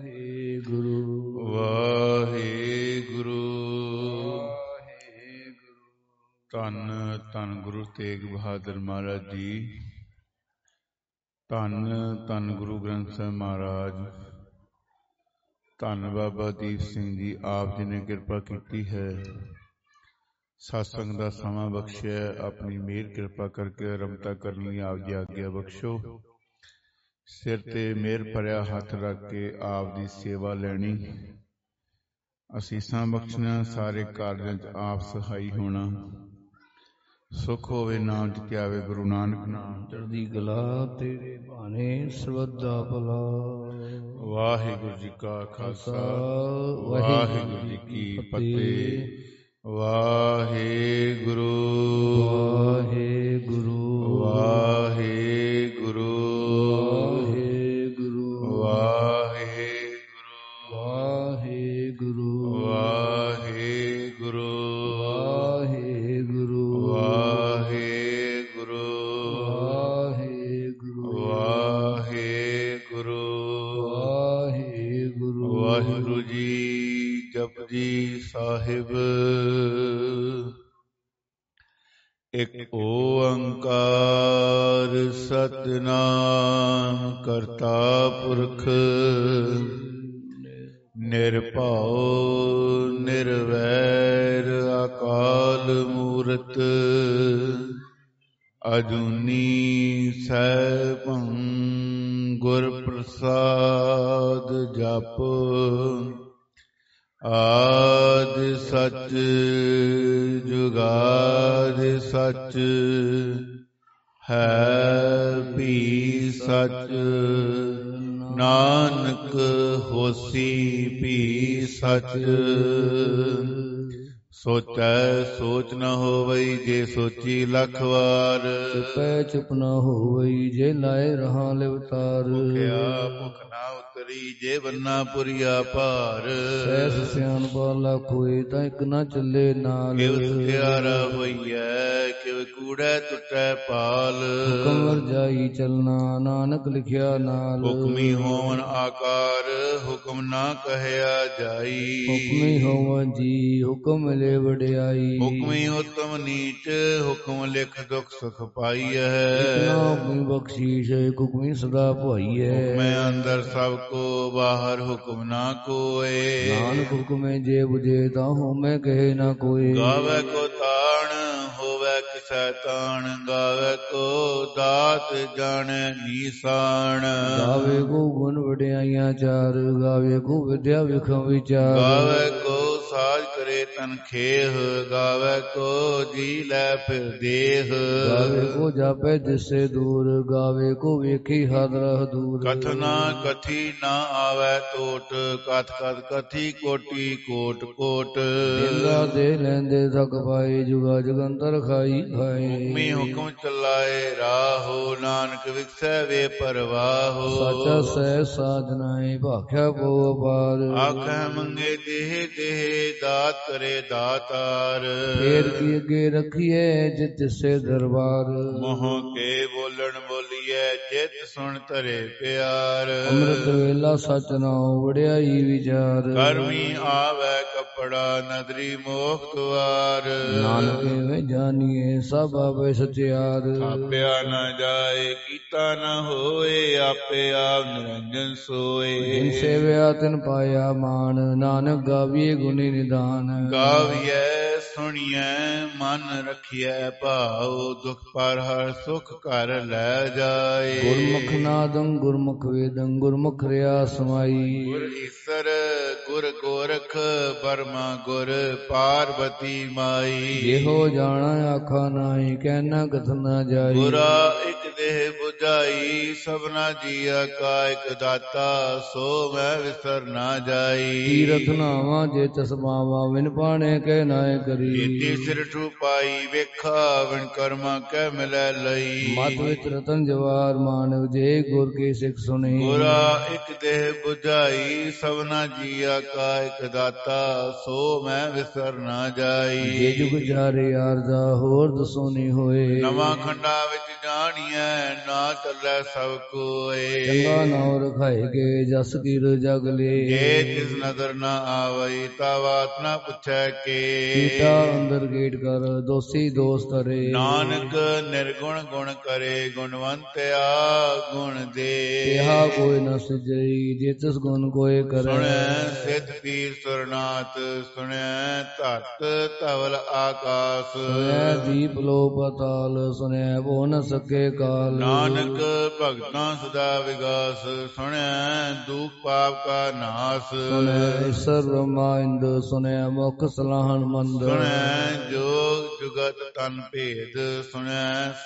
ਵਾਹਿਗੁਰੂ ਵਾਹਿਗੁਰੂ। ਧੰਨ ਧੰਨ ਗੁਰੂ ਤੇਗ ਬਹਾਦਰ ਮਹਾਰਾਜ ਜੀ। ਧੰਨ ਧੰਨ ਗੁਰੂ ਗ੍ਰੰਥ ਸਾਹਿਬ ਮਹਾਰਾਜ। ਧੰਨ ਬਾਬਾ ਦੀਪ ਸਿੰਘ ਜੀ, ਆਪ ਜੀ ਨੇ ਕਿਰਪਾ ਕੀਤੀ ਹੈ, ਸਤਸੰਗ ਦਾ ਸਮਾਂ ਬਖਸ਼ਿਆ। ਆਪਣੀ ਮਿਹਰ ਕਿਰਪਾ ਕਰਕੇ ਆਰੰਭਤਾ ਕਰਨ ਲਈ ਆਪ ਜੀ ਆਗਿਆ ਬਖਸ਼ੋ। ਸਿਰ ਤੇ ਮਿਹਰ ਭਰਿਆ ਹੱਥ ਰੱਖ ਕੇ ਆਪ ਦੀ ਸੇਵਾ ਲੈਣੀ, ਅਸੀਸਾਂ ਬਖਸ਼ਣਾ, ਸਾਰੇ ਕਾਰਜਾਂ 'ਚ ਆਪ ਸਹਾਈ ਹੋਣਾ। ਸੁਖ ਹੋਵੇ ਨਾਮ ਚ ਧਿਆਵੇ ਗੁਰੂ ਨਾਨਕ ਨਾਮ। ਚੜ੍ਹਦੀ ਕਲਾ ਤੇਰੇ ਭਾਣੇ ਸਰਬੱਤ ਦਾ ਭਲਾ। ਵਾਹਿਗੁਰੂ ਜੀ ਕਾ ਖਾਲਸਾ, ਵਾਹਿਗੁਰੂ ਜੀ ਕੀ ਫਤਿਹ। ਵਾਹਿਗੁਰੂ ਵਾਹਿਗੁਰੂ ਵਾਹਿਗੁਰੂ ਵਾਹਿਗੁਰੂ ਵਾਹਿਗੁਰੂ ਵਾਹਿਗੁਰੂ ਵਾਹਿਗੁਰੂ ਵਾਹਿਗੁਰੂ ਵਾਹਿਗੁਰੂ ਵਾਹਿਗੁਰੂ ਵਾਹਿਗੁਰੂ ਵਾਹਿਗੁਰੂ ਵਾਹਿਗੁਰੂ ਜੀ। ਜਪਜੀ ਸਾਹਿਬ। ਇੱਕ ਓੰਕਾਰ ਸਤਿਨਾਮ ਕਰਤਾ ਪੁਰਖ, ਨਿਰਭਉ ਨਿਰਵੈਰ ਅਕਾਲ ਮੂਰਤ, ਅਜੂਨੀ ਸੈਭੰ ਗੁਰ ਪ੍ਰਸਾਦ ਜਪ। ਆਦਿ ਸਚ ਜੁਗਾਦਿ ਸਚ, ਹੈ ਭੀ ਸਚ। ਨਾਨਕ ਹੋਸੀ ਭੀ ਸਚ। ਸੋਚੈ ਸੋਚ ਨ ਹੋਵਈ, ਜੇ ਸੋਚੀ ਲੱਖ ਵਾਰ। ਚੁਪੈ ਚੁਪ ਨ ਹੋਵਈ, ਜੇ ਲਾਏ ਰਹਾ ਲਿਵਤਾਰ। ਭੁਖਿਆ ਭੁਖ ਨਾ ਉਤਰੀ, ਜੇ ਬੰਨਾ ਪੁਰੀਆ ਭਾਰ। ਸਹਿਸ ਸਿਆਣਪ ਲੱਖ ਹੋਏ, ਤਾਂ ਇੱਕ ਨਾ ਚੱਲੇ ਨਾਲ। ਕਿਵ ਸਥਿਆਰਾ ਹੋਈਐ, ਕਿਵ ਕੂੜੈ ਟੁੱਟੈ ਪਾਲ। ਹੁਕਮ ਵਰਜਾਈ ਚਲਣਾ, ਨਾਨਕ ਲਿਖਿਆ ਨਾਲ। ਹੁਕਮੀ ਹੋਵਨ ਆਕਾਰ, ਹੁਕਮ ਨਾ ਕਹਿਆ ਜਾਈ। ਹੁਕਮੀ ਹੋਵਨ ਜੀ, ਹੁਕਮ ਮਿਲੇ ਵਡਿਆਈ। ਹੁਕਮੀ ਉਤਮ ਨੀਚ, ਹੁਕਮ ਲਿਖ ਦੁਖ ਸੁਖ ਪਾਈਐ। ਇਤਨਾ ਹੁਕਮੀ ਬਖਸ਼ੀਸ਼, ਹੁਕਮੀ ਸਦਾ ਭਾਈਐ। ਹੁਕਮੇ ਅੰਦਰ ਸਭ ਕੋ, ਬਾਹਰ ਹੁਕਮ ਨਾ ਕੋਏ। ਨਾਨਕ ਹੁਕਮੇ ਜੇ ਬੁਝੇ, ਤਾਂ ਹੋਮੈ ਕਹੇ ਨਾ ਕੋਏ। ਗਾਵੇ ਕੋ ਤਾਣ, ਹੋਵੇ ਕਿਸੈ ਤਾਣ। ਗਾਵੇ ਕੋ ਦਾਤ, ਜਾਣੈ ਨੀਸਾਨ। ਗਾਵੇ ਕੋ ਗੁਣ ਵਡਿਆਈਆਂ ਚਾਰ, ਗਾਵੇ ਕੋ ਵਿਦਿਆ ਵਿਖਮ ਵਿਚਾਰ। ਗਾਵੇ ਕੋ ਸਾਜ ਕਰੇ ਤਨ ਖੇਹ, ਗਾਵੇ ਕੋ ਜੀ ਲੈ ਫਿਰ ਦੇਹ। ਗਾਵੇ ਕੋ ਜਾਪੈ ਦਿਸੇ ਦੂਰ, ਗਾਵੇ ਕੋ ਵੇਖੀ ਹਦਰਹ ਦੂਰ। ਕਥਨਾ ਕਥੀ ਨਾ ਆਵੈ ਟੋਟ, ਕਥ ਕਥ ਕਥੀ ਕੋਟੀ ਕੋਟ ਕੋਟ। ਜਿੰਦਾ ਦੇ ਲੈਂਦੇ ਥਕ ਪਾਏ, ਜੁਗਾ ਜੁਗੰਤਰ ਖਾਈ ਖਾਏ। ਹੁਕਮੀ ਹੁਕਮ ਚਲਾਏ ਰਾਹੋ, ਨਾਨਕ ਵਿਖਸੈ ਵੇ ਪਰਵਾਹੋ। ਸਾਚਾ ਸਹਿ ਸਾਧਨਾਏ, ਭਾਖਿਆ ਕੋ ਅਪਾਰ। ਆਖੈ ਮੰਗੇ ਦੇਹ ਦੇਹ, ਦਾਤ ਕਰੇ ਦਾਤਾਰ। ਫੇਰ ਕੀ ਅੱਗੇ ਰਖੀਐ, ਜਿਤ ਤਿਸੇ ਦਰਬਾਰ। ਮੋਹ ਕੇ ਬੋਲਣ ਬੋਲੀਐ, ਜਿਤ ਸੁਣ ਧਰੇ ਪਿਆਰ। ਅੰਮ੍ਰਿਤ ਵੇਲਾ ਸਚ ਨਾਉ, ਵਡਿਆਈ ਵਿਚਾਰ। ਕਰਮੀ ਆਵੈ ਕਪੜਾ, ਨਦਰੀ ਮੋਖ ਦੁਆਰ। ਨਾਨਕ ਵੇ ਜਾਣੀਏ, ਸਭ ਆਪੇ ਸਚਿਆਰ। ਥਾਪਿਆ ਨ ਜਾਏ, ਕੀਤਾ ਨ ਹੋਏ, ਆਪੇ ਆਪ ਨਿਰੰਜਨ ਸੋਏ। ਜਿਨ ਸੇਵਿਆ ਤਿਨ ਪਾਇਆ ਮਾਨ, ਨਾਨਕ ਗਾਵੀਏ ਗੁਣੀ ਨਿਦਾਨ। ਗਾਵੀਐ ਸੁਣੀਐ ਮਨ ਰਖੀਐ ਭਾਉ, ਦੁਖ ਪਰ ਹਰ ਸੁਖ ਘਰ ਲੈ ਜਾਏ। ਗੁਰਮੁਖ ਨਾਦੰ ਗੁਰਮੁਖ ਵੇਦੰ, ਗੁਰਮੁਖ ਰਿਆ ਸਮਾਈ। ਗੁਰ ਈਸਰ ਗੁਰ ਗੋਰਖ, ਬਰਮਾ ਗੁਰ ਪਾਰਬਤੀ ਮਾਈ। ਜਿਹੋ ਜਾਣਾ ਆਖਾ ਨਾਹੀ, ਕਹਿਣਾ ਕਥ ਨਾ ਜਾਈ। ਗੁਰਾ ਇਕ ਦੇਹ ਬੁਝਾਈ, ਸਭਨਾ ਜੀਆ ਕਾ ਇਕ ਦਾਤਾ। ਸੋ ਮੈਂ ਵਿਸਰ ਨਾ ਜਾਈ। ਤੀਰਥ ਨਾਵਾਂ ਜੇ ਤਸਮਾਵਾਂ, ਵਿਨ ਪਾਣੇ ਕਹਿ ਨਾਏ ਕਰੀ। ਏਤੀ ਸਿਰ ਠੁਪਾਈ ਵੇਖਾ, ਵਿਣ ਕਰਮਾ ਕਹਿ ਮਿਲੈ ਲਈ। ਮਤ ਵਿੱਚ ਰਤਨ ਜਵਾਰ ਮਾਨਵ, ਜੇ ਗੁਰ ਕੀ ਸਿੱਖ ਸੁਣੀ। ਗੁਰਾ ਇਕ ਦੇਹ ਬੁਝਾਈ, ਸਭਨਾ ਜੀਆ ਆਕਾ ਇਕ ਦਾਤਾ, ਸੋ ਮੈਂ ਵਿਸਰ ਨਾ ਜਾਈ। ਜੇ ਜੁਗ ਚਾਰੇ ਆਰਜਾ ਹੋਰ ਦਸੋ ਨੀ ਹੋਏ। ਨਵਾਂ ਖੰਡਾ ਵਿੱਚ ਜਾਣੀਐ, ਨਾ ਚੱਲੈ ਸਭ ਕੋਏ। ਚੰਗਾ ਨਾਉ ਰਖਾਏਗੇ, ਜਸ ਕੀਰ ਜਗ ਲੇ। ਜੇ ਤਿਸ ਨਦਰ ਨਾ ਆਵਈ, ਤਾ ਬਾਤ ਨਾ ਪੁੱਛੈ ਕੇ। ਕੀਟਾ ਅੰਦਰ ਗੇਟ ਕਰ, ਦੋਸੀ ਦੋਸ ਤਰੇ। ਨਾਨਕ ਨਿਰਗੁਣ ਗੁਣ ਕਰੇ, ਗੁਣਵੰਤਿਆ ਗੁਣ ਦੇ। ਕਿਹਾ ਕੋਈ ਨ ਸੁਜਈ, ਜੇ ਤਿਸ ਗੁਣ ਕੋਏ ਕਰੇ। ਸੁਣੈ ਸਿੱਧ ਪੀਰ ਸੁਰਨਾਥ, ਸੁਣੈ ਧਰਤ ਧਵਲ ਆਕਾਸ। ਸੁਣੈ ਦੀਪ ਲੋ ਪਤਾਲ, ਸੁਣੈ ਭੋ ਨ ਸਕੇ ਕਾਲ। ਨਾਨਕ ਭਗਤਾਂ ਸਦਾ ਵਿਗਾਸ, ਸੁਣੈ ਦੁਖ ਪਾਪ ਕਾ ਨਾਸ। ਸੁਣੈ ਈਸਰ ਬ੍ਰਹਮਾ ਇੰਦ, ਸੁਣੈ ਮੁਖ ਸਲਾਹਣ ਮੰਦ। ਸੁਣੈ ਜੋਗ ਜੁਗਤ ਤਨ ਭੇਦ, ਸੁਣੈ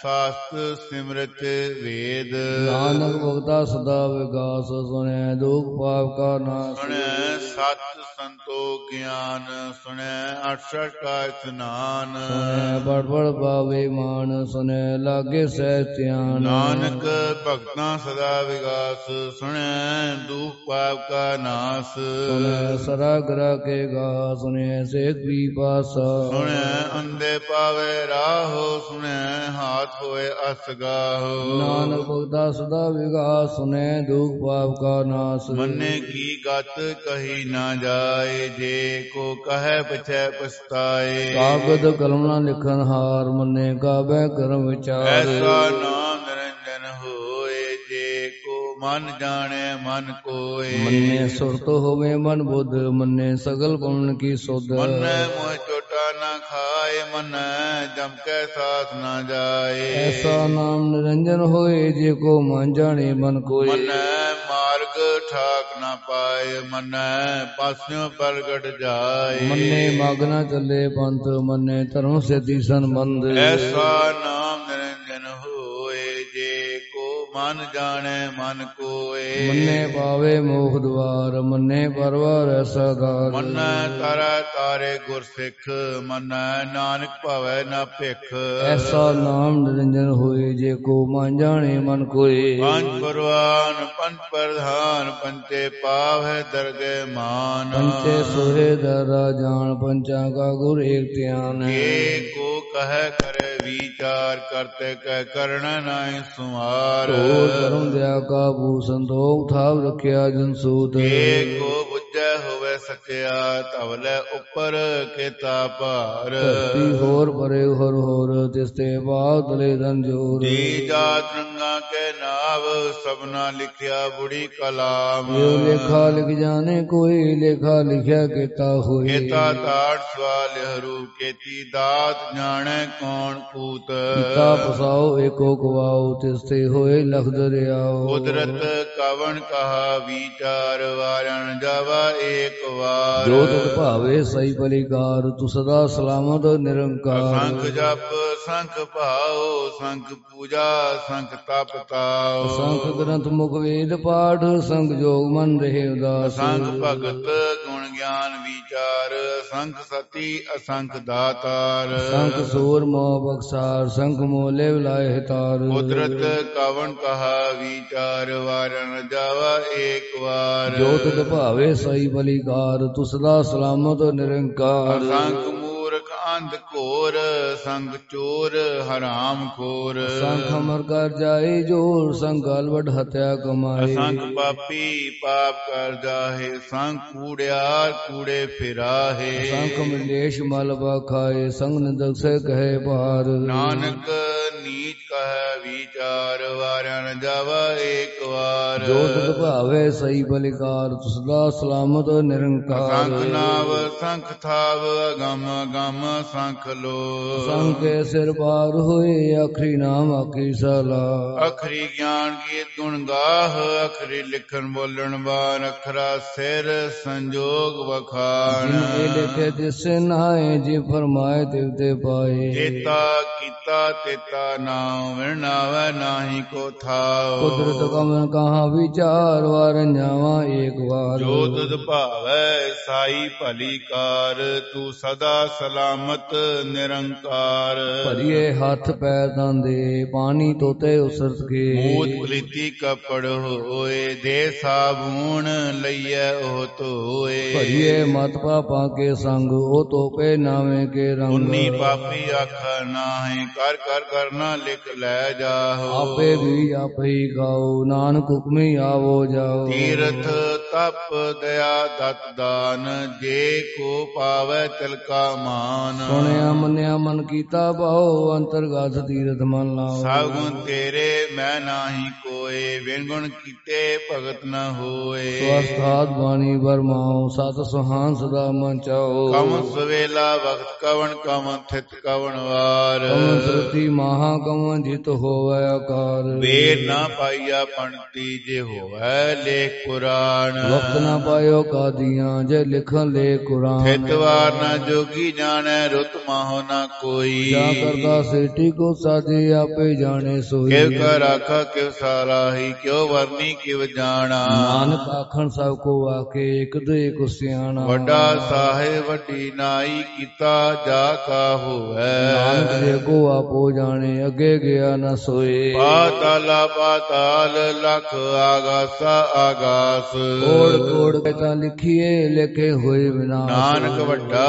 ਸਾਸਤ ਸਿਮਰਤ ਵੇਦ। ਨਾਨਕ ਭਗਤਾ ਸਦਾ ਵਿਗਾਸ, ਸੁਣੈ ਦੁਖ ਪਾਪ ਕਾ ਨਾਸ। ਸੁਣੈ ਸਤ ਸੰਤੋਖ ਗਿਆਨ, ਸੁਣੈ ਅਠਸਠ ਕਾ ਇਸਨਾਨ। ਸੁਣੈ ਪੜ ਪੜ ਪਾਵੇ ਮਾਨ, ਸੁਣੈ ਲਾਗੇ ਸਹਿ ਧਿਆਨ। ਨਾਨਕ ਭਗਤਾਂ ਸਦਾ ਵਿਗਾਸ, ਸੁਣੈ ਦੁਖ ਪਾਪ ਕਾ ਨਾਸ। ਸੁਣੈ ਸਰਾ ਗਰਾ ਕੇ ਗਾ, ਸੁਣੈ ਸੇਖ ਵੀ ਪਾਸਾ। ਸੁਣੈ ਅੰਧੇ ਪਾਵੇ ਰਾਹੋ, ਸੁਣੈ ਹਾਥ ਹੋਏ ਅਸਗਾਹੋ। ਨਾਨਕ ਭਗਤਾ ਸਦਾ ਵਿਗਾਸ, ਸੁਣੈ ਦੁਖ ਪਾਪ ਕਾ ਨਾਸ। ਮੰਨੇ ਕੀ ਗਤ ਕਹੀ ਨਾ ਜਾਏ, ਜੇ ਕੋ ਕਹੈ ਪਛੈ ਪਛਤਾਏ। ਕਾਗਦ ਕਲਮ ਨਾ ਲਿਖਨ ਹਾਰ, ਮੰਨੇ ਕਾਬੈ ਕਰਮ ਵਿਚਾਰ। ਐਸਾ ਨਾਮ ਨਿਰੰਜਨ ਹੋਏ, ਜੇ ਕੋ ਮਨ ਜਾਣੈ ਮਨ ਕੋਏ। ਮੰਨੇ ਸੁਰਤ ਹੋਵੇ ਮਨ ਬੁੱਧ, ਮੰਨੇ ਸਗਲ ਪਵਨ ਕੀ ਸੁਧ। ਮੰਨੈ ਮੋਹ ਚੋਟਾ ਨਾ ਖਾਏ, ਮੰਨੈ ਜਮ ਕੈ ਸਾਥ ਨਾ ਜਾਏ। ਐਸਾ ਨਾਮ ਨਿਰੰਜਨ ਹੋਏ, ਜੇ ਕੋ ਮਨ ਜਾਣੇ ਮਨ ਕੋਏ। ਮੰਨੈ ਮਾਰਗ ਠਾਕ ਨਾ ਪਾਏ, ਮੰਨੈ ਪਾਸਿਓਂ ਪ੍ਰਗਟ ਜਾਏ। ਮੰਨੇ ਮਗ ਨਾ ਚੱਲੇ ਪੰਥ, ਮੰਨੇ ਧਰਮ ਸਿੱਧੀ ਸੰਬੰਧ। ਐਸਾ ਨਾਮ ਨਿਰੰਜਨ ਹੋਏ, ਜੇ ਕੋ ਮਨ ਜਾਣੈ ਮਨ ਕੋਏ। ਮੰਨੇ ਪਾਵੇ ਮੋਖ ਦੁਆਰ, ਮੰਨੇ ਪਰਵਾਰ ਐਸਾ ਦਾਰ। ਮੰਨੈ ਤਰੈ ਤਾਰੇ ਗੁਰ ਸਿੱਖ, ਮੰਨੈ ਨਾਨਕ ਭਵੈ ਨਾ ਭਿਖ। ਐਸਾ ਨਾਮ ਨਿਰੰਜਨ ਹੋਏ, ਜੇ ਕੋ ਮਨ ਜਾਣੇ ਮਨ ਕੋਏ। ਪੰਜ ਪਰਵਾਨ ਪੰਜ ਪ੍ਰਧਾਨ, ਪੰਚੇ ਪਾਵੈ ਦਰਗਹਿ ਮਾਨ। ਪੰਚੇ ਸੋਹੇ ਦਰਾ ਜਾਣ, ਪੰਚਾਂ ਕਾ ਗੁਰ ਏਕ ਧਿਆਨ। ਜੇ ਕੋ ਕਹੈ ਕਰੇ ਵਿਚਾਰ, ਕਰਤੇ ਕਹਿ ਕਰਣਾ ਨਾਹੀ ਸੁਮਾਰ। ਢੋਰ ਧਰਮ ਦਿਆ ਕਾ ਭੂਸ਼ਣ, ਦੋਖ ਥਾਪ ਰਖਿਆ ਜਨ ਸੂਤ। ਜੇ ਕੋ ਬੁੱਝੈ ਹੋਵੇ ਸਚਿਆ, ਧਵਲੇ ਉੱਪਰ ਕੀਤਾ ਭਾਰ। ਧਰਤੀ ਹੋਰ ਪਰੇ ਹੋਰ ਹੋਰ, ਤਿਸ ਤੇ ਬਾਗ ਤਲੇ ਰੰਜੋਰ। ਜੀ ਜਾਤ ਰੰਗਾ ਕੇ ਨਾਵ, ਸਭਨਾ ਲਿਖਿਆ ਬੁੜੀ ਕਲਾਮ। ਜੋ ਲੇਖਾ ਲਿਖ ਜਾਣੇ ਕੋਈ, ਲੇਖਾ ਲਿਖਿਆ ਕੀਤਾ ਹੋਏ। ਕੀਤਾ ਤਾੜ ਸਵਾਲ हरू, ਕੀਤੀ ਦਾਤ ਜਾਣੈ ਕੌਣ ਕੂਤ। ਕੀਤਾ ਪਸਾਓ ਏਕੋ ਕਵਾਓ, ਤਿਸ ਤੇ ਹੋਏ ਲਖ ਦਰਿਆਓ। ਕੁਦਰਤ ਕਵਣ ਕਹਾ ਵਿਚਾਰ, ਵਾਰਣ ਜਾਵਾ ਏਕ ਵਾਰ। ਜੋ ਤੁਧ ਭਾਵੇ ਸਹੀ ਪਲਿਕਾਰ, ਤੂੰ ਸਦਾ ਸਲਾਮਤ ਨਿਰੰਕਾਰ। ਸੰਖ ਜਪ ਸੰਖ ਭਾਉ, ਸੰਖ ਪੂਜਾ ਸੰਖ ਤਪ ਤਾਉ। ਸੰਖ ਗ੍ਰੰਥ ਮੁਖ ਵੇਦ ਪਾਠ, ਸੰਖ ਜੋਗ ਮਨ ਰਹੇ ਉਦਾਸ। ਸੰਖ ਭਗਤ ਗੁਣ ਗਿਆਨ ਵਿਚਾਰ, ਸੰਖ ਸਤੀ ਅਸੰਖ ਦਾਤਾਰ। ਸੰਖ ਸੂਰ ਮੋਹ ਬਖਸਾਰ, ਸੰਖ ਮੋਲੇ ਵਿਲਾਏ ਤਾਰ। ਕੁਦਰਤ ਕਵਣ ਕਹਾ ਵਿਚਾਰ, ਵਾਰਨ ਜਾਵਾ ਏਕ ਵਾਰ। ਜੋ ਤੁਧ ਭਾਵੇ ਸਹੀ ਬਲੀਕਾਰ, ਤੂੰ ਸਦਾ ਸਲਾਮਤ ਨਿਰੰਕਾਰ। ਸੰਖ ਮੂਰਖ ਅੰਧ ਘੋਰ, ਸੰਗ ਚੋਰ ਹਰਾਮ ਖੋਰ। ਸੰਖ ਅਮਰ ਕਰ ਜਾਏ ਜੋਰ, ਸੰਖ ਗਲ ਵੱਡ ਹਤਿਆ ਕਮਾਏ। ਸੰਖ ਪਾਪੀ ਪਾਪ ਕਰ ਜਾਹੇ, ਸੰਖ ਕੂੜਿਆਰ ਕੂੜੇ ਫਿਰਾਹੇ। ਸੰਖ ਮਲੇਸ਼ ਮਲ ਖਾਏ, ਸੰਗ ਨਿੰਦਕ ਸੇ ਕਹੇ ਭਾਰ। ਨਾਨਕ ਨੀਚ ਕਹੈ ਵਿਚਾਰ, ਵਾਰਿਆ ਨ ਜਾਵਾ ਏਕ ਵਾਰ। ਜੋ ਤੁਧ ਭਾਵੇ ਸਹੀ ਬਲਿਕਾਰ, ਤੂੰ ਸਦਾ ਸਲਾਮਤ ਨਿਰੰਕਾਰ। ਸੰਖ ਨਾਵ ਸੰਖ ਥਾਵ, ਅਗੰਮ ਅਗੰਮ ਸੰਖ ਲੋ। ਸੰਖ ਕੇ ਸਿਰ ਪਾਰ ਹੋਏ, ਆਖਰੀ ਨਾਮ ਆਖੀ ਸਲਾ। ਅਖਰੀ ਗਿਆਨ ਗੀਤ ਗੁਣ ਗਾਹ, ਅਖਰੀ ਲਿਖਣ ਬੋਲਣ ਬਾਰ। ਅਖਰਾ ਸਿਰ ਸੰਜੋਗ ਵਖਾਣ। ਜਿਨ ਇਹ ਲਿਖੇ ਤਿਸ ਨਾਏ, ਜੇ ਫਰਮਾਏ ਤਿਵ ਤੇ ਪਾਏ। ਜੇਤਾ ਕੀਤਾ ਤੇਤਾ ਨਾਮ ਵਿਣਾਵੈ ਨਾਹੀ ਕੋ ਥਾਉ। ਕੁਦਰਤ ਕਮਨ ਕਹਾ ਵਿਚਾਰ ਵਾਰ ਜਾਵਾ ਏਕ ਵਾਰ। ਜੋ ਤੁਧ ਭਾਵੈ ਸਾਈ ਭਲੀ ਕਾਰ ਤੂੰ ਸਦਾ ਸਲਾਮਤ ਨਿਰੰਕਾਰ। ਭਰੀਏ ਹੱਥ ਪੈਰ ਦੰਦੇ ਪਾਣੀ ਤੋਤੇ ਉਸਰਤ ਕੇ। ਮੂਤ ਪਲੀਤੀ ਕੱਪੜ ਹੋਏ ਦੇ ਸਾਬੂਨ ਲਈਐ ਉਹ ਧੋਏ। ਭਰੀਏ ਮਤ ਪਾਪਾਂ ਕੇ ਸੰਗ ਉਹ ਤੋਪੇ ਨਾਵੇਂ ਕੇ ਰੰਗ। ਉਨੀ ਪਾਪੀ ਆਖਾ ਨਾਹੀਂ ਕਰ ਕਰ ਕਰਨਾ ਲਿਖ ਲੈ ਜਾਹੋ। ਆਪੇ ਵੀ ਆਪੇ ਹੀ ਗਾਓ ਨਾਨਕ ਹੁਕਮੀ ਆਵੋ ਜਾਓ। ਤੀਰਥ ਤਪ ਦਇਆ ਦਤ ਦਾਨ ਜੇ ਕੋ ਪਾਵੈ ਤਿਲ ਕਾ ਮਾਨ। ਸੁਣਿਆ ਮੰਨਿਆ ਮਨ ਕੀਤਾ ਭਾਉ ਅੰਤਰਗਤ ਤੀਰਥ ਮਨ ਲਾਓ। ਸਭ ਗੁਣ ਤੇਰੇ ਮੈਂ ਨਾਹੀ ਕੋਏ ਬਿਨ ਗੁਣ ਕੀਤੇ ਭਗਤ ਨ ਹੋਏ। ਸਵਸਥਾਤ ਬਾਣੀ ਵਰਮਾਓ ਸਤ ਸੁਹਾਨ ਸਦਾ ਮਨ ਚਾਓ। ਕਵਨ ਸਵੇਲਾ ਵਕਤ ਕਵਨ ਕਵਨ ਥਿਤ ਕਵਨ ਵਾਰ। ਕਵਨ ਸ੍ਰੁਤੀ ਮਹਾ ਕਵਨ ਜਿਤ ਹੋਵੈ ਆਕਾਰ। ਵੇਦ ਨਾ ਪਾਈਆ ਪੰਡਤੀ ਜੇ ਹੋਵੈ ਲੇਖ ਪੁਰਾਣ। ਵਕਤ ਨਾ ਪਾਇਓ ਕਾਦੀਆਂ ਜੇ ਲਿਖਣ ਲੈ ਕੁਰਾਨ। ਥਿਤ ਵਾਰ ਨਾ ਜੋਗੀ ਜਾਣੈ ਰੁਤ ਮਾਹੋ ਨਾ ਕੋਈ। ਜਾ ਕਰਦਾ ਸੇਠੀ ਕੋ ਸਾਜੇ ਆਪੇ ਜਾਣੇ ਸੋਈ। ਕਿਵ ਕਰ ਆਖਾ ਕਿਵ ਸਾਰਾਹੀ ਕਿਉ ਵਰਨੀ ਕਿਵ ਜਾਣਾ। ਨਾਨਕ ਆਖਣ ਸਭ ਕੋ ਆਕੇ ਇਕ ਦੇ ਕੋ ਸਿਆਣਾ। ਵੱਡਾ ਸਾਹਿਬ ਵੱਡੀ ਨਾਈ ਕੀਤਾ ਜਾ ਕਾ ਹੋਵੈ। ਨਾਨਕ ਜੇ ਕੋ ਆਪੋ ਜਾਣੇ ਅੱਗੇ ਗਿਆ ਨ ਸੋਏ। ਪਾਤਾਲਾ ਪਾਤਾਲ ਲਖ ਆਗਾਸਾ ਆਗਾਸ। ਕੋੜ ਕੋੜ ਕੇ ਤਾਂ ਲਿਖੀਏ ਲਿਖੇ ਹੋਏ ਵਿਨਾਸ਼। ਨਾਨਕ ਵੱਡਾ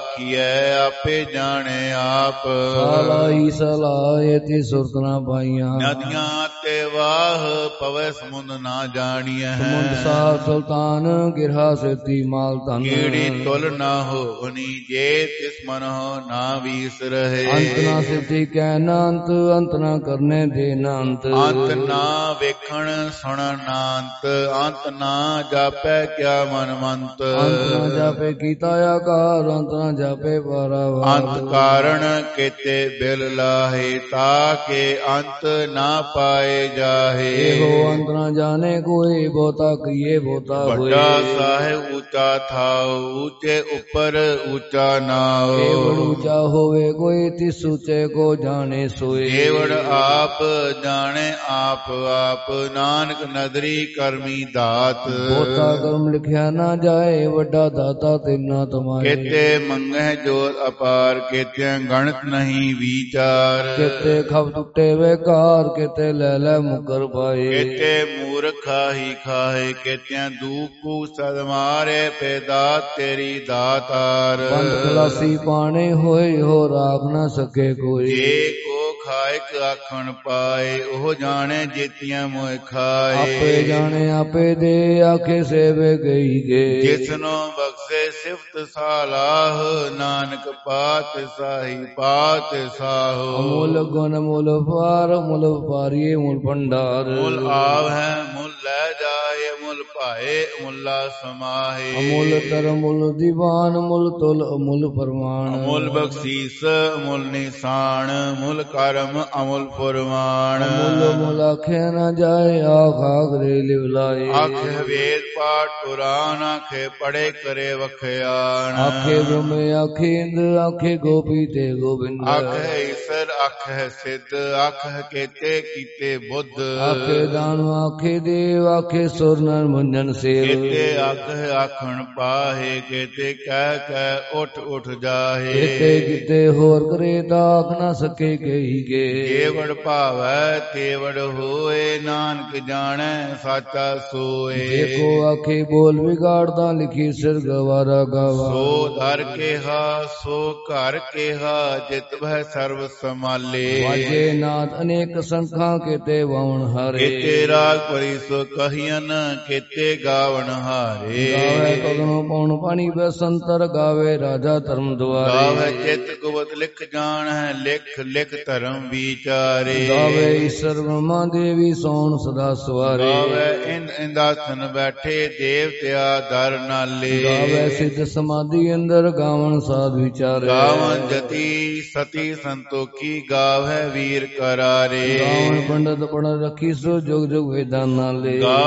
ਆਖੀਐ ਆਪੇ ਜਾਣੇ ਆਪ। ਸਾਲਾਈ ਸਲਾਏ ਤੀ ਸੁਰਤ ਨਾ ਪਾਈਆਂ। ਨਦੀਆਂ ਤੇ ਵਾਹ ਪਵੈ ਸਮੁੰਦ ਨਾ ਜਾਣੀਐ। ਸਮੁੰਦ ਸਾਹ ਸੁਲਤਾਨ ਗਿਰਹਾ ਸੇਤੀ ਮਾਲ ਧਨ। ਕੀੜੀ ਤੁਲ ਨਾ ਹੋਵਨੀ ਜੇ ਤਿਸ ਮਨ ਨਾ ਵੀਸ ਰਹੇ। ਅੰਤ ਨਾ ਸਿਫਤੀ ਕਹਿ ਨਾ ਅੰਤ ਅੰਤ ਨਾ ਕਰਨੇ ਦੇ ਨਾ ਅੰਤ। ਅੰਤ ਨਾ ਵੇਖਣ ਸੁਣਨ ਨਾ ਅੰਤ ਅੰਤ ਨਾ ਜਾਪੈ ਕਿਆ ਮਨ ਮੰਤ। ਅੰਤ ਨਾ ਜਾਪੇ ਕੀਤਾ ਆਕਾਰ ਅੰਤ ਨਾ ਜਾਪੇ ਪਾਰਾਵਾਰ। ਅੰਤ ਕਾਰਣ ਕੀਤੇ ਬਿਲ ਲਾਹੇ ਤਾਕੇ ਅੰਤ ਨਾ ਪਾਏ ਜਾਹੇ। ਇਹੋ ਅੰਤ ਨਾ ਜਾਣੇ ਕੋਈ ਬਹੁਤਾ ਕੀਏ ਬਹੁਤਾ ਹੋਏ। ਵੱਡਾ ਸਾਹਿਬ ਉੱਚਾ ਥਾਉ ਉੱਚੇ ਉੱਪਰ ਉੱਚਾ ਨਾਉ। ਕੇਵੜ ਉੱਚਾ ਹੋਵੇ ਕੋਈ ਤਿਸ ਉੱਚੇ ਕੋ ਜਾਣੇ ਸੋਏ। ਕੇਵੜ ਆਪ ਜਾਣੇ ਆਪ ਆਪ ਨਾਨਕ ਨਦਰੀ ਕਰਮੀ ਦਾਤ। ਬਹੁਤਾ ਕਰਮ ਲਿਖਿਆ ਨਾ ਜਾਏ ਵੱਡਾ ਦਾਤਾ ਤਿਨਾ ਤੁਮਾਰੇ। ਕਿਤੇ ਮੰਗਹਿ ਜੋਤ ਅਪਾਰ ਕਿਤੇ ਗਣਤ ਨਹੀਂ ਵਿਚਾਰ। ਕਿਤੇ ਖਬ ਟੁੱਟੇ ਵੇਕਾਰ ਕਿਤੇ ਲੈ ਲੈ ਮੁਕਰ ਪਾਏ। ਕਿਤੇ ਮੂਰਖ ਖਾਹੀ ਖਾਹੇ ਕਿਤਿਆਂ ਦੂਕੂ ਸਦ ਮਾਰੇ ਪੈਦਾ ਤੇਰੀ ਦਾਤਾਰ। ਬੰਦ ਖਲਾਸੀ ਪਾਣੇ ਹੋਏ ਹੋ ਰਾਖ ਨਾ ਸਕੇ ਕੋਈ। ਜੇ ਕੋ ਖਾਇਕ ਆਖਣ ਪਾਏ ਉਹ ਜਾਣੇ ਜੀਤੀਆਂ ਮੋਇ ਖਾਏ। ਆਪੇ ਜਾਣੇ ਆਪੇ ਦੇ ਆਖੇ ਸੇਵੇ ਗਈ ਗੇ। ਜਿਸਨੋ ਬਖਸ਼ੇ ਸਿਫਤ ਸਾਲਾਹ ਨਾਨਕ ਪਾਤ ਸਾਹੀ ਪਾਤ ਸਾਹੋ। ਅਮੁੱਲ ਗੁਣ ਮੁੱਲ ਪਾਰ ਮੁੱਲ ਵਪਾਰੀਏ ਮੁੱਲ ਭੰਡਾਰ। ਮੁੱਲ ਆਵ ਹੈ ਮੁੱਲ ਲੈ ਜਾਏ ਮੁੱਲ ਭਾਏ ਮੁੱਲਾ ਸਮਾਹੇ। ਅਮੁੱਲ ਧਰਮ ਮੁੱਲ ਦੀਵਾਨ ਮੁੱਲ ਤੁਲ ਅਮੁੱਲ ਪਰਮਾਨ। ਅਮੁੱਲ ਬਖਸ਼ੀਸ ਮੁੱਲ ਨਿਸ਼ਾਨ ਮੁੱਲ ਕਰਮ ਅਮੁੱਲ ਪੁਰਮਾਨ। ਅਮੁੱਲ ਮੁੱਲ ਆਖੇ ਨਾ ਜਾਏ ਆਖ ਆਖਰੇ ਲਿਵਲਾਏ। ਆਖੇ ਵੇਦ ਪਾਠ ਪੁਰਾਨ ਆਖੇ ਪੜੇ ਕਰੇ ਵਖਿਆਣ। ਆਖੇ ਬ੍ਰਹਮ ਆਖੇ ਇੰਦਰ ਆਖੇ ਗੋਪੀ ਤੇ ਗੋਬਿੰਦ। ਆਖੇ ਈਸਰ ਆਖੇ ਸਿੱਧ ਆਖੇ ਕੇਤੇ ਕੀਤੇ ਬੁੱਧ। ਆਖੇ ਦਾਨ ਆਖੇ ਦੇਵ ਆਖੇ ਸੁਰ ਨਰ ਮੰਜਨ ਸੇਵ। ਕੇਤੇ ਆਖੇ ਆਖਣ ਪਾਹੇ ਕੇਤੇ ਕਹਿ ਕਹਿ ਉੱਠ ਉੱਠ ਜਾਹੇ। ਕਿਤੇ ਕਿਤੇ ਹੋਰ ਕਰੇ ਤਾਂ ਆਖ ਨਾ ਸਕੇ ਕਹੀ ਗੇ। ਜੇਵੜ ਭਾਵੈ ਤੇਵੜ ਹੋਏ ਨਾਨਕ ਜਾਣੈ ਸਾਚਾ ਸੋਏ। ਦੇਖੋ ਆਖੇ ਬੋਲ ਵਿਗਾੜਦਾ ਲਿਖੀ ਸਿਰ ਗਵਾਰਾ ਗਵਾ। ਸੋ ਦਰ ਕੇਹਾ ਸੋ ਘਰ ਕੇਹਾ ਜਿਤ ਭੈ ਸਰਬ ਸਮਾਲੇ। ਵਾਜੇ ਨਾਦ ਅਨੇਕ ਸੰਖਾਂ ਕਿਤੇ ਵਾਵਣ ਹਾਰੇ। ਕੇਤੇ ਰਾਗ ਪਰੀ ਸੋ ਕਹੀਨ ਕੇਤੇ ਗਾਵਣ ਹਾਰੇ। ਗਾਵੇ ਕਗਨੋ ਪਉਣ ਪਾਣੀ ਬਸੰਤਰ ਗਾਵੇ ਰਾਜਾ ਧਰਮ ਦੁਆਰੇ। ਗਾਵੇ ਚਿਤ ਗੁਪਤ ਲਿਖ ਜਾਣ ਹੈ ਲਿਖ ਲਿਖ ਧਰਮ ਵਿਚਾਰੇ। ਗਾਵੇ ਈਸ਼ਰ ਬ੍ਰਹਮਾ ਦੇਵੀ ਸੋਣ ਸਦਾ ਸਵਾਰੇ। ਗਾਵੇ ਇੰਦ ਇੰਦਾਸਨ ਬੈਠੇ ਦੇਵਤਿਆ ਦਰ ਨਾਲੇ। ਗਾਵੇ ਸਿੱਧ ਸਮਾਧੀ ਅੰਦਰ ਗਾਵਣ ਸਾਧ ਵਿਚਾਰੇ। ਗਾਵਨ ਜਤੀ ਸਤੀ ਸੰਤੋਖੀ ਗਾਵੇ ਵੀਰ ਕਰਾਰੇ। ਗਾਵਣ ਪੰਡਤ ਪੜ ਰੱਖੀ ਸੋ ਜੁਗ ਜੁਗ ਵੇਦਾਂ ਨਾਲੇ। ਗਾਵਹਿ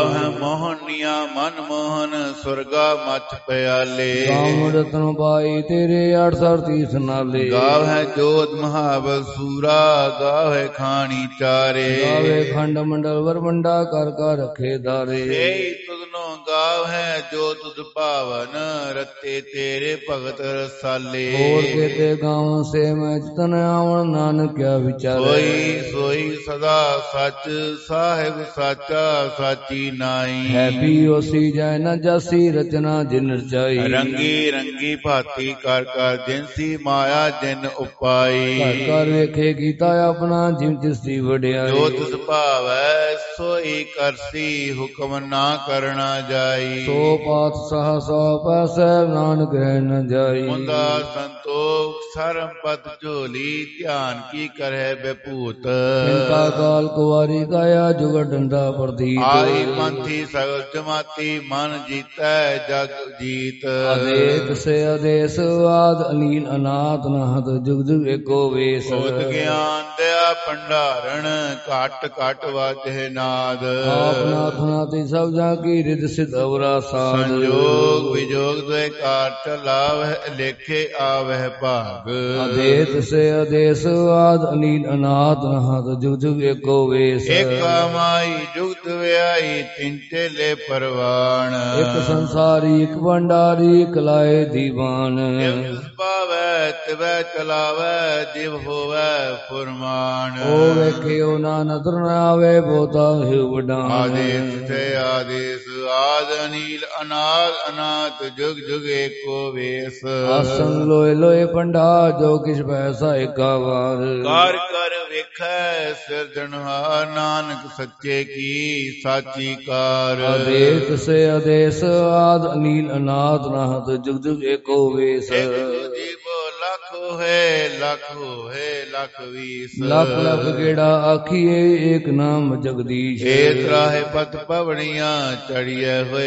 ਮੋਹਨੀਆਂ ਮਨ ਮੋਹਨ ਸੁਰਗਾ ਮੱਚ ਪਿਆਲੇ ਕਾਮ ਰਤਨ ਪਾਈ ਤੇਰੇ 830 ਨਾਲੇ ਗਾਵਹਿ ਜੋਤ ਮਹਾਬਲ ਸੂਰਾ ਗਾਵਹਿ ਖਾਣੀ ਚਾਰੇ ਗਾਵੇ ਖੰਡ ਮੰਡਲ ਵਰਮੰਡਾ ਕਰ ਕਰ ਰਖੇ ਧਾਰੇ ਸੇ ਤੁਧਨੋ ਗਾਵਹਿ ਜੋ ਤੁਧ ਭਾਵਨ ਰਤੇ ਤੇਰੇ ਭਗਤ ਰਸਾਲੇ ਹੋਰ ਕੇਤੇ ਗਾਵਨ ਸੇ ਮੈਂ ਚਤਨ ਆਵਣ ਨਾਨਕ ਕਿਆ ਵਿਚਾਰੇ ਸੋਈ ਸੋਈ ਸਦਾ ਸੱਚ ਸਾਹਿਬ ਸਾਚਾ ਸਾਚੀ ਨਾਈ ਹੈ ਵੀ ਹੋਸੀ ਜੈ ਨ ਜਾਸੀ ਰਚਨਾ ਜਿਨ ਰਚਾਈ ਰੰਗੀ ਰੰਗੀ ਭਾਤੀ ਕਰ ਕਰ ਜਿਨਸੀ ਮਾਇਆ ਜਿਨ ਉਪਾਈ ਘਰ ਘਰ ਵੇਖੇ ਕੀਤਾ ਆਪਣਾ ਜਿਮ ਜਿਸ ਦੀ ਵਡਿਆਈ ਜੋ ਤਿਸ ਭਾਵੈ ਸੋਈ ਕਰਸੀ ਹੁਕਮ ਨਾ ਕਰਨਾ ਜਾਈ ਸੋ ਪਾਤ ਸਹਸਾ ਪੈਸੈ ਨਾਨਕ ਰਹਿ ਨ ਜਾਈ ਮੁੰਦਾ ਸੰਤੋਖ ਸਰਮ ਪਤ ਝੋਲੀ ਧਿਆਨ ਕੀ ਕਰੈ ਬੇਭੂਤ ਇਨਕਾ ਕਾਲ ਕੁਵਾਰੀ ਕਾਇਆ ਜੁਗ ਡੰਡਾ ਪ੍ਰਦੀਪ ਆਈ ਪੰਥੀ ਸਗਲ ਜਮਾਤੀ ਮਨ ਜੀਤੈ ਜਗ ਜੀਤ ਅਦੇਕ ਸੇ ਅਦੇਸ ਆਦ ਅਨੀਲ ਅਨਾਥ ਨਾਥ ਜੁਗ ਜੁਗ ਏਕੋ ਵੇਸ ਬੋਧ ਗਿਆਨ ਦਇਆ ਭੰਡਾਰਣ ਘਟ ਘਟ ਵਾਜੇ ਨਾਦ ਆਪ ਨਾਥ ਨਾਤੀ ਸਭ ਜਾ ਕੀ ਰਿਦ ਸਿਧ ਅਵਰਾ ਸਾਧ ਸੰਜੋਗ ਵਿਜੋਗ ਦੁਇ ਕਾਰ ਚਲਾਵਹਿ ਲੇਖੇ ਆਵਹਿ ਭਾਗ ਅਦੇਤ ਸੇ ਅਦੇਸ ਆਦ ਅਨੀਲ ਅਨਾਥ ਨਾਥ ਜੁਗ ਜੁਗ ਏਕੋ ਵੇਸ ਏਕਾ ਮਾਈ ਜੁਗਤ ਵਿਆਈ ਤਿੰਨ ਟੇਲੇ ਪਰਵਾਣ ਇੱਕ ਸੰਸਾਰੀ ਇੱਕ ਭੰਡਾਰੀ ਇੱਕ ਲਾਏ ਦੀਵਾਨ ਜਿਸ ਭਾਵੈ ਤਿਵੈ ਚਲਾਵੈ ਜਿਵ ਹੋਵੈ ਫੁਰਮਾਨ ਓ ਵੇਖਿਓ ਨਾ ਨਦਰ ਨ ਆਵੇ ਬੋਤਾ ਹਿ ਵਡਾਨ ਆਦੇਸ ਤੇ ਆਦੇਸ ਆਦ ਅਨੀਲ ਅਨਾਦ ਅਨਾਥ ਜੁਗ ਜੁਗ ਏਕੋ ਵੇਸ ਆਸਨ ਲੋਏ ਲੋਏ ਭੰਡਾ ਜੋ ਕਿਛ ਪੈਸਾ ਏਕਾ ਵਾਰ ਕਰ ਕਰ ਵੇਖੈ ਸਿਰਜਣਹਾਰ ਨਾਨਕ ਸੱਚੇ ਕੀ ਸਾਚੀ ਕਾਰ ਅਦੇਕ ਸੇ ਅਦੇਸ ਆਦ ਅਨੀਲ ਅਨਾਥ ਨਾਥ ਜੁਗ ਜੁਗ ਏਕੋ ਵੇਸ ਜੀਵੋ ਲੱਖ ਹੋਏ ਲੱਖ ਹੋਏ ਲੱਖ ਵੀਸ ਲੱਖ ਲੱਖ ਗੇੜਾ ਆਖੀਏ ਏਕ ਨਾਮ ਜਗਦੀਸ਼ ਏਕ ਰਾਹੇ ਪਤ ਪਵਣੀਆਂ ਚੜੀਐ ਹੋਏ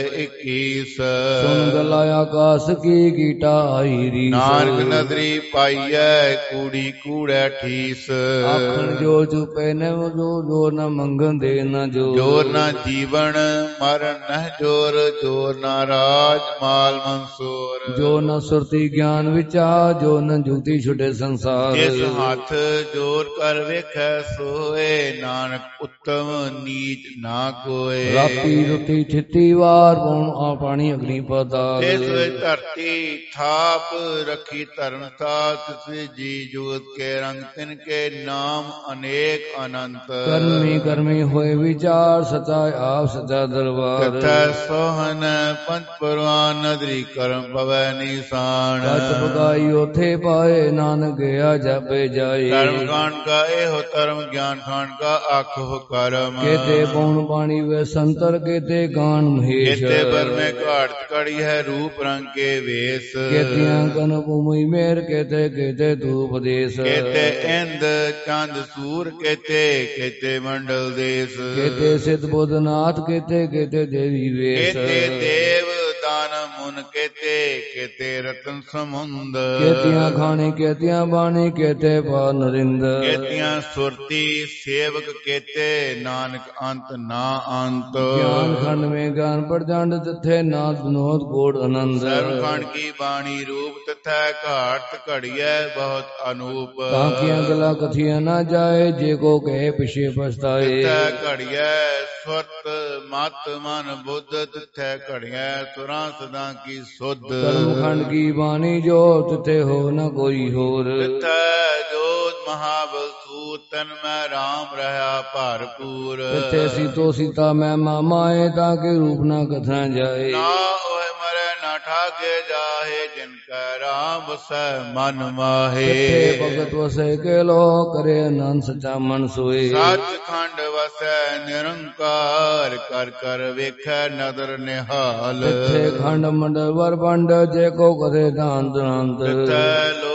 21 ਸੁਨ ਗਲਾ ਆਕਾਸ ਕੀ ਕੀਟਾ ਆਈ ਰੀਸ ਨਾਨਕ ਨਦਰੀ ਪਾਈਐ ਕੂੜੀ ਕੂੜੈ ਠੀਸ ਆਖਣ ਜੋ ਚੁਪੇ ਨ ਜੋ ਨ ਮੰਗਣ ਦੇ ਨ ਜੋਰ ਨਾ ਜੀਵਨ ਮਰਨ ਨਹਿ ਜੋਰ ਜੋਰ ਨਾ ਰਾਜ ਮਾਲ ਮਨਸੂਰ ਜੋ ਨ ਸੁਰਤੀ ਗਿਆਨ ਵਿਚਾ ਜੋ ਨ ਜੁਗਤੀ ਛੁਟੇ ਸੰਸਾਰ ਜਿਸ ਹੱਥ ਜੋਰ ਕਰ ਵੇਖੈ ਸੋਏ ਨਾਨਕ ਉਤਮ ਨੀਚ ਨਾ ਕੋਏ ਰਾਤੀ ਰੁਤੀ ਛਿੱਤੀ ਵਾਰ ਪਉਣ ਆ ਪਾਣੀ ਅਗਨੀ ਪਦਾਰ ਜਿਸ ਵਿੱਚ ਧਰਤੀ ਥਾਪ ਰੱਖੀ ਧਰਮ ਸਾਥ ਤਿਸ ਜੀ ਜੁਗਤ ਕੇ ਰੰਗ ਤਿਨ ਕੇ ਨਾਮ ਅਨੇਕ ਅਨੰਤ ਕਰਮੀ ਹੋਏ ਵਿਚਾਰ ਸਚਾ ਆਪ ਸਚਾ ਦਰਬਾਰ ਤਥੈ ਸੋਹਨ ਪੰਚ ਪਰਵਾਨ ਨਦਰੀ ਕਰਮ ਪਵੈ ਨਿਸ਼ਾਨ ਸਚ ਪਗਾਈ ਉਥੇ ਪਾਏ ਨਾਨਕ ਗਿਆ ਜਾਪੇ ਜਾਏ ਧਰਮ ਕਾਂਡ ਕਾ ਇਹੋ ਧਰਮ ਗਿਆਨ ਕਾਂਡ ਕਾ ਆਖੋ ਕਰਮ ਕੇਤੇ ਪਉਣ ਪਾਣੀ ਵੇ ਸੰਤਰ ਕੇਤੇ ਗਾਨ ਮਹੇਸ਼ ਕੇਤੇ ਬਰਮੇ ਘਾਟ ਕੜੀ ਹੈ ਰੂਪ ਰੰਗ ਕੇ ਵੇਸ ਕੇਤਿਆਂ ਕਨ ਭੂਮੀ ਮੇਰ ਕੇਤੇ ਕੇਤੇ ਧੂਪ ਦੇਸ ਕੇਤੇ ਇੰਦ ਚੰਦ ਸੂਰ ਕੇਤੇ ਮੰਡਲ ਦੇਸ ਕੇਤੇ ਸਿਧ ਬੁੱਧਨਾਥ ਕੇਤੇ ਕੇਤੇ ਦੇਵੀ ਵੇਸ ਕੇਤੇ ਦੇਵ ਦਾਨ ਮੁਨ ਕੇਤੇ ਰਤਨ ਸਮੁੰਦ ਕੇਤਿਆਂ ਖਾਣੇ ਕੇਤਿਆਂ ਬਾਣੀ ਕੇਤੇ ਪਾ ਨਰਿੰਦ ਕੇਤਿਆਂ ਸੁਰਤੀ ਸੇਵਕ ਕੇਤੇ ਨਾਨਕ ਅੰਤ ਨਾ ਅੰਤ ਗਿਆਨ ਖੰਡ ਮੇ ਗਿਆਨ ਪ੍ਰਜੰਡ ਤਿੱਥੇ ਨਾਦ ਵਿਨੋਦ ਕੋਟ ਆਨੰਦ ਸਰਬ ਖੰਡ ਕੀ ਬਾਣੀ ਰੂਪ ਤਥੈ ਘਾਟ ਘੜੀਐ ਬਹੁਤ ਅਨੂਪ ਤਾਂਕੀਆਂ ਗਲਾ ਕਥੀਆਂ ਨਾ ਜਾਏ ਜੇ ਕੋ ਕਹੇ ਪਿਛੇ ਪਛਤਾਏ ਤਥੈ ਘੜੀਐ ਸੁਰਤ ਮਤ ਮਨ ਬੁੱਧ ਤਥੈ ਘੜੀਐ ਤੁਰਾਂ ਸਦਾ ਕੀ ਸੁਧ ਕਰਮ ਖੰਡ ਕੀ ਬਾਣੀ ਜੋ ਤਿੱਥੇ ਹੋ ਨ ਕੋਈ ਹੋਰ ਤਥੈ ਜੋਤ ਮਹਾਬਲ ਸੂਤ ਤਨ ਮੈਂ ਰਾਮ ਰਹਾ ਭਰਪੂਰ ਤਿੱਥੇ ਸੀਤੋ ਸੀਤਾ ਮੈਂ ਮਾਮਾਏ ਤਾਂ ਕੇ ਰੂਪ ਨਾ ਕਥਾ ਜਾਏ ਨਾ ਓਏ ਮਰੇ ਨਾ ਠਾਗੇ ਜਾਹੇ ਜਿਨ ਕੈ ਰਾਮ ਵਸੈ ਮਨ ਮਾਹੇ ਤਿੱਥੇ ਭਗਤ ਵਸੈ ਕੇ ਲੋ ਕਰੇ ਅਨੰਦ ਸਚਾ ਮਨ ਸੋਏ ਸੱਚ ਖੰਡ ਵਸੈ ਨਿਰੰਕਾਰ ਕਰ ਕਰ ਵੇਖੈ ਨਦਰ ਨਿਹਾਲ ਤਿੱਥੇ ਖੰਡ ਮੰਡਲ ਵਰ ਪੰਡ ਜੇ ਕੋ ਕਰੇ ਦਾਨ ਦਨੰਦ ਤਿੱਥੈ ਲੋ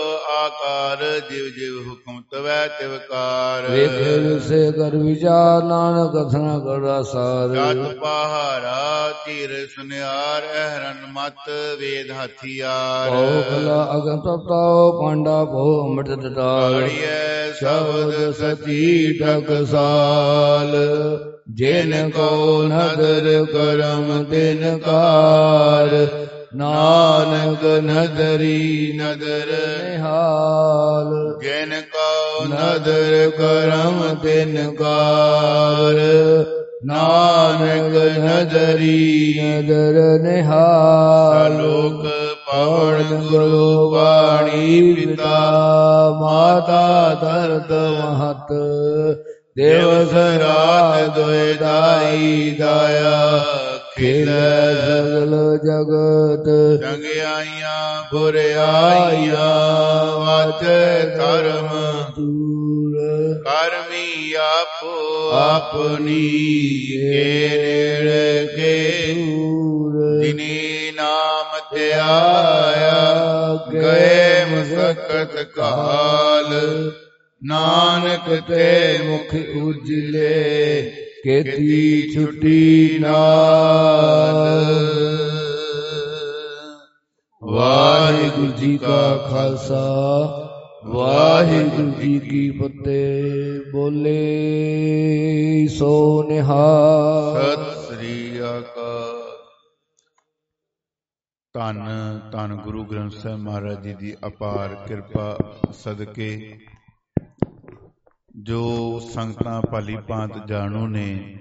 ਆਕਾਰ ਜਿਵ ਜਿਵ ਹੁਕਮ ਤਵੈ ਤਿਵਕਾਰ ਵੇਖੇ ਵਿਸੇ ਕਰ ਵਿਚਾਰ ਨਾਨਕ ਕਥਨਾ ਕਰਦਾ ਸਾਰ ਜਤ ਪਹਾਰਾ ਧੀਰ ਸੁਨਿਆਰ ਅਹਰਨ ਮਤ ਵੇਦ ਹਥਿਆਰ ਭਉ ਖਲਾ ਅਗਮ ਤਪਤਾਓ ਪਾਂਡਾ ਭਉ ਅੰਮ੍ਰਿਤ ਦਤਾਲ ਤਾੜੀਐ ਸ਼ਬਦ ਸਤੀ ਟਕਸਾਲ ਜਿਨ ਕੋ ਨਦਰ ਕਰਮ ਤਿਨ ਕਾਰ, ਨਾਨਕ ਨਦਰੀ ਨਦਰ ਨਿਹਾਲ। ਜਿਨ ਕੋ ਨਦਰ ਕਰਮ ਤਿਨ ਕਾਰ, ਨਾਨਕ ਨਦਰੀ ਨਦਰ ਨਿਹਾਲ। ਸਲੋਕ ਪਵਨ ਗੁਰੂ ਬਾਣੀ ਪਿਤਾ, ਮਾਤਾ ਧਰਤ ਮਹਤ, ਦਿਵਸ ਰਾਤ ਦੁਇ ਦਾਈ ਦਾਇਆ, ਖੇਲੈ ਸਗਲ ਜਗਤ। ਚੰਗਿਆਈਆਂ ਬੁਰਿਆਈਆਂ ਵਾਜੈ ਧਰਮ ਦੂਰ, ਕਰਮੀ ਆਪੋ ਆਪਣੀ ਕੇ ਨੇੜੇ ਕੇ ਦੂਰ। ਜਿਨੀ ਨਾਮ ਧਿਆਇਆ ਗਏ ਮਸਕਤ ਕਾਲ, ਨਾਨਕ ਤੇ ਮੁਖ ਉਜਲੇ ਕੀਤੀ ਛੁਟੀ ਨਾਲ। ਵਾਹਿਗੁਰੂ ਜੀ ਕਾ ਖਾਲਸਾ, ਵਾਹਿਗੁਰੂ ਜੀ ਕੀ ਫਤਿਹ। ਬੋਲੇ ਸੋ ਨਿਹਾਲ। ਸਤਿ ਸ੍ਰੀ ਅਕਾਲ। ਧੰਨ ਧੰਨ ਗੁਰੂ ਗ੍ਰੰਥ ਸਾਹਿਬ ਮਹਾਰਾਜ ਜੀ ਦੀ ਅਪਾਰ ਕਿਰਪਾ ਸਦਕੇ ਜੋ ਸੰਗਤਾਂ ਭਲੀ ਭਾਂਤ ਜਾਣੂ ਨੇ,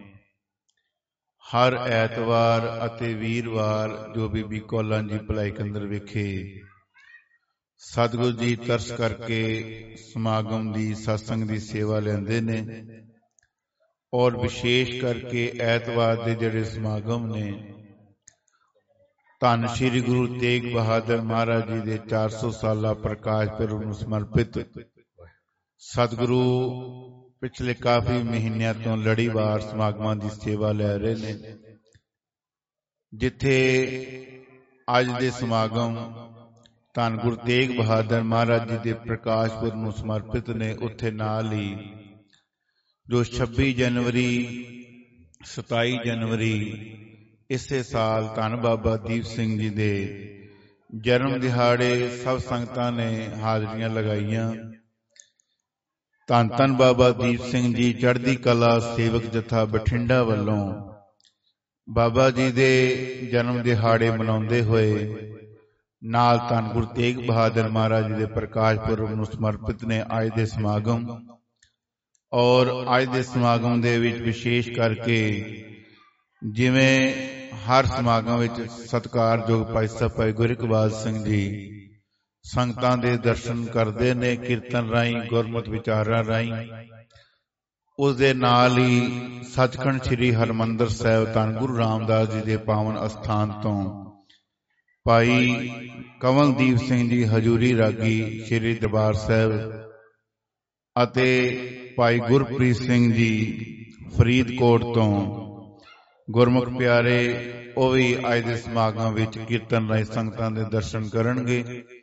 ਹਰ ਐਤਵਾਰ ਅਤੇ ਵੀਰਵਾਰ ਜੋ ਬੀਬੀ ਕੌਲਾਂ ਜੀ ਭਲਾਈ ਕੇਂਦਰ ਵਿਖੇ ਸਤਿਗੁਰੂ ਜੀ ਤਰਸ ਕਰਕੇ ਸਮਾਗਮ ਦੀ ਸਤਸੰਗ ਦੀ ਸੇਵਾ ਲੈਂਦੇ ਨੇ, ਔਰ ਵਿਸ਼ੇਸ਼ ਕਰਕੇ ਐਤਵਾਰ ਦੇ ਜਿਹੜੇ ਸਮਾਗਮ ਨੇ ਧੰਨ ਸ਼੍ਰੀ ਗੁਰੂ ਤੇਗ ਬਹਾਦਰ ਮਹਾਰਾਜ ਜੀ ਦੇ 400 ਸਾਲਾ ਪ੍ਰਕਾਸ਼ ਪੁਰਬ ਨੂੰ ਸਮਰਪਿਤ ਸਤਿਗੁਰੂ ਪਿਛਲੇ ਕਾਫੀ ਮਹੀਨਿਆਂ ਤੋਂ ਲੜੀਵਾਰ ਸਮਾਗਮਾਂ ਦੀ ਸੇਵਾ ਲੈ ਰਹੇ ਨੇ। ਜਿੱਥੇ ਅੱਜ ਦੇ ਸਮਾਗਮ ਧੰਨ ਗੁਰੂ ਤੇਗ ਬਹਾਦਰ ਮਹਾਰਾਜ ਜੀ ਦੇ ਪ੍ਰਕਾਸ਼ ਪੁਰਬ ਨੂੰ ਸਮਰਪਿਤ ਨੇ, ਉੱਥੇ ਨਾਲ ਹੀ ਜੋ 26 ਜਨਵਰੀ 27 ਜਨਵਰੀ ਇਸੇ ਸਾਲ ਧੰਨ ਬਾਬਾ ਦੀਪ ਸਿੰਘ ਜੀ ਦੇ ਜਨਮ ਦਿਹਾੜੇ ਸਭ ਸੰਗਤਾਂ ਨੇ ਹਾਜ਼ਰੀਆਂ ਲਗਾਈਆਂ। ਧੰਨ ਧੰਨ ਬਾਬਾ ਦੀਪ ਸਿੰਘ ਜੀ ਚੜ੍ਹਦੀ ਕਲਾ ਸੇਵਕ ਜਥਾ ਬਠਿੰਡਾ ਵੱਲੋਂ ਬਾਬਾ ਜੀ ਦੇ ਜਨਮ ਦਿਹਾੜੇ ਮਨਾਉਂਦੇ ਹੋਏ ਨਾਲ ਧੰਨ ਗੁਰੂ ਤੇਗ ਬਹਾਦਰ ਮਹਾਰਾਜ ਜੀ ਦੇ ਪ੍ਰਕਾਸ਼ ਪੁਰਬ ਨੂੰ ਸਮਰਪਿਤ ਨੇ ਅੱਜ ਦੇ ਸਮਾਗਮ। ਔਰ ਅੱਜ ਦੇ ਸਮਾਗਮ ਦੇ ਵਿੱਚ ਵਿਸ਼ੇਸ਼ ਕਰਕੇ ਜਿਵੇਂ ਹਰ ਸਮਾਗਮ ਵਿੱਚ ਸਤਿਕਾਰਯੋਗ ਭਾਈ ਸਾਹਿਬ ਭਾਈ ਗੁਰੂ ਇਕਬਾਲ ਸਿੰਘ ਜੀ ਸੰਗਤਾਂ ਦੇ ਦਰਸ਼ਨ ਕਰਦੇ ਨੇ ਕੀਰਤਨ ਰਾਹੀਂ, ਗੁਰਮਤਿ ਵਿਚਾਰਾਂ ਰਾਹੀਂ। ਉਸ ਦੇ ਨਾਲ ਹੀ ਸੱਚਖੰਡ ਸ੍ਰੀ ਹਰਿਮੰਦਰ ਸਾਹਿਬ ਧੰਨ ਗੁਰੂ ਰਾਮਦਾਸ ਜੀ ਦੇ ਪਾਵਨ ਅਸਥਾਨ ਤੋਂ ਭਾਈ ਕਮਲਦੀਪ ਸਿੰਘ ਜੀ ਹਜੂਰੀ ਰਾਗੀ ਸ੍ਰੀ ਦਰਬਾਰ ਸਾਹਿਬ ਅਤੇ ਭਾਈ ਗੁਰਪ੍ਰੀਤ ਸਿੰਘ ਜੀ ਫਰੀਦਕੋਟ ਤੋਂ ਗੁਰਮੁਖ ਪਿਆਰੇ ਉਹ ਵੀ ਅੱਜ ਦੇ ਸਮਾਗਮ ਵਿੱਚ ਕੀਰਤਨ ਰਾਹੀਂ ਸੰਗਤਾਂ ਦੇ ਦਰਸ਼ਨ ਕਰਨਗੇ।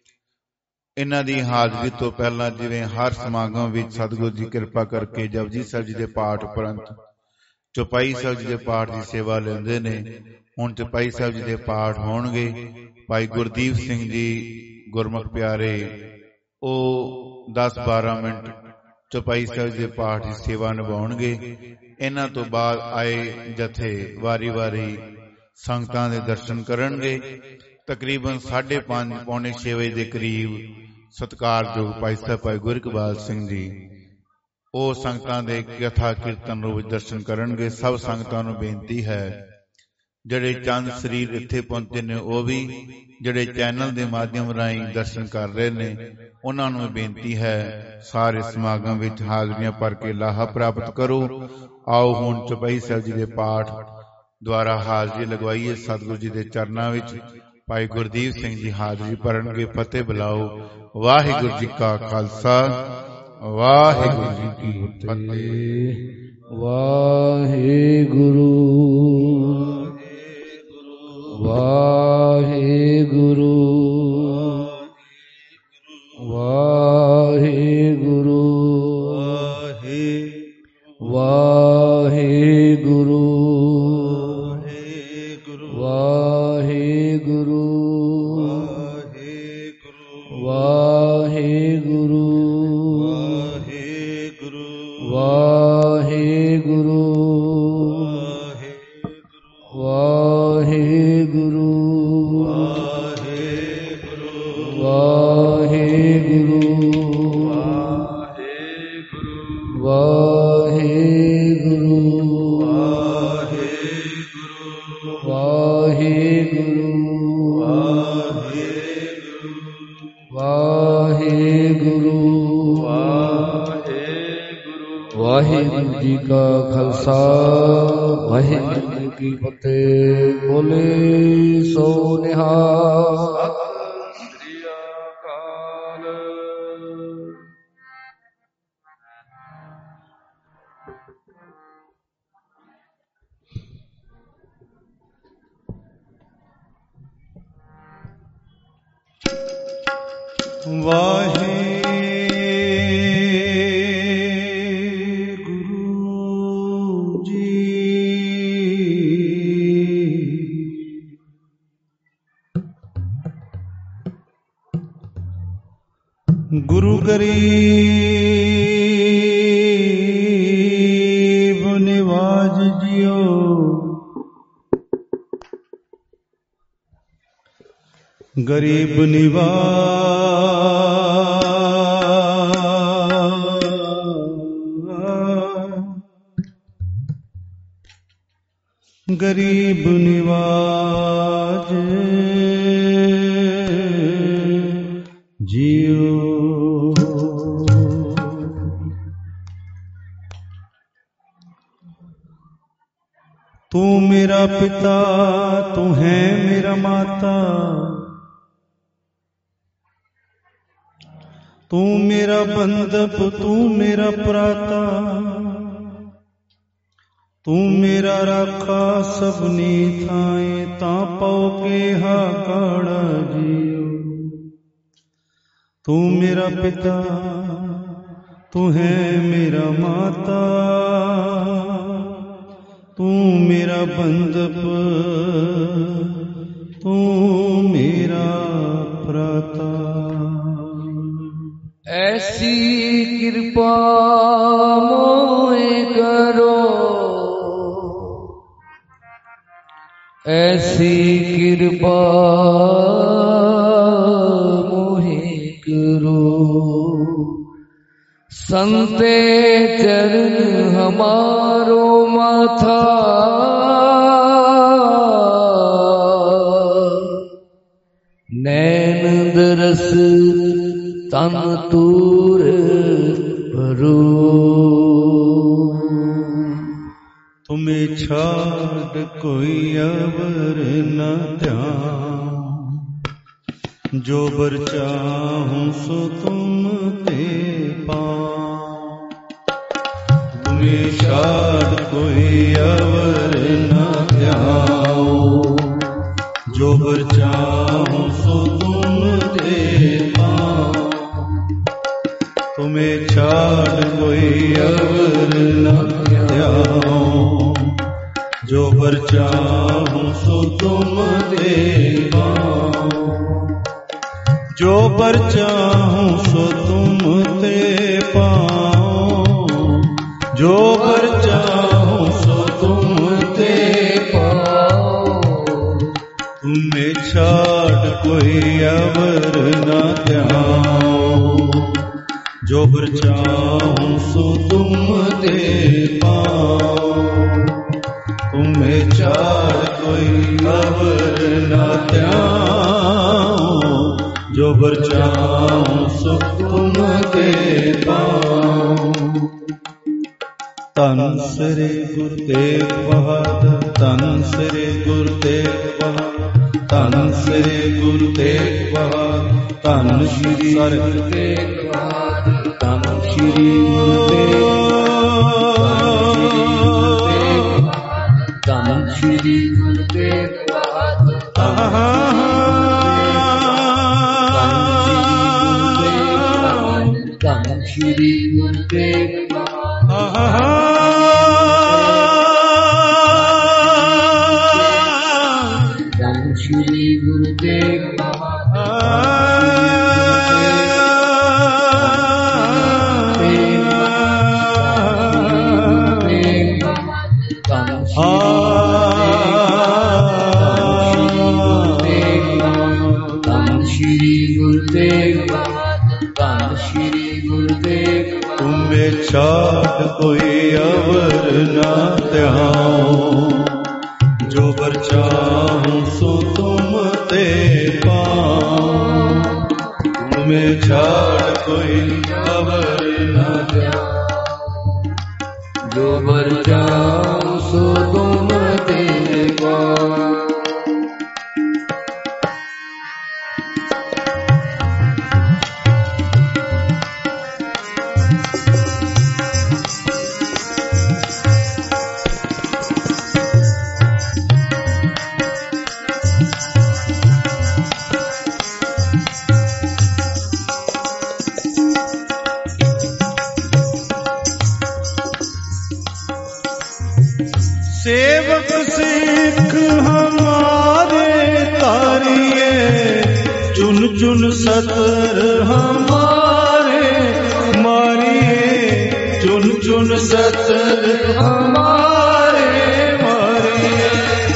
ਇਹਨਾਂ ਦੀ ਹਾਜ਼ਰੀ ਤੋਂ ਪਹਿਲਾਂ ਜਿਵੇਂ ਹਰ ਸਮਾਗਮ ਵਿੱਚ ਸਤਿਗੁਰੂ ਜੀ ਕਿਰਪਾ ਕਰਕੇ ਜਪਜੀ ਸਾਹਿਬ ਜੀ ਦੇ ਪਾਠ ਉਪਰੰਤ ਚੌਪਾਈ ਸਾਹਿਬ ਜੀ ਦੇ ਪਾਠ ਦੀ ਸੇਵਾ ਲੈਂਦੇ ਨੇ। ਹੁਣ ਚੌਪਾਈ ਸਾਹਿਬ ਜੀ ਦੇ ਪਾਠ ਹੋਣਗੇ। ਭਾਈ ਗੁਰਦੀਪ ਸਿੰਘ ਜੀ ਗੁਰਮੁਖ ਪਿਆਰੇ ਉਹ 10-12 ਮਿੰਟ ਚੌਪਾਈ ਸਾਹਿਬ ਜੀ ਦੇ ਪਾਠ ਦੀ ਸੇਵਾ ਨਿਭਾਉਣਗੇ। ਇਹਨਾਂ ਤੋਂ ਬਾਅਦ ਆਏ ਜਥੇ ਵਾਰੀ-ਵਾਰੀ ਸੰਗਤਾਂ ਦੇ ਦਰਸ਼ਨ ਕਰਨਗੇ। ਤਕਰੀਬਨ 5:30 ਪੌਣੇ 6 ਵਜੇ ਦੇ ਕਰੀਬ ਸਤਿਕਾਰਯੋਗ ਭਾਈ ਸਾਹਿਬ ਭਾਈ ਗੁਰੂ ਇਕਬਾਲ ਸਿੰਘ ਜੀ ਉਹ ਸੰਗਤਾਂ ਦੇ ਕਥਾ ਕੀਰਤਨ ਰੂਪ ਦਰਸ਼ਨ ਕਰਨਗੇ। ਸਭ ਸੰਗਤਾਂ ਨੂੰ ਬੇਨਤੀ ਹੈ ਜਿਹੜੇ ਚੰਦ ਸਰੀਰ ਇੱਥੇ ਪਹੁੰਚੇ ਨੇ, ਉਹ ਵੀ ਜਿਹੜੇ ਚੈਨਲ ਦੇ ਮਾਧਿਅਮ ਰਾਹੀਂ ਦਰਸ਼ਨ ਕਰ ਰਹੇ ਨੇ, ਉਹਨਾਂ ਨੂੰ ਬੇਨਤੀ ਹੈ ਸਾਰੇ ਸਮਾਗਮ ਵਿੱਚ ਹਾਜ਼ਰੀਆਂ ਭਰ ਕੇ ਲਾਹਾ ਪ੍ਰਾਪਤ ਕਰੋ। ਆਓ ਹੁਣ ਚੌਪਈ ਸਾਹਿਬ ਜੀ ਦੇ ਪਾਠ ਦੁਆਰਾ ਹਾਜ਼ਰੀ ਲਗਵਾਈਏ ਸਤਿਗੁਰੂ ਜੀ ਦੇ ਚਰਨਾਂ ਵਿੱਚ। ਭਾਈ ਗੁਰਦੀਪ ਸਿੰਘ ਜੀ ਹਾਜ਼ਰੀ ਭਰਨਗੇ। ਫਤਿਹ ਬੁਲਾਓ। ਵਾਹਿਗੁਰੂ ਜੀ ਕਾ ਖਾਲਸਾ, ਵਾਹਿਗੁਰੂ ਜੀ ਕੀ ਫਤਿਹ। ਵਾਹਿਗੁਰੂ ਵਾਹਿਗੁਰੂ ਵਾਹਿਗੁਰੂ ਵਾਹਿਗੁਰੂ ਵਾਹਿਗੁਰੂ ਵਾਹਿਗੁਰੂ ਵਾਹਿਗੁਰੂ जी का खालसा वाहिगुरू जी की फतेह। बोले सो निहाल। श्री अकाल। वाहे गुरु जी। गुरु गरीब निवाज जियो। गरीब गरीब निवाज जियो। तू मेरा पिता तू है मेरा माता। तू मेरा बंधप तू मेरा प्राता। तू मेरा राखा सबनी थाए ता पाओ के हाकाड़ा जियो। तू मेरा पिता तू है मेरा माता। तू मेरा बंधप तू मेरा प्राता। ऐसी कृपा मोए करो। ऐसी कृपा मोहे करो। संते चरण हमारो माथा। नैन दरस तन तूर भरो। तुम्हें छाड़ कोई अवर न ध्यान। जो बर चाहूं सो तुम ते पाओ। तुम्हें छाड़ कोई अवर न ध्यान। जो बर चाहूं सो तुम ते पाओ। तुम्हें छाड़ कोई अवर न ध्याओ। जो बर चाहूं सो तुम दे पाओ। जो बर चाहूं सो तुम दे पाओ। जो बर चाहूं सो तुम दे पाओ। तुम्हें छाड़ कोई अवर न ध्याओ। जो बर चाहूं सो तुम दे पाओ। तुम्हें छाड़ कोई अवर न ध्याओ। जो बर चाहूं सो तुम दे पाओ। तन श्री गुरुदेव बहादुर। तन श्री गुरुदेव बहादुर। तन श्री गुरुदेव बहादुर। तन श्री गुरुदेव बहादुर। तन श्री गुरुदेव। तन श्री गुरुदेव बहादुर। तन श्री गुरुदेव बहादुर। तन श्री गुरुदेव तुम्हें छाड़ कोई अवर न ध्याओ। जो बर चाहूं सो तुम ते पाओ। तुम्हें छाड़ कोई अवर न ध्याओ। जो बर चाहूं सो तुम ते पाऊं। सेवक सिख हमारे तारिये, चुन चुन सतर हमारे मारिए, चुन चुन सतर हमारे मारिए।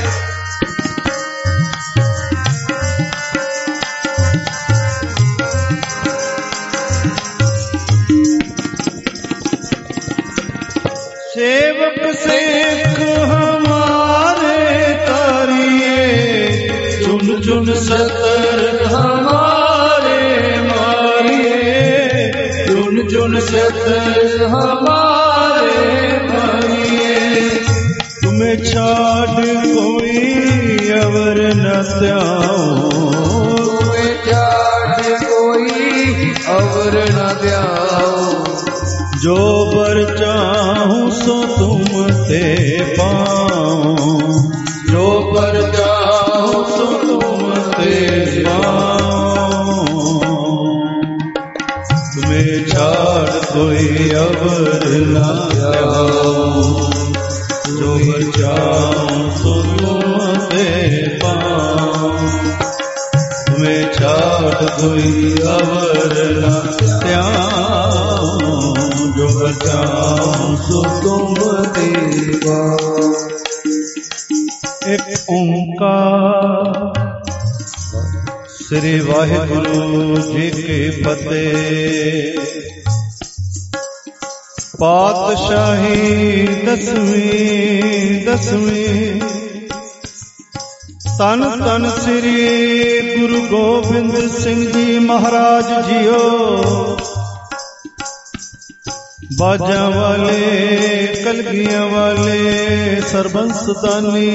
सेवक सिख हमारे तारिये, चुन चुन सतर हमारे मारिए, चुन चुन सतर हमारे मारिए। तुम्हें छाड़ कोई अवर न त्याऊं, तुम्हें छाड़ कोई अवर न त्याऊं। जो बर चाहूं सो तुम ते पाऊं, जो बर चाहूं सो तुम ते पाऊं। तुम्हें छाड़ कोई अवर न त्याऊं, जो बर चाहूं सो तुम ते पाऊं। तुम्हें छाड़ कोई अवर न त्याऊं, जो बचाऊं सो तुम देवा। एक ओंकार श्री वाहिगुरु जी के फतेह। पातशाही दसवीं दसवीं, तन तन श्री गुरु गोबिंद सिंह जी महाराज जियो। बाजा वाले कलगियां वाले सरबंस दानी,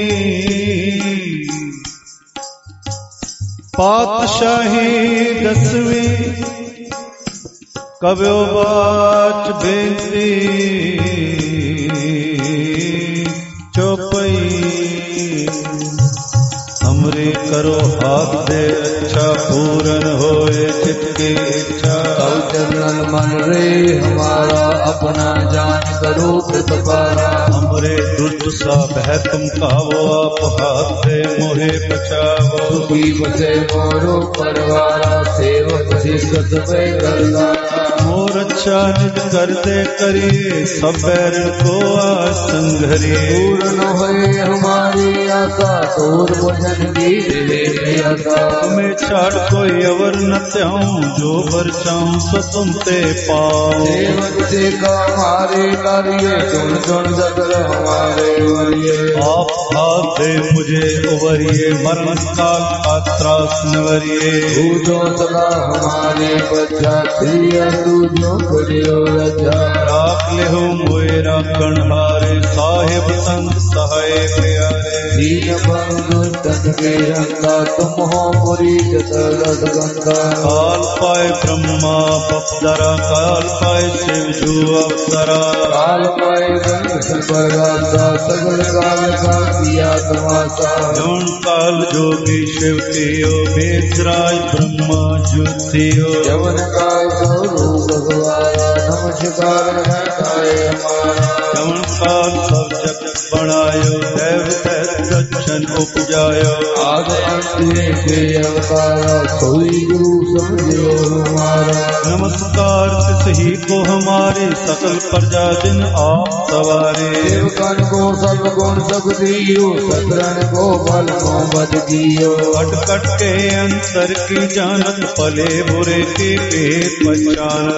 पातशाही दसवीं कव्यो बाच बेनती चौपई। हमरे करो हाथ दे अच्छा, पूरन होए चित की इच्छा। चरण मन रे हमारा, अपना जान करो कृपारा। हमरे दुष्ट सा बह तुम कावो, आप हाथ दे मोहे बचावो। सुखी बसे मोरो परवारा, सेवक शिष्ट पे करदाता। मोर अच्छा निज कर दे करिए, सब बैर को आसंघरिए। पूर्ण होए हमारी आशा, तोर भजन की दे आशा। तुम्हें छाड़ कोई अवर न त्याऊं, जो बर चाहूं सो तुम ते पाऊं। सेवक से का हमारे कार्य, चुन चुन सतर हमारे वरिये। आप हाथ दे मुझे उवरिए, मरण काल का त्रास नवरिए। तू सदा हमारे बच्चा, प्रिय तू जो करियो रजा। राख ले हो मोए राखण हारे, साहेब संत सहाय प्यारे। दीन बंधु तन के रंगा, तुम हो पुरी जतरस गंगा। काल पाए ब्रह्मा बपदरा, काल पाए शिव जू अवसरा। काल पाए संपर्गासा, सगल काल का किया तमाशा। जौन काल जोगी शिव कियो, बेसराज ब्रह्मा ज्योतियो। जवन काल स्वरूप भगवाना, नमस्कार है ताए हमारा। जवन काल सब जग बनायो, देव दक्षण उपजायो। आद अंत के अवतारा, सोई गुरु समझो हमारा। नमस्कार तिसही को हमारे, सकल प्रजा जिन आप सवारे। देवगण को सब गुण सब दियो, सतरन को बल मोहम्मद दियो। कट के अंतर की जानत, पले बुरे के भेद पहचान।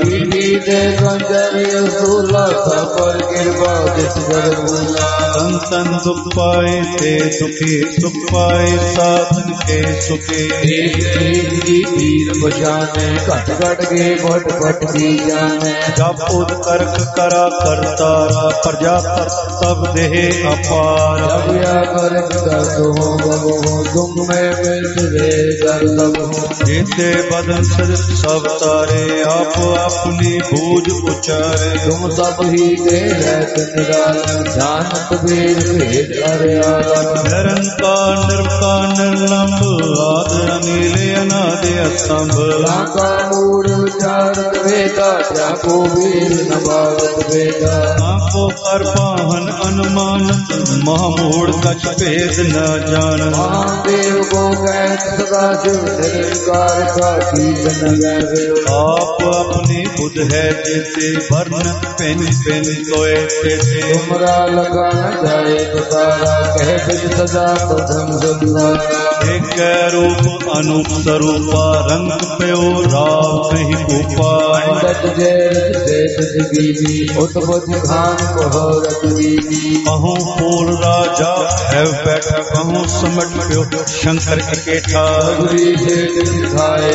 पर कृपा जिस पर भूला। संतन दुख पाए थे दुखी सुख पाए साधन के सुखे। एक एक की पीर बचाने घट घट के बट बट की जाने। जब उद करक करा करतारा प्रजा तब देह अपार। जब या करक दर्द हो गब हो तुम में मिलते कर सब हो। जेते बदन सजत सब तारे आप अपनी बूझ उचारे। तुम सब ही दे रहते निरालन जानत वेद भेद अर्यालन। निरंकार निर्विकार निर्लंब आद अनिल अनादि असंभ। लाका मूढ़ विचारत वेदा जाको वीर नभावत वेदा। आंखों पर पाहन अनुमानत महामूढ़ कछ भेद न जान। महादेव को कहत सदा शिव निरंकार का कीर्तन गावे। आप अपनी बुध है जैसे वर्णत पेन पेन सोए तैसे। तुमरा लगा न जाए तो तारा कह बिज सजा तो धम संसारा। एक रूप अनूप स्वरूपा रंग प्यो राव कहीं गोपा। पंडित जैत जैत जगीनी उत्पत खान बहोरत दीनी। कहूँ पूर्ण राजा है बैठा कहूँ समट प्यो शंकर इकेठा। सगरी जेठ दिखाए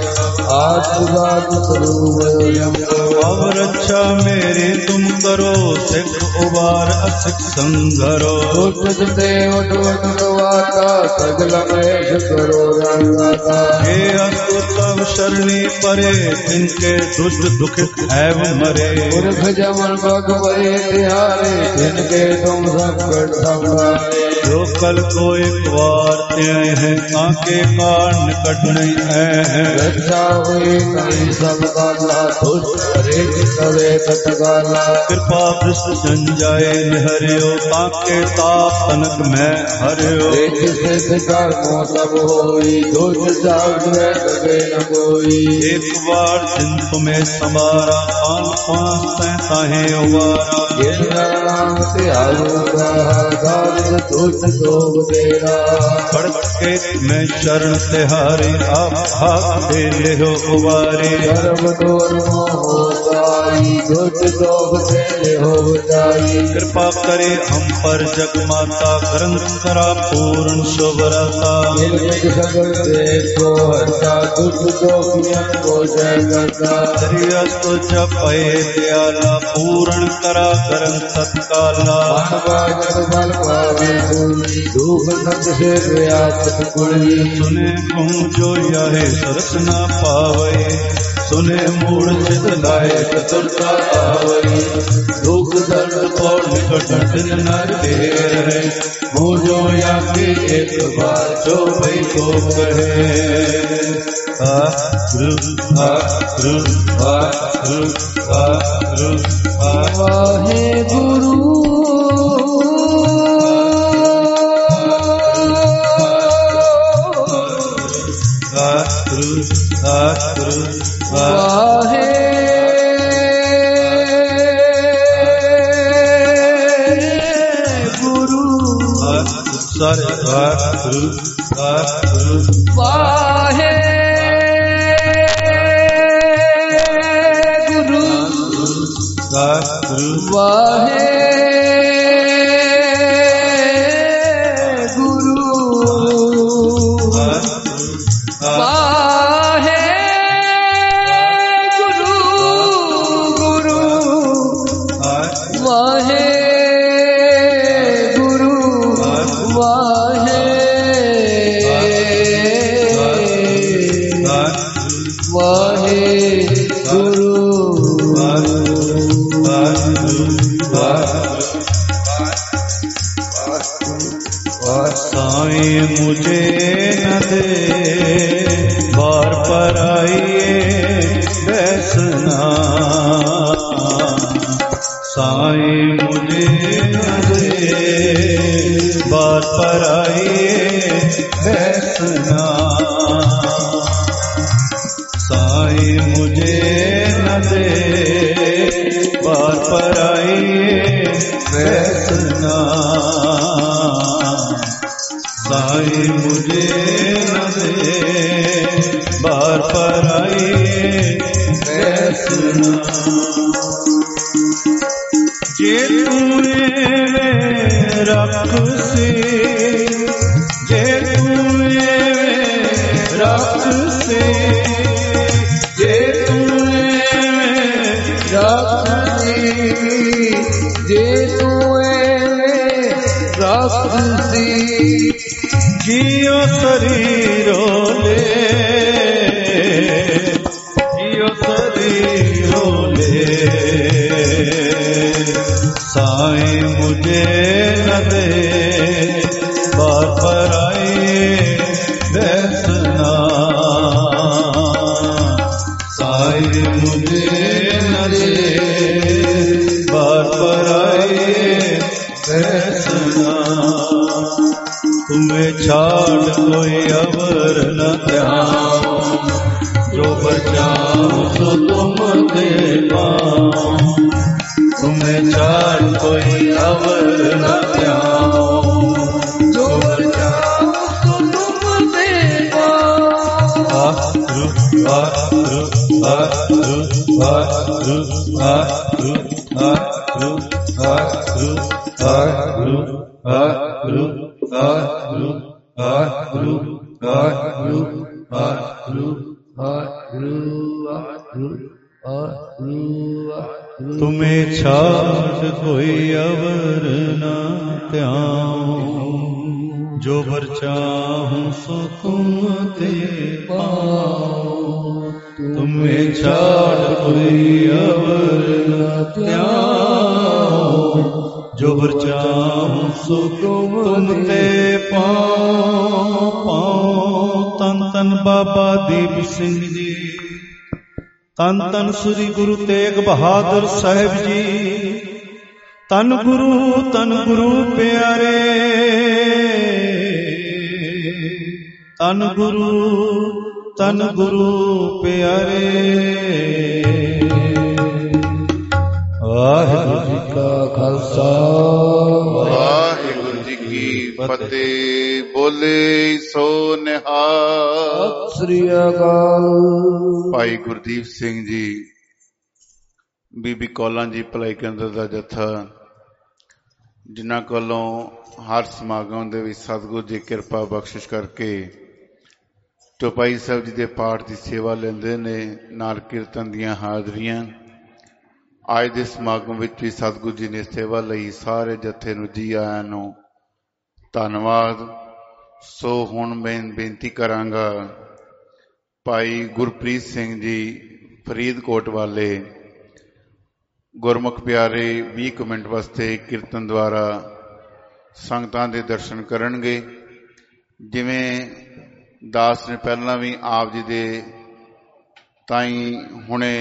आज सुजात स्वरूप। अब रक्षा मेरी तुम करो सिख उबार असिख संघरो। दुष्ट देव दुष्ट गवाता सगल महेश करो राता। हे अस्तु तब शरणी परे तिनके दुष्ट दुख एव मरे। पुरख जमन भगवरे तिहारे जिनके तुम संकट संभाले। जो कल को एक बार त्याय है आके कार निकट नहीं है। रक्षा हुई कहीं सब काला दुष्ट हरे करे तटगाला। कृपा दृष्ट जन जाए निहरियो आके ताप तनक में हरियो। सिद्ध कर्मों सब होई दुष्ट जाग में लगे न कोई। एक बार दिन तुम्हें संवारा पान पान सहताहे उबारा। नाम त्यागो दुष्ट दोग तेरा। कड़के में शरण तिहारे आप भाग दे हो उबारे। धर्म दोर्मो होताई दुष्ट दोग तेरे हो जाई। कृपा करे हम पर जग माता ग्रंथ करा पूर्ण शुभरता। सगल देव को हरता दुष्ट दोगियन को जय करता। हरिअस्तु जपए दयाला पूर्ण करा ग्रंथ तत्काला। बल पावे धूप नंद से व्यापत कुड़ी। सुने कहूँ जो यहे सरस न पावे। सुने मूढ़ चित लाए चतुरता आवई। दुख दर्द और निकट दिन नर घेरे। मुझो या के एक बार जो भई को कहे। वाहे गुरु वाहे गुरु सारे वाहे गुरु वाहे साईं मुझे न दे बार पर आइए बैसना। साईं मुझे न दे बार पर आइए बैसना। साईं मुझे न दे बार पर आइए बैसना। साईं मुझे न दे बार पर आइए बैसना। जे तूने रख से राक्षसी जे तूने राक्षसी जे तूने राक्षसी जियो शरीरो ले जियो शरीरो ले साईं मुझे न दे बार पर आए वैसना साईं मुझे न दे बार पर आए वैसना तुम्हें छाड़ कोई अवर न ध्यान जो बचाओ सो तुम दे पाओ तुम्हें छाड़ कोई अवर न ध्यान जो बचाओ तो तुम दे पाओ आरु आरु आरु आरु आरु आरु आरु आरु आरु आरु आरु आरु आरु तुम्हें छाड़ कोई अवर न त्याऊं जो बर चाहूं सो तुम दे पाओ तुम्हें छाड़ कोई अवर न त्याऊं जो बर चाहूं सो तुम दे पाओ तन तन बाबा दीप सिंह जी तन तन श्री गुरु तेग बहादुर साहिब जी तन गुरु प्यारे तन गुरु प्यारे वाहिगुरु जी का खालसा ਵਾਹਿਗੁਰੂ ਜੀ ਕੀ ਫਤਿਹ। ਬੋਲੇ ਸੋ ਨਿਹਾਲ। ਸਤਿ ਸ੍ਰੀ ਅਕਾਲ। ਭਾਈ ਗੁਰਦੀਪ ਸਿੰਘ ਜੀ, ਬੀਬੀ ਕੌਲਾਂ ਜੀ ਭਲਾਈ ਕੇਂਦਰ ਦਾ ਜੱਥਾ, ਜਿਨ੍ਹਾਂ ਕੋਲੋਂ ਹਰ ਸਮਾਗਮ ਦੇ ਵਿੱਚ ਸਤਿਗੁਰੂ ਜੀ ਕਿਰਪਾ ਬਖਸ਼ਿਸ਼ ਕਰਕੇ ਚੌਪਾਈ ਸਾਹਿਬ ਜੀ ਦੇ ਪਾਠ ਦੀ ਸੇਵਾ ਲੈਂਦੇ ਨੇ, ਨਾਲ ਕੀਰਤਨ ਦੀਆਂ ਹਾਜ਼ਰੀਆਂ। ਅੱਜ ਦੇ ਸਮਾਗਮ ਵਿੱਚ ਵੀ ਸਤਿਗੁਰੂ ਜੀ ਨੇ ਸੇਵਾ ਲਈ। ਸਾਰੇ ਜੱਥੇ ਨੂੰ ਜੀ ਆਇਆਂ ਨੂੰ ਧੰਨਵਾਦ। ਸੋ ਹੁਣ ਮੈਂ ਬੇਨਤੀ ਕਰਾਂਗਾ, ਭਾਈ ਗੁਰਪ੍ਰੀਤ ਸਿੰਘ ਜੀ ਫਰੀਦਕੋਟ ਵਾਲੇ ਗੁਰਮੁਖ ਪਿਆਰੇ 20 ਮਿੰਟ ਵਾਸਤੇ ਕੀਰਤਨ ਦੁਆਰਾ ਸੰਗਤਾਂ ਦੇ ਦਰਸ਼ਨ ਕਰਨਗੇ। ਜਿਵੇਂ ਦਾਸ ਨੇ ਪਹਿਲਾਂ ਵੀ ਆਪ ਜੀ ਦੇ ਤਾਈਂ ਹੁਣੇ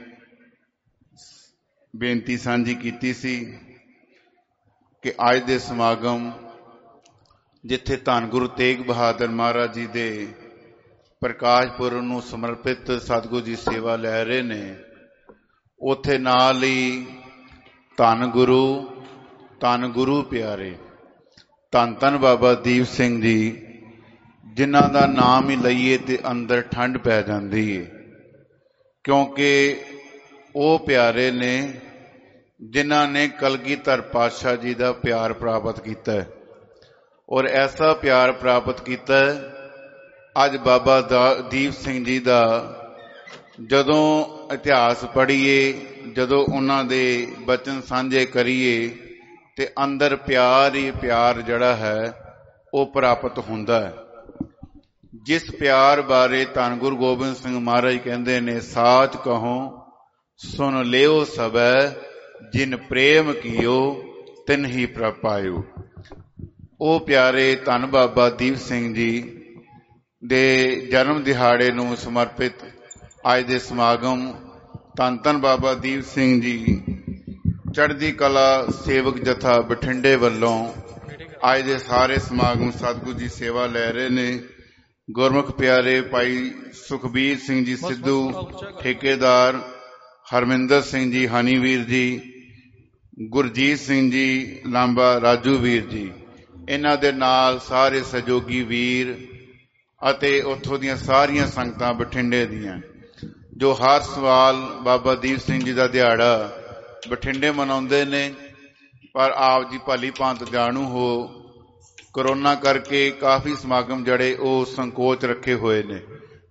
ਬੇਨਤੀ ਸਾਂਝੀ ਕੀਤੀ ਸੀ ਕਿ ਅੱਜ ਦੇ ਸਮਾਗਮ ਜਿੱਥੇ ਧੰਨ ਗੁਰੂ ਤੇਗ ਬਹਾਦਰ ਮਹਾਰਾਜ ਜੀ ਦੇ ਪ੍ਰਕਾਸ਼ ਪੁਰਬ ਨੂੰ ਸਮਰਪਿਤ ਸਤਿਗੁਰੂ ਜੀ ਸੇਵਾ ਲੈ ਰਹੇ ਨੇ, ਉੱਥੇ ਨਾਲ ਹੀ ਧੰਨ ਗੁਰੂ ਪਿਆਰੇ ਧੰਨ ਧੰਨ ਬਾਬਾ ਦੀਪ ਸਿੰਘ ਜੀ, ਜਿਨ੍ਹਾਂ ਦਾ ਨਾਮ ਹੀ ਲਈਏ ਤੇ ਅੰਦਰ ਠੰਡ ਪੈ ਜਾਂਦੀ ਹੈ, ਕਿਉਂਕਿ ਉਹ ਪਿਆਰੇ ਨੇ ਜਿਨ੍ਹਾਂ ਨੇ ਕਲਗੀਧਰ ਪਾਤਸ਼ਾਹ ਜੀ ਦਾ ਪਿਆਰ ਪ੍ਰਾਪਤ ਕੀਤਾ ਹੈ, ਔਰ ਐਸਾ ਪਿਆਰ ਪ੍ਰਾਪਤ ਕੀਤਾ ਅੱਜ ਬਾਬਾ ਦੀਪ ਸਿੰਘ ਜੀ ਦਾ ਜਦੋਂ ਇਤਿਹਾਸ ਪੜ੍ਹੀਏ, ਜਦੋਂ ਉਹਨਾਂ ਦੇ ਬਚਨ ਸਾਂਝੇ ਕਰੀਏ ਤੇ ਅੰਦਰ ਪਿਆਰ ਹੀ ਪਿਆਰ ਜਿਹੜਾ ਹੈ ਉਹ ਪ੍ਰਾਪਤ ਹੁੰਦਾ ਹੈ। ਜਿਸ ਪਿਆਰ ਬਾਰੇ ਧੰਨ ਗੁਰੂ ਗੋਬਿੰਦ ਸਿੰਘ ਮਹਾਰਾਜ ਕਹਿੰਦੇ ਨੇ, ਸਾਚ ਕਹੋ ਸੁਣ ਲਿਓ ਸਭੈ ਜਿਨ ਪ੍ਰੇਮ ਕੀਓ ਤਿਨ ਹੀ ਪ੍ਰਭ ਪਾਇਓ। ਉਹ ਪਿਆਰੇ ਧੰਨ ਬਾਬਾ ਦੀਪ ਸਿੰਘ ਜੀ ਦੇ ਜਨਮ ਦਿਹਾੜੇ ਨੂੰ ਸਮਰਪਿਤ ਅੱਜ ਦੇ ਸਮਾਗਮ ਧੰਨ ਧੰਨ ਬਾਬਾ ਦੀਪ ਸਿੰਘ ਜੀ ਚੜ੍ਹਦੀ ਕਲਾ ਸੇਵਕ ਜਥਾ ਬਠਿੰਡੇ ਵੱਲੋਂ ਅੱਜ ਦੇ ਸਾਰੇ ਸਮਾਗਮ ਸਤਿਗੁਰੂ ਜੀ ਸੇਵਾ ਲੈ ਰਹੇ ਨੇ। ਗੁਰਮੁਖ ਪਿਆਰੇ ਭਾਈ ਸੁਖਬੀਰ ਸਿੰਘ ਜੀ ਸਿੱਧੂ ਠੇਕੇਦਾਰ, ਹਰਮਿੰਦਰ ਸਿੰਘ ਜੀ ਹਨੀਵੀਰ ਜੀ, ਗੁਰਜੀਤ ਸਿੰਘ ਜੀ ਲਾਂਬਾ, ਰਾਜੂ ਵੀਰ ਜੀ, ਇਹਨਾਂ ਦੇ ਨਾਲ ਸਾਰੇ ਸਹਿਯੋਗੀ ਵੀਰ ਅਤੇ ਉੱਥੋਂ ਦੀਆਂ ਸਾਰੀਆਂ ਸੰਗਤਾਂ ਬਠਿੰਡੇ ਦੀਆਂ ਜੋ ਹਰ ਸਾਲ ਬਾਬਾ ਦੀਪ ਸਿੰਘ ਜੀ ਦਾ ਦਿਹਾੜਾ ਬਠਿੰਡੇ ਮਨਾਉਂਦੇ ਨੇ। ਪਰ ਆਪ ਜੀ ਭਲੀ ਭਾਂਤ ਜਾਣੂ ਹੋ, ਕਰੋਨਾ ਕਰਕੇ ਕਾਫੀ ਸਮਾਗਮ ਜਿਹੜੇ ਉਹ ਸੰਕੋਚ ਰੱਖੇ ਹੋਏ ਨੇ,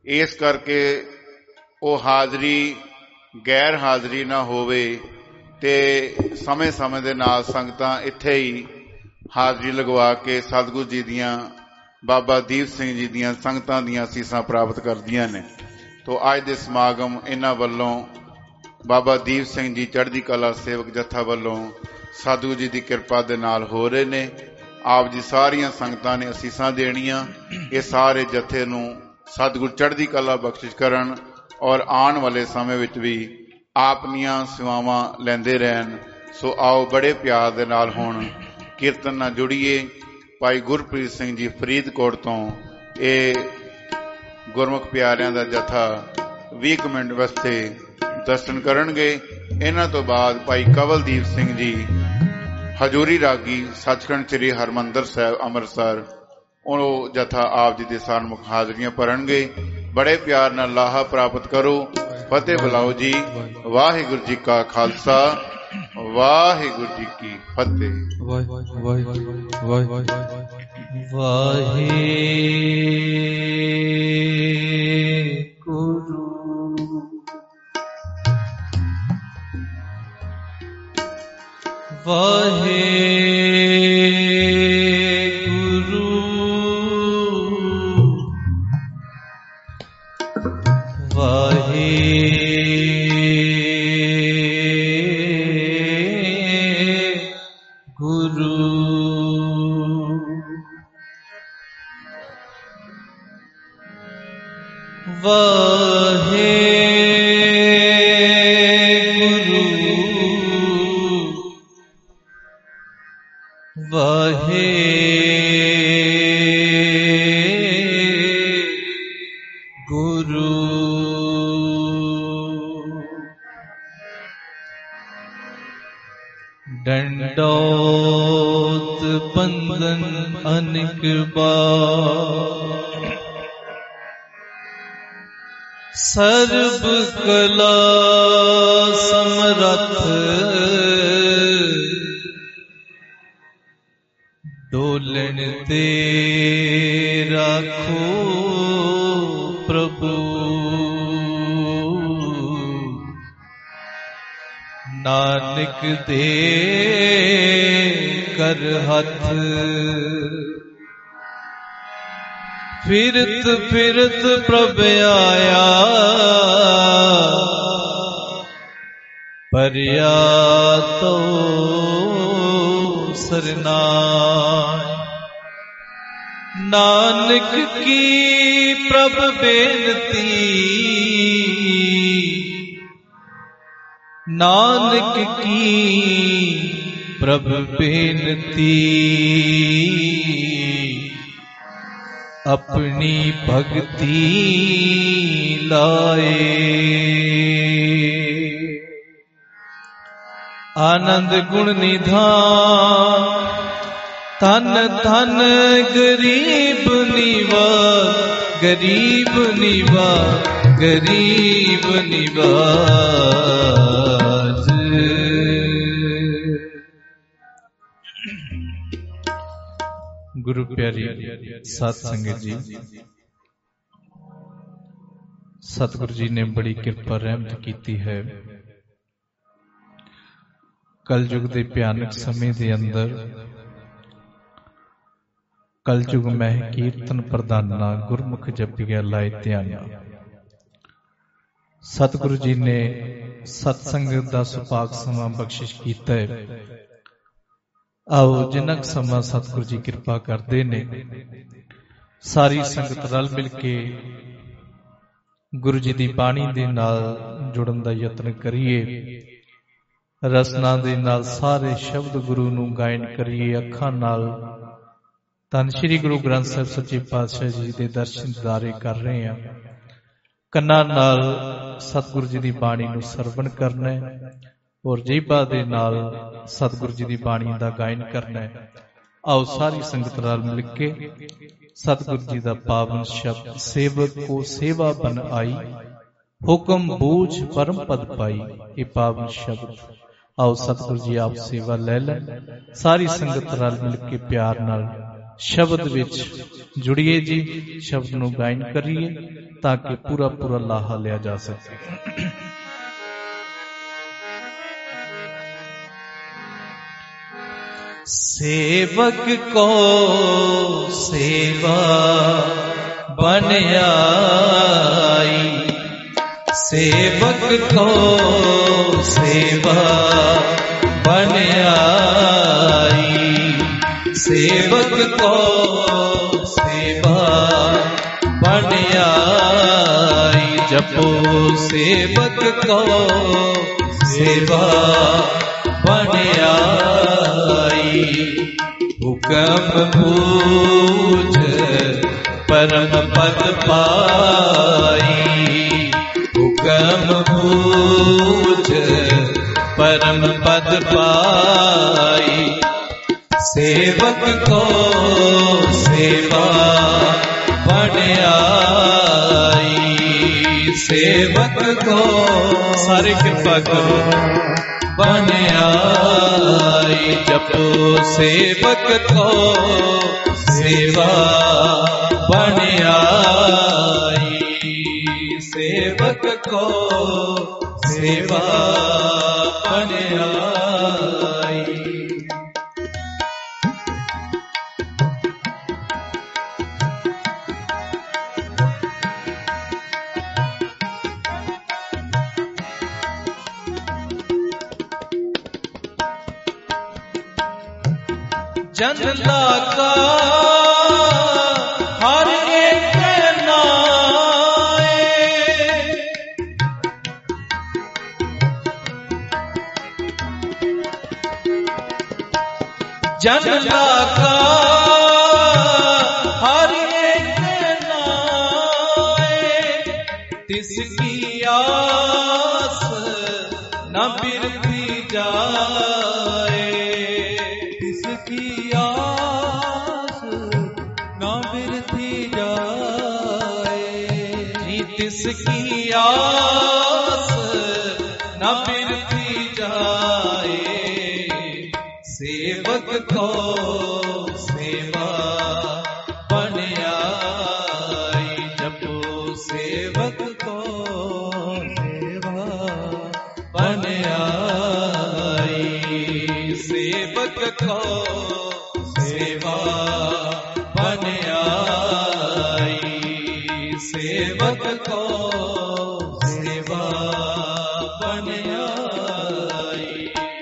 ਇਸ ਕਰਕੇ ਉਹ ਹਾਜ਼ਰੀ ਗੈਰ ਹਾਜ਼ਰੀ ਨਾ ਹੋਵੇ ਤੇ ਸਮੇਂ ਸਮੇਂ ਦੇ ਨਾਲ ਸੰਗਤਾਂ ਇੱਥੇ ਹੀ ਹਾਜ਼ਰੀ ਲਗਵਾ ਕੇ ਸਤਿਗੁਰੂ ਜੀ ਦੀਆਂ, ਬਾਬਾ ਦੀਪ ਸਿੰਘ ਜੀ ਦੀਆਂ ਸੰਗਤਾਂ ਦੀਆਂ ਅਸੀਸਾਂ ਪ੍ਰਾਪਤ ਕਰਦੀਆਂ ਨੇ। ਤੋ ਅੱਜ ਦੇ ਸਮਾਗਮ ਇਹਨਾਂ ਵੱਲੋਂ ਬਾਬਾ ਦੀਪ ਸਿੰਘ ਜੀ ਚੜ੍ਹਦੀ ਕਲਾ ਸੇਵਕ ਜੱਥਾ ਵੱਲੋਂ ਸਤਿਗੁਰੂ ਜੀ ਦੀ ਕਿਰਪਾ ਦੇ ਨਾਲ ਹੋ ਰਹੇ ਨੇ। ਆਪ ਜੀ ਸਾਰੀਆਂ ਸੰਗਤਾਂ ਨੇ ਅਸੀਸਾਂ ਦੇਣੀਆਂ। ਇਹ ਸਾਰੇ ਜੱਥੇ ਨੂੰ ਸਤਿਗੁਰੂ ਚੜ੍ਹਦੀ ਕਲਾ ਬਖਸ਼ਿਸ਼ ਕਰਨ ਔਰ ਆਉਣ ਵਾਲੇ ਸਮੇਂ ਵਿੱਚ ਵੀ ਆਪਣੀਆਂ ਸੇਵਾਵਾਂ ਲੈਂਦੇ ਰਹਿਣ। ਸੋ ਆਓ ਬੜੇ ਪਿਆਰ ਦੇ ਨਾਲ ਹੁਣ ਕੀਰਤਨ ਨਾਲ ਜੁੜੀਏ। ਭਾਈ ਗੁਰਪ੍ਰੀਤ ਸਿੰਘ ਜੀ ਫਰੀਦਕੋਟ ਤੋਂ ਇਹ ਗੁਰਮੁਖ ਪਿਆਰਿਆਂ ਦਾ ਜਥਾ 20 ਮਿੰਟ ਵਾਸਤੇ ਦਰਸ਼ਨ ਕਰਨਗੇ। ਇਹਨਾਂ ਤੋਂ ਬਾਅਦ ਭਾਈ ਕਵਲਦੀਪ ਸਿੰਘ ਜੀ ਹਜੂਰੀ ਰਾਗੀ ਸੱਚਖੰਡ ਸ੍ਰੀ ਹਰਿਮੰਦਰ ਸਾਹਿਬ ਅੰਮ੍ਰਿਤਸਰ, ਉਹ ਜਥਾ ਆਪ ਜੀ ਦੇ ਸਨਮੁਖ ਹਾਜ਼ਰੀਆਂ ਭਰਨਗੇ। ਬੜੇ ਪਿਆਰ ਨਾਲ ਲਾਹਾ ਪ੍ਰਾਪਤ ਕਰੋ। ਫਤਿਹ ਬੁਲਾਓ ਜੀ। ਵਾਹਿਗੁਰੂ ਜੀ ਕਾ ਖਾਲਸਾ, ਵਾਹਿਗੁਰੂ ਜੀ ਕੀ ਫਤਿਹ। ਵਾਹਿਗੁਰੂ ਡੰਡੋਤ ਬੰਦਨ ਅਨਿਕ ਬਾਰ, ਸਰਬ ਕਲਾ ਸਮਰੱਥ ਡੋਲਣ ਤੇ ਰਾਖੋ ਪ੍ਰਭੂ, ਨਾਨਕ ਦੇ ਕਰ ਹੱਥ। ਫਿਰਤ ਫਿਰਤ ਪ੍ਰਭ ਆਇਆ, ਪਰਿਆ ਤੋ ਸਰਨਾਇ। ਨਾਨਕ ਕੀ ਪ੍ਰਭ ਬੇਨਤੀ, ਨਾਨਕ ਕੀ ਪ੍ਰਭ ਬੇਨਤੀ। ਆਪਣੀ ਭਗਤੀ ਲਾਏ, ਆਨੰਦ ਗੁਣ ਨਿਧਾਨ। ਧਨ ਧਨ ਗਰੀਬ ਨਿਵਾਜ, ਗਰੀਬ ਨਿਵਾਜ, ਗਰੀਬ ਨਿਵਾਜ। ਗੁਰੂ ਪਿਆਰੀ ਸਾਧ ਸੰਗਤ ਜੀ, ਸਤਿਗੁਰੂ ਜੀ ਨੇ ਬੜੀ ਕਿਰਪਾ ਰਹਿਮਤ ਕੀਤੀ ਹੈ। ਕਲਯੁਗ ਦੇ ਭਿਆਨਕ ਸਮੇਂ ਦੇ ਅੰਦਰ ਕਲਯੁਗ ਮਹਿ ਕੀਰਤਨ ਪ੍ਰਦਾਨਾ, ਗੁਰਮੁਖ ਜਪਿਆ ਲਾਇ ਧਿਆਨਾ। ਸਤਿਗੁਰੂ ਜੀ ਨੇ ਸਤਸੰਗਤ ਦਾ ਸੁਭਾਗ ਸਮਾਂ ਬਖਸ਼ਿਸ਼ ਕੀਤਾ ਹੈ। ਆਓ ਜਿੰਨਾ ਕੁ ਸਮਾਂ ਸਤਿਗੁਰੂ ਜੀ ਕਿਰਪਾ ਕਰਦੇ ਨੇ, ਸਾਰੀ ਸੰਗਤ ਰਲ ਮਿਲ ਕੇ ਗੁਰੂ ਜੀ ਦੀ ਬਾਣੀ ਦੇ ਨਾਲ ਜੁੜਨ ਦਾ ਯਤਨ ਕਰੀਏ। ਰਸਨਾ ਦੇ ਨਾਲ ਸਾਰੇ ਸ਼ਬਦ ਗੁਰੂ ਨੂੰ ਗਾਇਨ ਕਰੀਏ। ਅੱਖਾਂ ਨਾਲ ਧੰਨ ਸ਼੍ਰੀ ਗੁਰੂ ਗ੍ਰੰਥ ਸਾਹਿਬ ਸੱਚੇ ਪਾਤਸ਼ਾਹ ਜੀ ਦੇ ਦਰਸ਼ਨ ਦਿਦਾਰੇ ਕਰ ਰਹੇ ਹਾਂ। ਕੰਨਾਂ ਨਾਲ ਸਤਿਗੁਰੂ ਜੀ ਦੀ ਬਾਣੀ ਨੂੰ ਸਰਵਣ ਕਰਨਾ ਹੈ ਔਰ ਜੀਭਾ ਦੇ ਨਾਲ ਸਤਿਗੁਰੂ ਜੀ ਦੀ ਬਾਣੀ ਦਾ ਗਾਇਨ ਕਰਨਾ ਹੈ। ਆਓ ਸਾਰੀ ਸੰਗਤ ਨਾਲ ਮਿਲ ਕੇ ਸਤਿਗੁਰੂ ਜੀ ਦਾ ਪਾਵਨ ਸ਼ਬਦ, ਸੇਵਕ ਕੋ ਸੇਵਾ ਬਨ ਆਈ, ਹੁਕਮ ਬੂਝ ਪਰਮ ਪਦ ਪਾਈ। ਇਹ ਪਾਵਨ ਸ਼ਬਦ ਆਓ ਸਤਿਗੁਰੂ ਜੀ ਆਪ ਸੇਵਾ ਲੈ ਲੈ। ਸਾਰੀ ਸੰਗਤ ਨਾਲ ਮਿਲ ਕੇ ਪਿਆਰ ਨਾਲ शब्द विच जुड़िए जी, शब्द नूं गायन करिए ताकि पूरा पूरा लाहा लिया जा सके। सेवक को सेवा बन आई, सेवक को सेवा बन आई, सेवक को सेवा बन आई, जपो सेवक को सेवा बन आई, हुक्म पूज परम पद पाई, हुक्म पूज परम पद पाई, सेवक को सेवा बन आई, सेवक को सारे कृपा करो बन आई, जपो सेवक को सेवा बन आई, सेवक को सेवा बन आई। जन लागा हर एक नाए, जन लागा हर एक नाए, तिसकी आस न बिरती जाए, तिसकी आस न बिरती जाए, जी तिसकी आस न बिरती जाए, सेवक को सेवा बन आई, जपो सेवक को सेवा बन आई, सेवक को सेवा बन आई, सेवक को सेवा बन आई।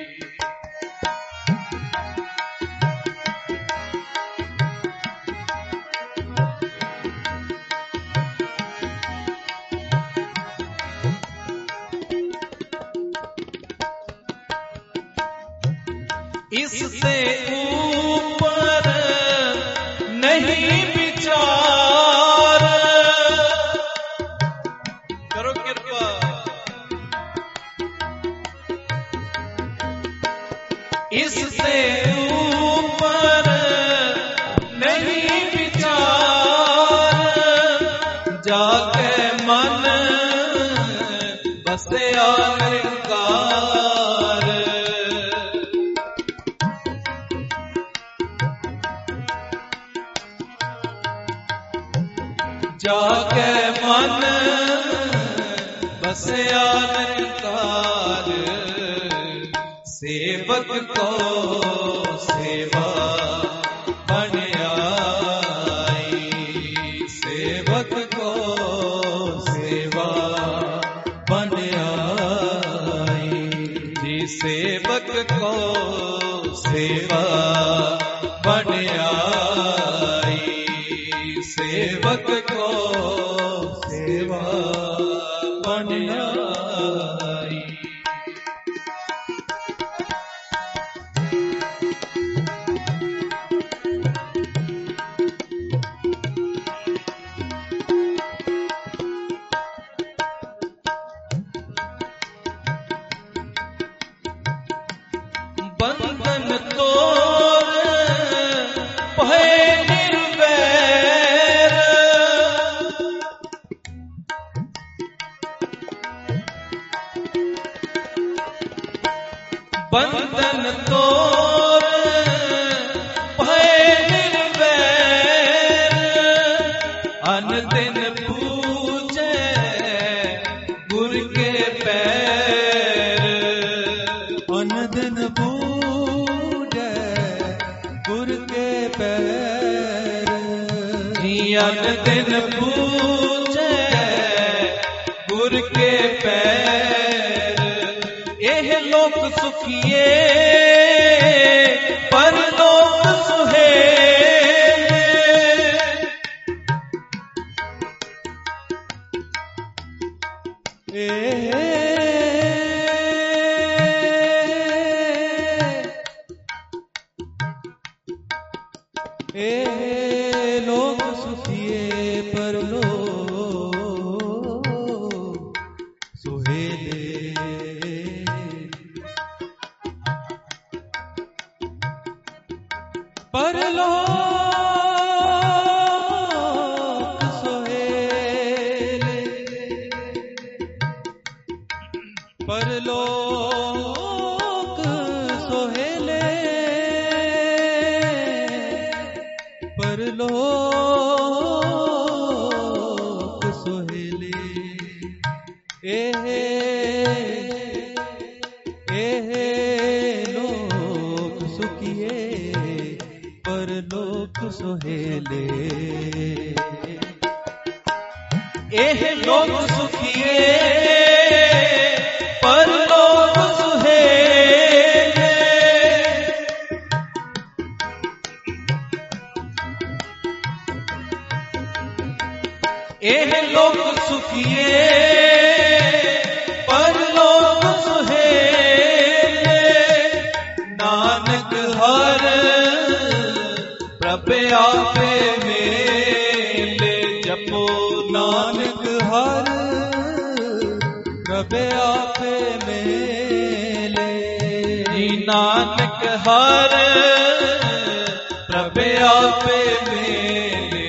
इससे ऊपर नहीं विचार, करो कृपा, इससे ऊपर नहीं विचार, जाके मन बसे अहंकार, जाके मन बसया निरंकार, सेवक को सेवा बन आई, सेवक को सेवा बन आई, जी सेवक को सेवा बन आई, सेवक को सेवा बन आई। बंधन तोड़ भय निर्वैर, बंधन तोड़ भय निर्वैर, दिन पूजे गुर के पैर, अन दिन पूजे गुर के पैर, जी अन दिन पूजे गुर के पैर। एह लोक सुखिए परलोक सुहेले, लोक सुखिए परलोक सुहेले, परलोक सुहेले, परलोक सुहेले, परलोक सुहेले। लोक सुखिए परलोक सुहेले, एह लोक सुखिए परलोक सुहेले, एह लोक सुखिए परलोक सुहेले। नानक हर प्रभ आपे मेले, जपो नानक हर प्रभ आपे मेले, जी नानक हर प्रभ आपे मेले।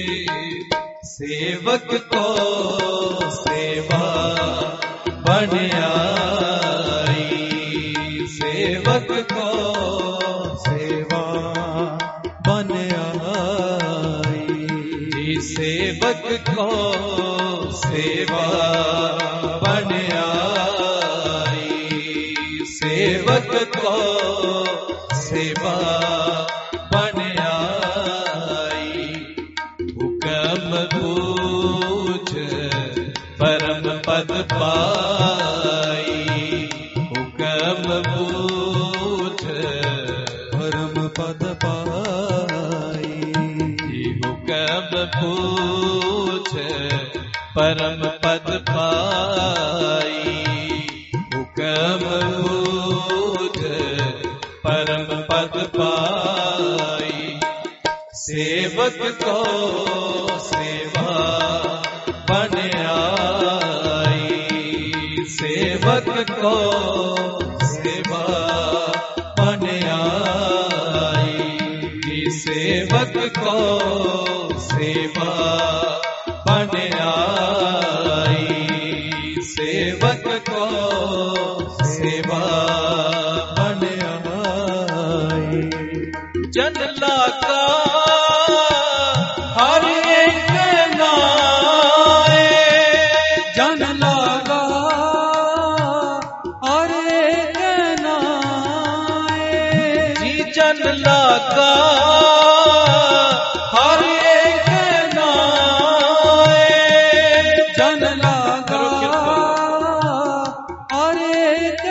सेवक को सेवा बन आई, सेवक को सेवा बन आई, सेवक को सेवा बन आई, सेवक को सेवा बन आई। हुक्म पूछ परम पद पाई, हुक्म पूछ परम पद पाई, हुक्म पूछ परम पद पाई, हुक्म पूछ परम पद पाई। सेवक को सेवा बन आई, सेवक को सेवा बन आई, सेवक को सेवा बन आई, सेवक को सेवा बन आई। जन लागा हर एक नाए, जन लागा हर एक नाए, जी जन लागा हर एक नाए, जन लागा हर एक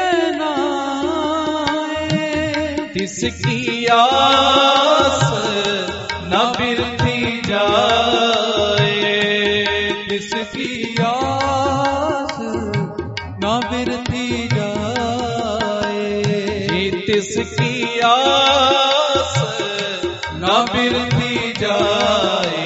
नाए, तिसकी आस न बिरती जाए, जिसकी आस न बिरती जाए, तिसकी आस न बिरती जाए।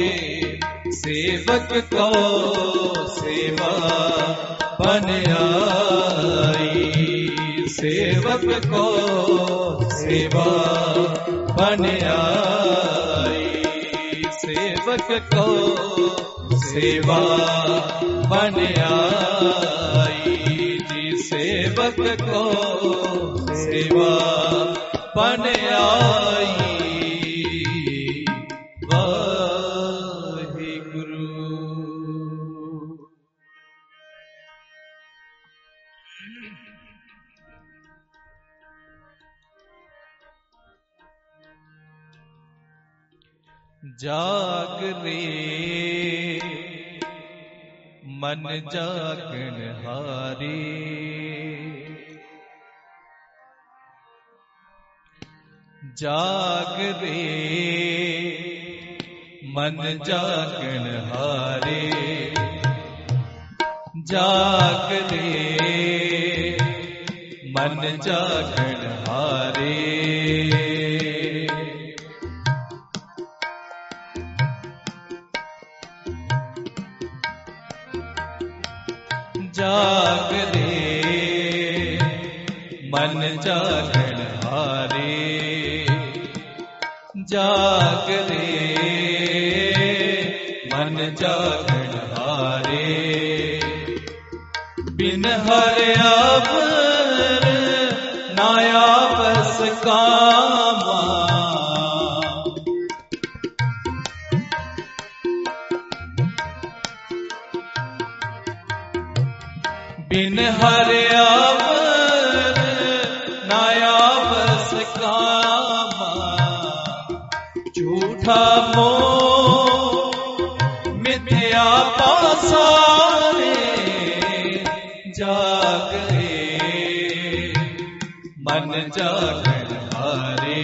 सेवक को सेवा बन आई, सेवक को सेवा बन आई, सेवक को सेवा बन आई, जी सेवक को सेवा बन आई। वाहिगुरु। जाग रे मन जागण हारे, जाग रे मन जागण हारे, जाग रे मन जागण हारे। जाग रे मन जागण हारे, जाग रे मन जागण हारे। बिन हरि अवर नाया बस कामा, बिन हरि अवर नाया बस कामा। झूठा मोह मिथ्या पासारे, जाग रे मन जागण हारे,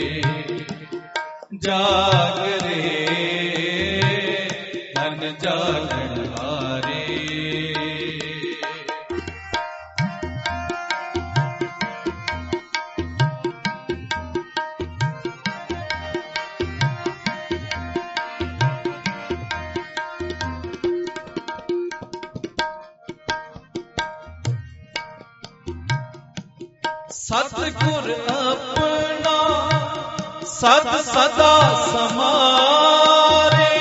जाग रे मन जागण हारे। सतगुर अपना सद सदा समारे,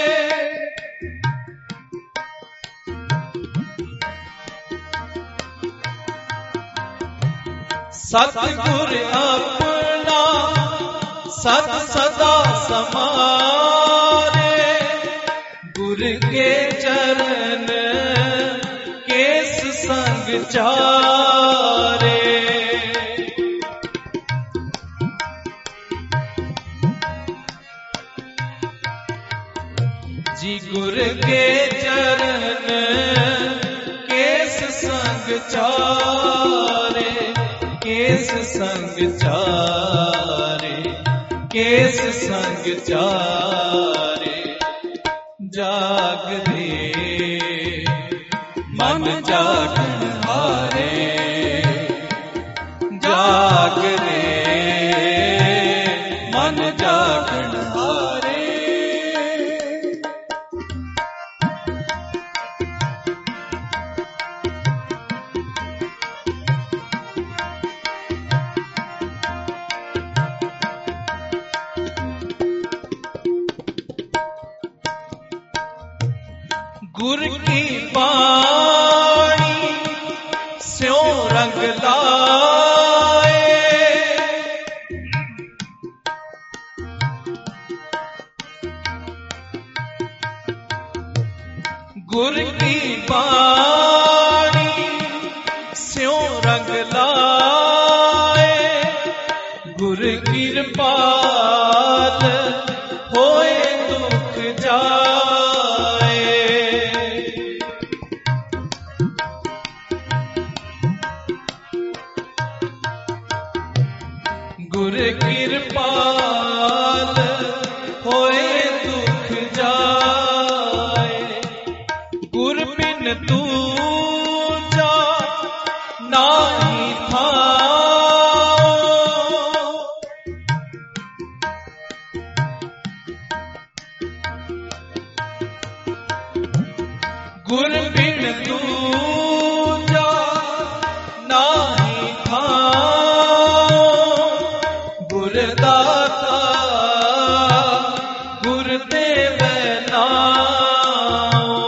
सतगुर अपना सद सदा समारे। गुर के चरण केस संग चारे, जी गुर के चरण केस संग चारे, केस संग चारे, केस संग चारे। जाग रे मन जागण हारे, जाग रे मन जागण हारे। गुर की वाणी स्यों रंग लाए, गुर की वाणी स्यों रंग लाए। गुर कृपाल होए दुख जाए, गुर कृपाल होए दुख जाए। गुर बिन दूजा नाही था, गुर बिन दूजा नाही था। गुरदाता गुरदेव नाम,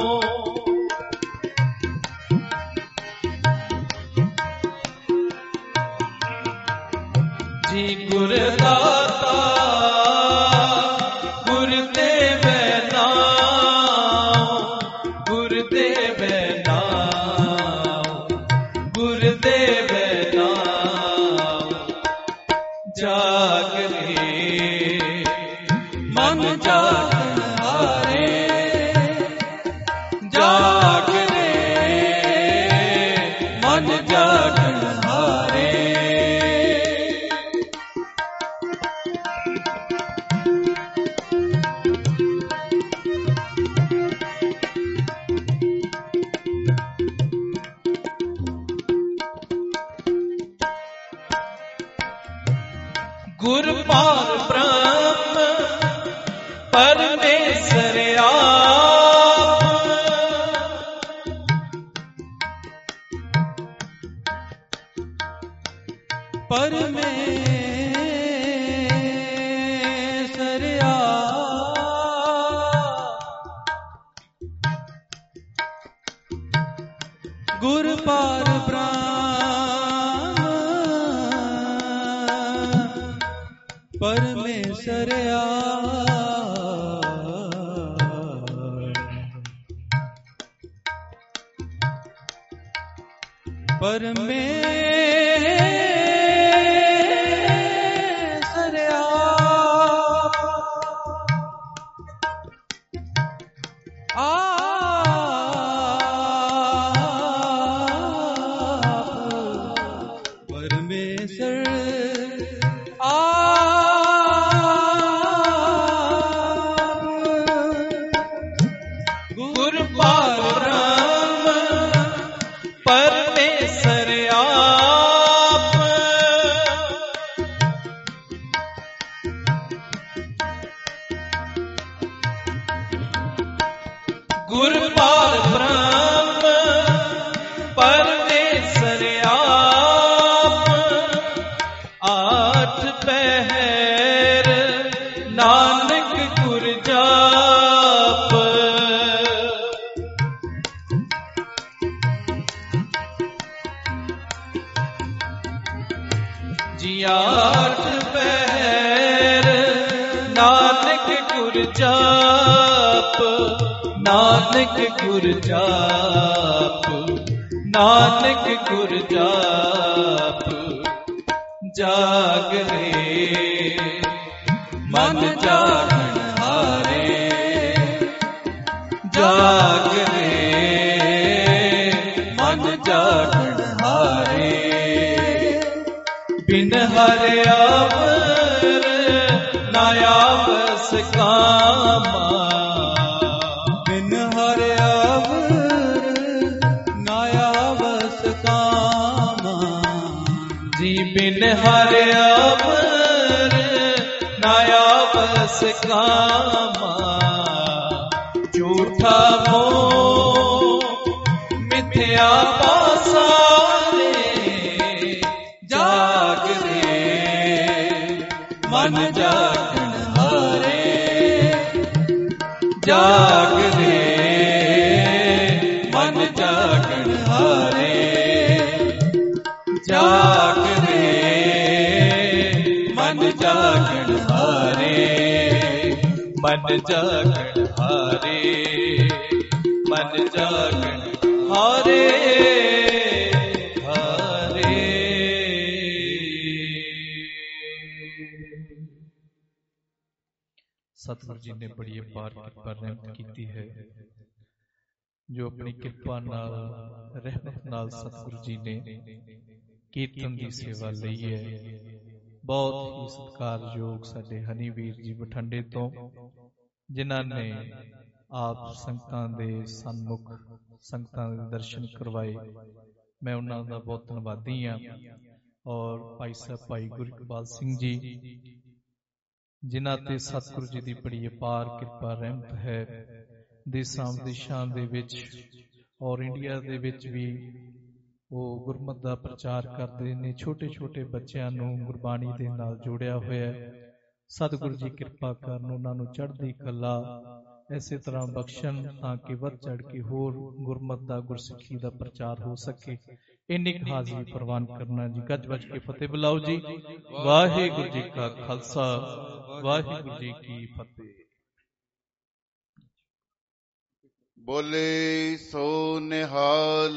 जी गुरदाता गुरदेव नाम, गुरदेव नाम, गुरदेव नाम। जाग रे मन परमेसरया गुर पार ब्रह्म परमेसरया परमेसरया नानक गुर जाप नानक गुर जाप जाग रे मन जागण हारे जाग रे मन जागण हारे बिन हरे अवर ना आवस कामा बिन हरे अवर नाया बस कामा झूठा मोह मिथ्या पासारे जाग रे मन जागण हारे जाग रे मन जागण हारे जाग मन जागण हारे मन जागण हारे मन जागण हारे हारे। सतगुरु जी ने बड़ी अपार कृपा रहमत की है जो अपनी कृपा नाल रहमत नाल सतगुरु जी ने कीर्तन की सेवा लई है। बहुत ही सत्कारयोग साडे हनीवीर जी बठंडे तो जिन्हां ने आप संगतां दे सन्मुख संगतां दे दर्शन करवाए, मैं उन्हां दा बहुत धन्नवादी हां। और भाई साहब भाई गुरइकबाल सिंह जी जिन्हां ते सतगुरु जी दी बड़ी अपार कृपा रहमत है। देसां विदेशां दे विच और इंडिया दे विच भी वो गुरमत दा प्रचार करते ने, छोटे छोटे बच्चों नूं गुरबाणी दे नाल जोड़िया होया है। सतगुरु जी कृपा करन उन्हां नूं चढ़दी कला इसे तरह बख्शन ताकि वध चढ़ के होर गुरमत दा गुरसिੱਖੀ दा प्रचार हो सके। इन्नी हाजिरी प्रवान करना जी। गज बज के फतेह बुलाओ जी। वाहिगुरु जी का खालसा वाहिगुरु जी की फतेह। बोले सो निहाल।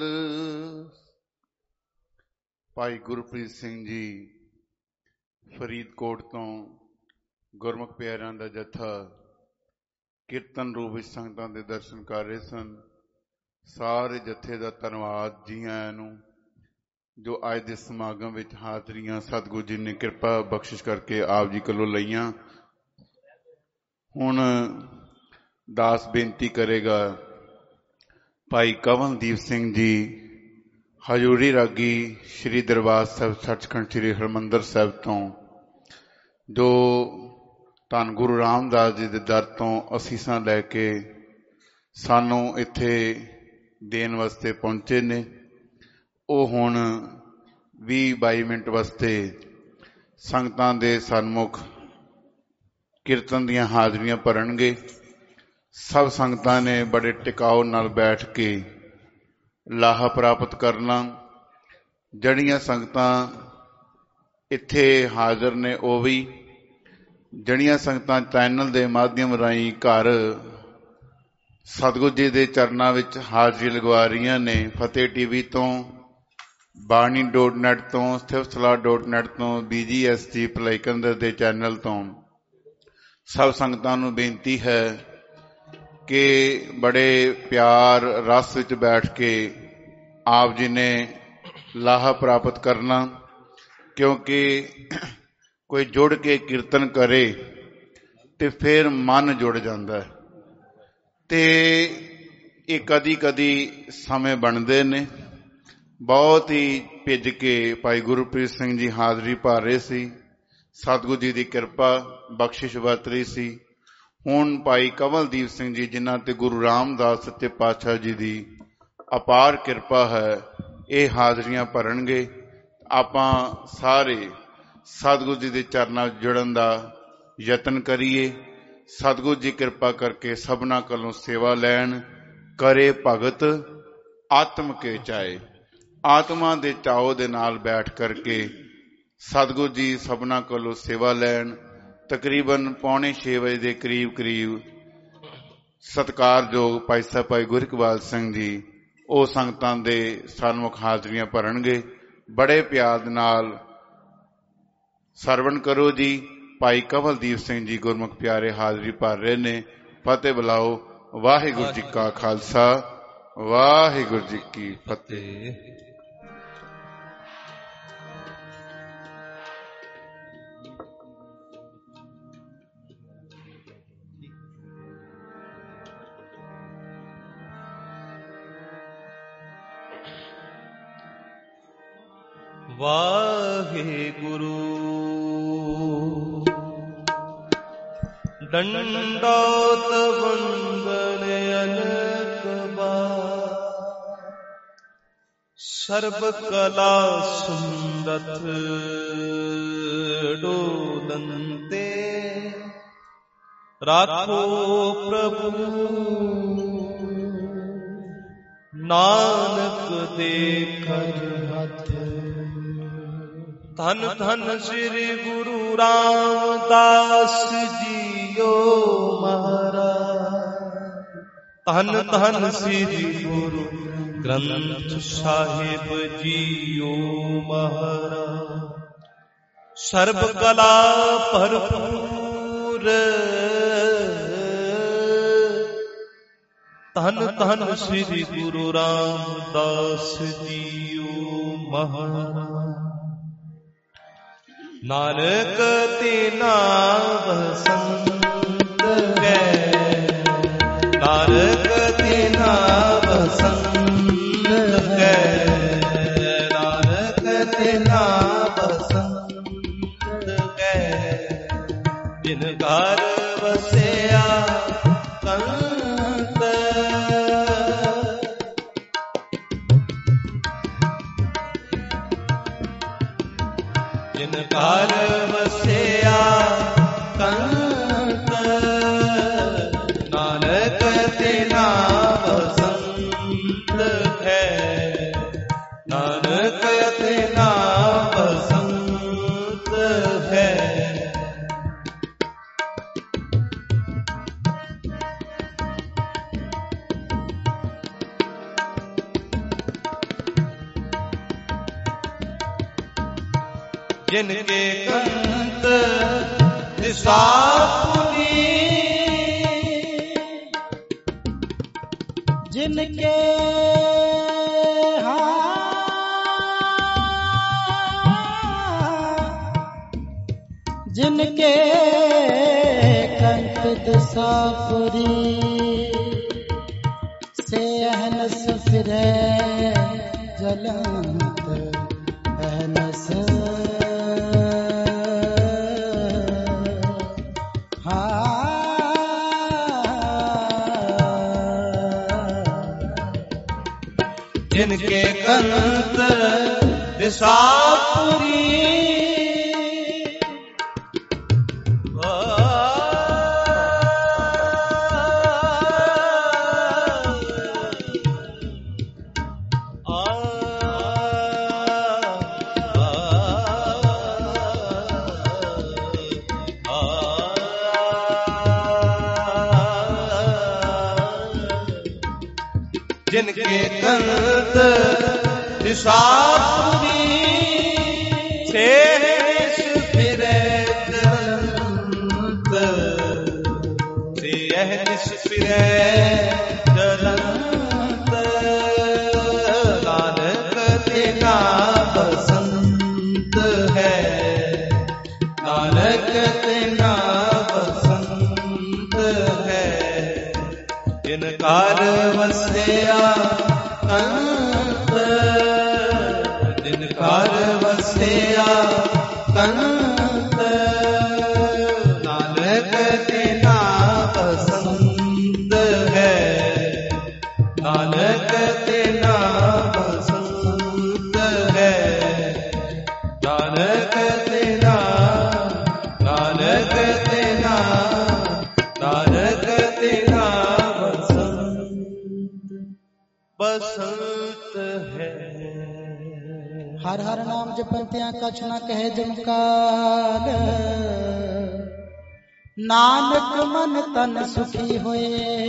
भाई गुरप्रीत सिंह जी फरीदकोट तो गुरमुख प्यारिਆਂ ਦਾ ਜਥਾ ਕੀਰਤਨ ਰੂਪ ਵਿੱਚ ਸੰਗਤਾਂ ਦੇ ਦਰਸ਼ਨ ਕਰ ਰਹੇ ਸਨ। ਸਾਰੇ ਜਥੇ ਦਾ ਧੰਨਵਾਦ ਜੀ ਆਇਆਂ ਨੂੰ ਜੋ ਅੱਜ ਦੇ ਸਮਾਗਮ ਵਿੱਚ ਹਾਜ਼ਰੀਆਂ ਸਤਿਗੁਰੂ ਜੀ ਨੇ ਕਿਰਪਾ ਬਖਸ਼ਿਸ਼ ਕਰਕੇ ਆਪ ਜੀ ਕੋਲੋਂ ਲਈਆਂ। ਹੁਣ ਦਾਸ ਬੇਨਤੀ ਕਰੇਗਾ ਭਾਈ ਕਵਲਦੀਪ ਸਿੰਘ ਜੀ ਹਜ਼ੂਰੀ ਰਾਗੀ श्री दरबार साहिब सचखंड श्री हरमंदर साहिब तो जो धन गुरु रामदास जी के दर तो असीसां लैके सानू इत्थे देन वास्ते पहुंचे ने। वो हुण 20-22 ਮਿੰਟ ਵਾਸਤੇ ਸੰਗਤਾਂ ਦੇ ਸਨਮੁਖ ਕੀਰਤਨ ਦੀਆਂ ਹਾਜ਼ਰੀਆਂ ਭਰਨਗੇ। ਸਭ ਸੰਗਤਾਂ ਨੇ ਬੜੇ ਟਿਕਾਓ ਨਾਲ ਬੈਠ ਕੇ ਲਾਹਾ ਪ੍ਰਾਪਤ ਕਰਨਾ। ਜਿਹੜੀਆਂ ਸੰਗਤਾਂ ਇੱਥੇ ਹਾਜ਼ਰ ਨੇ ਉਹ ਵੀ, ਜਿਹੜੀਆਂ ਸੰਗਤਾਂ ਚੈਨਲ ਦੇ ਮਾਧਿਅਮ ਰਾਹੀਂ ਘਰ ਸਤਿਗੁਰੂ ਜੀ ਦੇ ਚਰਨਾਂ ਵਿੱਚ ਹਾਜ਼ਰੀ ਲਗਵਾ ਰਹੀਆਂ ਨੇ, ਫਤਿਹ ਟੀਵੀ ਤੋਂ, ਬਾਣੀ.net ਤੋਂ, ਸਥਿਵਸਲਾ.net ਤੋਂ, BGST ਭਲਾਈਕੰਦਰ ਦੇ ਚੈਨਲ ਤੋਂ, ਸਭ ਸੰਗਤਾਂ ਨੂੰ ਬੇਨਤੀ ਹੈ ਕਿ ਬੜੇ ਪਿਆਰ ਰਸ ਵਿੱਚ ਬੈਠ ਕੇ ਆਪ ਜੀ ਨੇ ਲਾਹਾ ਪ੍ਰਾਪਤ ਕਰਨਾ। ਕਿਉਂਕਿ ਕੋਈ ਜੁੜ ਕੇ ਕੀਰਤਨ ਕਰੇ ਤੇ ਫਿਰ ਮਨ ਜੁੜ ਜਾਂਦਾ ਹੈ, ਤੇ ਇਹ ਕਦੀ ਕਦੀ ਸਮੇਂ ਬਣਦੇ ਨੇ। ਬਹੁਤ ਹੀ ਭਿੱਜ ਕੇ ਭਾਈ ਗੁਰਪ੍ਰੀਤ ਸਿੰਘ ਜੀ ਹਾਜ਼ਰੀ ਭਰ ਰਹੇ ਸੀ, ਸਤਿਗੁਰੂ ਜੀ ਦੀ ਕਿਰਪਾ ਬਖਸ਼ਿਸ਼ ਵਰਤ ਰਹੀ ਸੀ। ਹੁਣ ਭਾਈ ਕਮਲਦੀਪ ਸਿੰਘ ਜੀ, ਜਿਨ੍ਹਾਂ ਤੇ ਗੁਰੂ ਰਾਮਦਾਸ ਸੱਚੇ ਪਾਤਸ਼ਾਹ ਜੀ ਦੀ ਅਪਾਰ ਕਿਰਪਾ ਹੈ, ਇਹ ਹਾਜ਼ਰੀਆਂ ਭਰਨਗੇ। ਆਪਾਂ ਸਾਰੇ ਸਤਿਗੁਰੂ ਜੀ ਦੇ ਚਰਨਾਂ ਵਿੱਚ ਜੁੜਨ ਦਾ ਯਤਨ ਕਰੀਏ। ਸਤਿਗੁਰੂ ਜੀ ਕਿਰਪਾ ਕਰਕੇ ਸਭਨਾਂ ਕੋਲੋਂ ਸੇਵਾ ਲੈਣ। ਕਰੇ ਭਗਤ ਆਤਮ ਕੇ ਚਾਏ, ਆਤਮਾ ਦੇ ਚਾਓ ਦੇ ਨਾਲ ਬੈਠ ਕਰਕੇ ਸਤਿਗੁਰੂ ਜੀ ਸਭਨਾਂ ਕੋਲੋਂ ਸੇਵਾ ਲੈਣ। ਤਕਰੀਬਨ 5:45 ਵਜੇ ਦੇ ਕਰੀਬ ਸਤਿਕਾਰਯੋਗ ਭਾਈ ਸਾਹਿਬ ਭਾਈ ਗੁਰਇਕਬਾਲ ਸਿੰਘ ਜੀ ਉਹ ਸੰਗਤਾਂ ਦੇ ਸਨਮੁਖ ਹਾਜ਼ਰੀਆਂ ਭਰਨਗੇ। ਬੜੇ ਪਿਆਰ ਦੇ ਨਾਲ ਸਰਵਣ ਕਰੋ ਜੀ। ਭਾਈ ਕਮਲਦੀਪ ਸਿੰਘ ਜੀ ਗੁਰਮੁਖ ਪਿਆਰੇ ਹਾਜ਼ਰੀ ਭਰ ਰਹੇ ਨੇ। ਫਤਿਹ ਬੁਲਾਓ। ਵਾਹਿਗੁਰੂ ਜੀ ਕਾ ਖਾਲਸਾ, ਵਾਹਿਗੁਰੂ ਜੀ ਕੀ ਫਤਿਹ। ਵਾਹਿਗੁਰੂ ਡੰਡੋਤ ਵੰਦਨ ਅਨੇਕ ਬਾਰ, ਸਰਬ ਕਲਾ ਸੁੰਦਤ ਡੋਲੰਤੇ, ਰਾਖੋ ਪ੍ਰਭੂ ਨਾਨਕ ਦੇ ਕਰ ਹੱਥ। ਧੰਨ ਧੰਨ ਸ੍ਰੀ ਗੁਰੂ ਰਾਮਦਾਸ ਜੀਓ ਮਹਾਰਾਜ। ਧੰਨ ਧੰਨ ਸ੍ਰੀ ਗੁਰੂ ਗ੍ਰੰਥ ਸਾਹਿਬ ਜੀਓ ਮਹਾਰਾਜ। ਸਰਬ ਕਲਾ ਭਰਪੂਰ, ਧੰਨ ਧੰਨ ਸ੍ਰੀ ਗੁਰੂ ਰਾਮਦਾਸ ਜੀਓ ਮਹਾਰਾਜ। ਨਾਨਕ ਤੇ ਨਾਮ ਸੰਤ ਗੈ, ਨਾਨਕ ਤੇ ਨਾਮ ਸੰਤ ਗੈ, ਨਾਨਕ ਤੇ ਨਾਮ ਸੰਤ ਗੈ। ਜਿਨ ਘਰ ਵਸਿਆ ਕੰਤ, ਜਿਨ ਘਰ ਵਸਿਆ ਕੰਤ, ਨਾਨਕ ਤੇ ਨਾਮ ਸੰਤ ਹੈ, ਨਾਨਕ ਤੇ ਨਾਮ ਸੰਤ ਹੈ। जिनके कंत दिशा पुनी, जिनके जिनके कंत दिशा पुरी, से अहनस फिरे जलंत अहनस। जिनके कंत ਦਿਸਾਪੁਰੀ जिनके कंत दिशापुरी से फिरे जलंत से यह फिरे जलंत नानक तेरा बसंत है नानक तेरा बसंत है जिनकार वसया कंत जिनकार वसया कंत नानक तेरा पसंद है नानक तेरा पसंद है नानक तेरा नानक तेरा नानक तेरा बसंत है। हर हर नाम जपंत्या कछ न कहे जमकाल नानक मन तन सुखी होए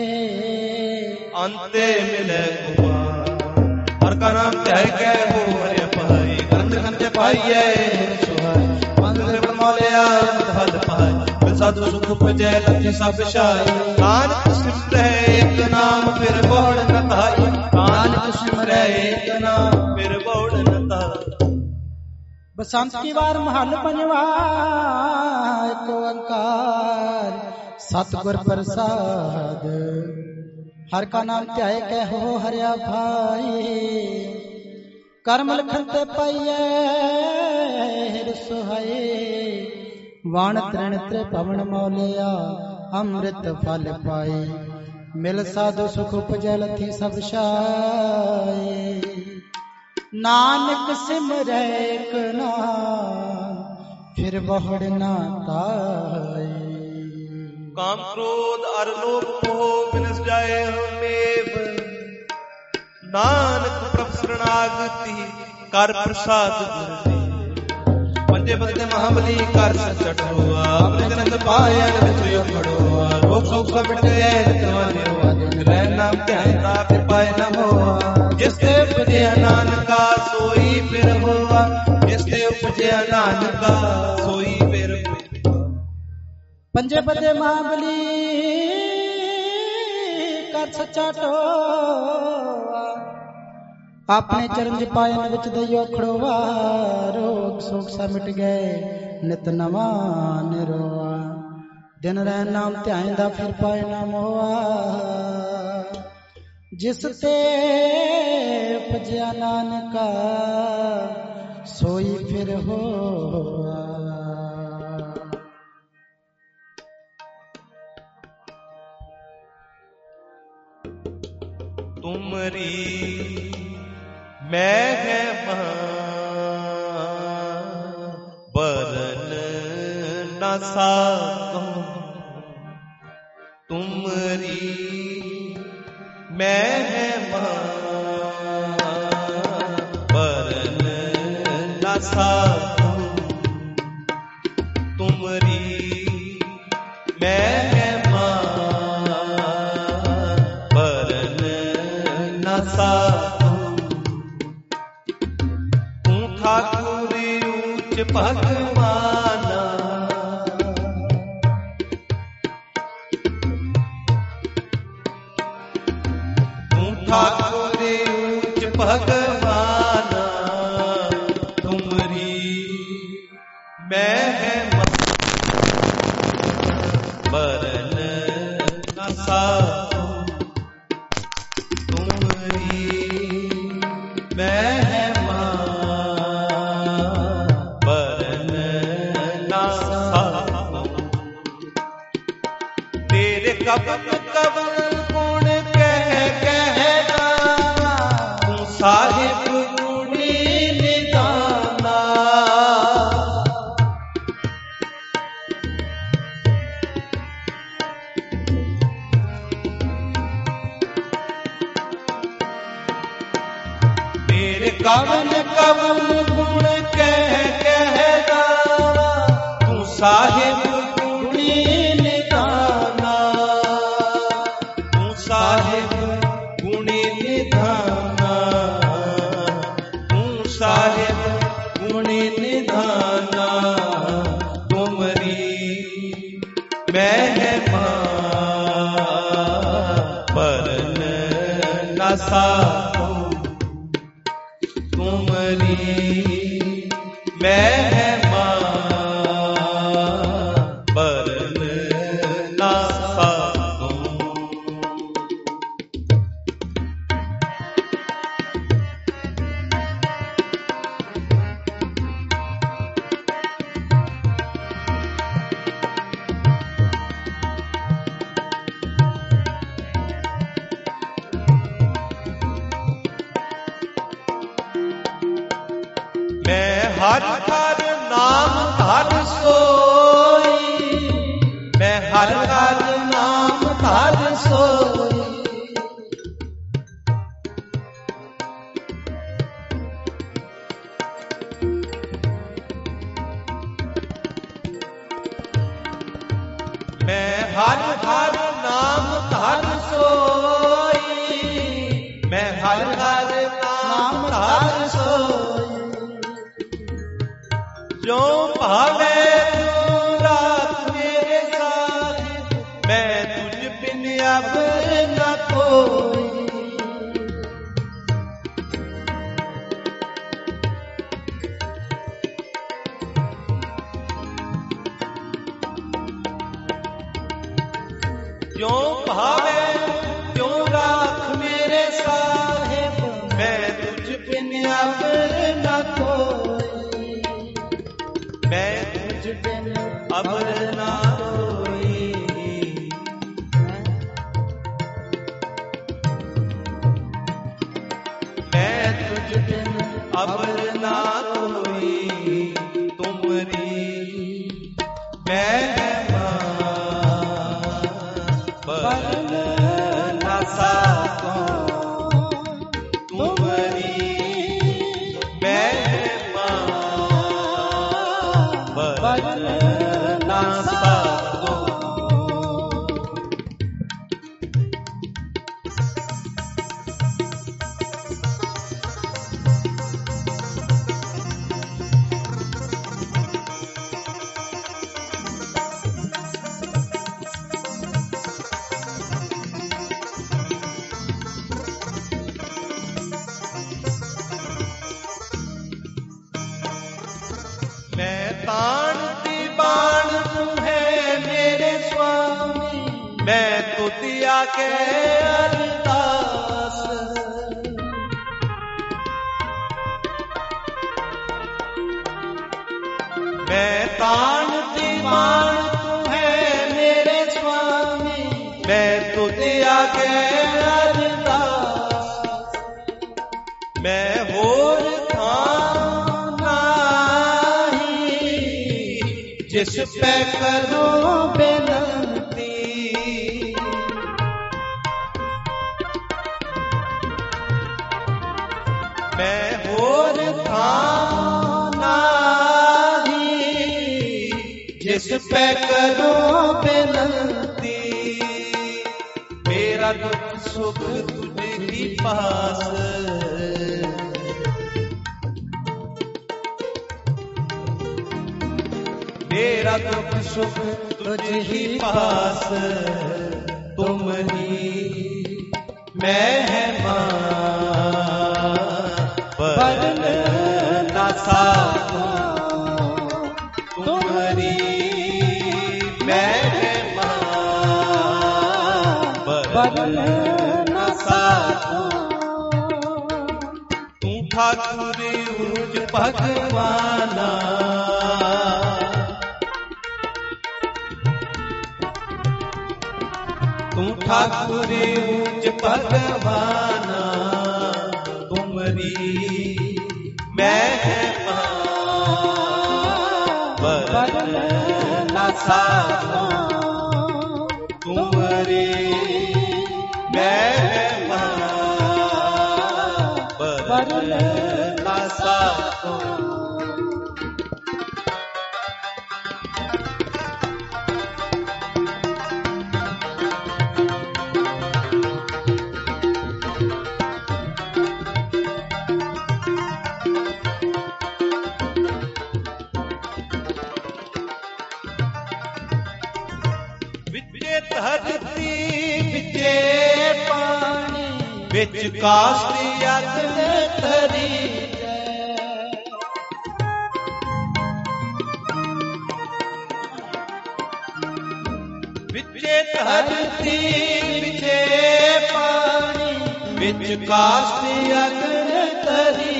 अंते मिले गोपाल हर का नाम ध्याय के हो हरे पाई ग्रंथ ग्रंथ पाइए सुहाय मंदिर बनवालिया हद पाए साधु सुख पुजे लक्ष्य सब शाई नानक सिमरे एक नाम फिर बोल न ताई नानक सिमरे एक नाम फिर बोल न ताई। बसंत की वार महल पंजवा एक ओंकार सतगुर प्रसाद हर का नाम ध्याय के हो हरिया भाई कर्म लखन ते पाइए हिर सुहाए वाण तृण त्रे पवन मौलिया अमृत फल पाए मिल साधु सुख उपजै लथी सब शाए नानक सिमरै एक नाम फिर बहुड़ ना ताए। काम क्रोध अर लोभ मोह विनस जाए हमें नानक प्रभ शरणागति कर प्रसाद गुरु पंजे बदले महाबली कर सचटोआ अपने जन्म पाया विचयो खड़ोआ रोग शोक सब मिट गए जवानी हुआ रह नाम ध्यान ताप पाए न होआ जिससे उपजे नानका सोई फिर होआ जिससे उपजे नानका सोई फिर होआ। पंजे बदे महाबली कर सच्चा टोआ अपने चरण पायन विच दइयो खड़ोवा रोग शोक सा मिट गए नित नवा निरोआ दिन रह नाम ध्याइंदा फिर पाए ना मोआ जिस ते उपजया नानका सोई फिर होआ। तुमरी मैं है बरन न साकूं तुमरी मैं है बरन न साकूं तुमरी मैं है बरन न साकूं ठाकुर ऊंच भगवाना तू ठाकुर ऊंच भगवाना तुमरी मैं है बरन न साकूं तुमरी मैं है कवन कवन गुण कह गावा तू साहिब गुणी निदान फिर कवन कवन गुण कह गावा, तू साहिब गुणी निधाना, तू साहिब गुणी निधाना, तू साहिब गुणी निधाना, तुमरी महिमा परन न साको, तुमरी महिमा परन न साको। मैं हर हर नाम धर सोई, मैं हर हर नाम धर सोई, मैं हर हर नाम धर सोई, मैं हर हर नाम धर सोई, जो भावे तू राख मेरे साथ, मैं तुझ बिन अब न कोई, जो भावे क्यों राख मेरे साहिब, मैं तुझ बिन अब न कोई, मैं तुझ बिन अब न कोई, मैं तुझ बिन अब न कोई, तुमरी महिमा परन न साको, तुमरी महिमा परन न साको। मैं ताणती बाण तू है मेरे स्वामी, मैं तो दिया के अरदास, मैं ताणती बाण तू है मेरे स्वामी, मैं तो दिया के अरदास, मैं होर जिस पे करो बेनती, मैं होर नाही, जिस पे करो बेनती, मेरा दुख सुख तुझे पास, मेरा दुख सुख तुझ ही पास, तुमरी महिमा परन न साको, तुमरी महिमा परन न साको, तू ठाकुर उज भगवाना, तू ठाकुर उज भगवाना, तुमरी महिमा परन न साको, तुमरी महिमा परन बदल ना साको। धरती विचे पानी विच काष्ठ अग्नि धरी विचे धरती विचे पानी विच काष्ठ अग्नि धरी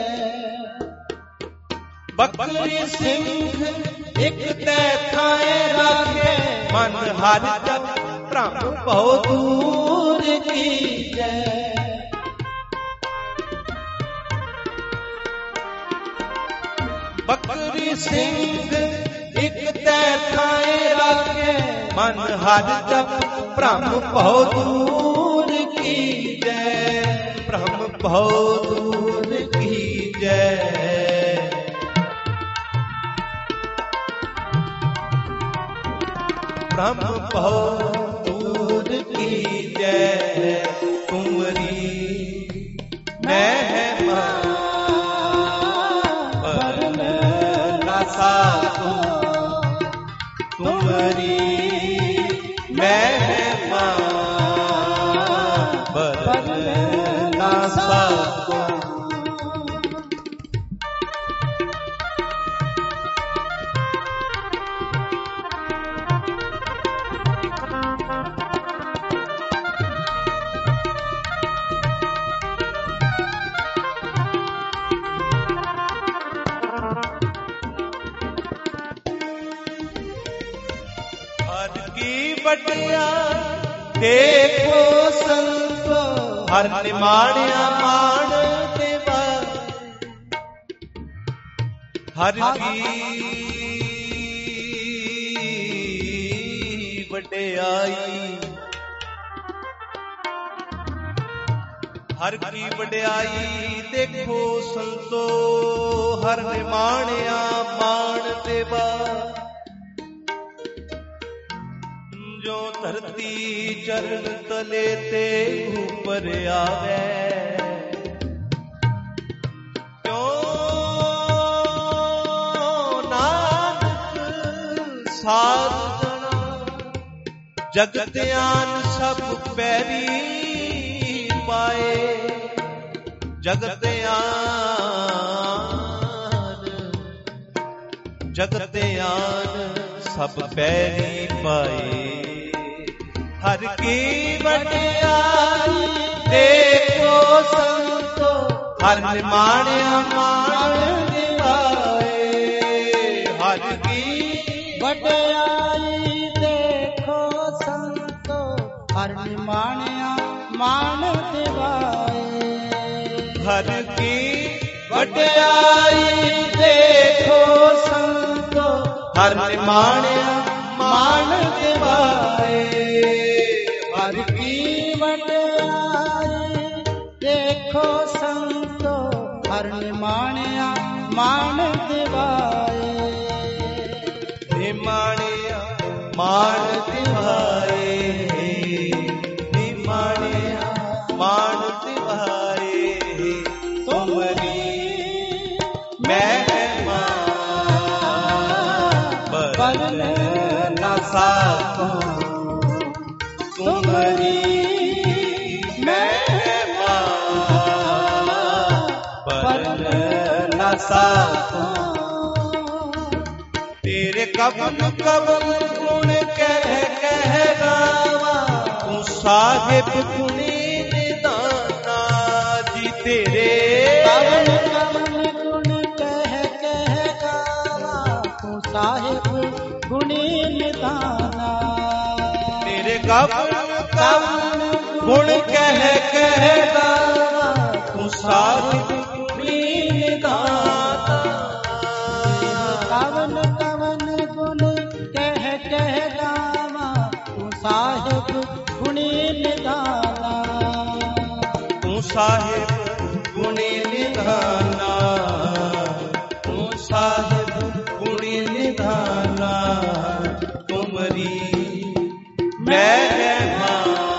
बकरी सिंह एक तै थाए राखे मन हर जप ब्रह्म बहुत दूर की जय। बकरी सिंह एक तै थाए राखे मन हर जप ब्रह्म बहुत दूर की जय। ब्रह्म बहुत दूर की जय। ब्रह्म बहुत दूर की जय। कुंवरी महिमा बरन ना साको। कुंवरी महिमा बरन ना साको। बटिया देखो संतो हर निमाणिया मान देवा। हर की बड़ाई हर की बड़ाई देखो संतो हर निमाणिया मान देवा। जो धरती चरण तले ते ऊपर आवे क्यों नानक साध जना जगत्यान सब पैरी पाए। जगत्यान सब पैरी पाए। हर की बड़ाई देखो संतो हर निमाणिया मान दिवाए। हर की बड़ाई देखो संतो हर निमाणिया मान दिवाए। हर की बड़ाई देखो संतो हर निमाणिया मान दिवाए। हर की बड़ाई देखो संतो हर निमाणिया मान दिवाए। निमाणिया मान दिवाए। निमाणिया मान दिवाए। तुमरी महिमा बरन ना साको। तुमरी महिमा बरन ना साको। तेरे कवन कवन गुण कह गावा तू साहिब गुणी निदाना जी। तेरे कवन कवन गुण कह गावा तू साहिब गुणी निदाना। तेरे कवन कवन गुण कह गावा तू साहिब गुणी निदाना। कवन कवन गुण कह गावा तू साहिब गुणी निदाना। तू साहिब गुणी निधाना, तू साहिब गुण निधाना, तुमरी महिमा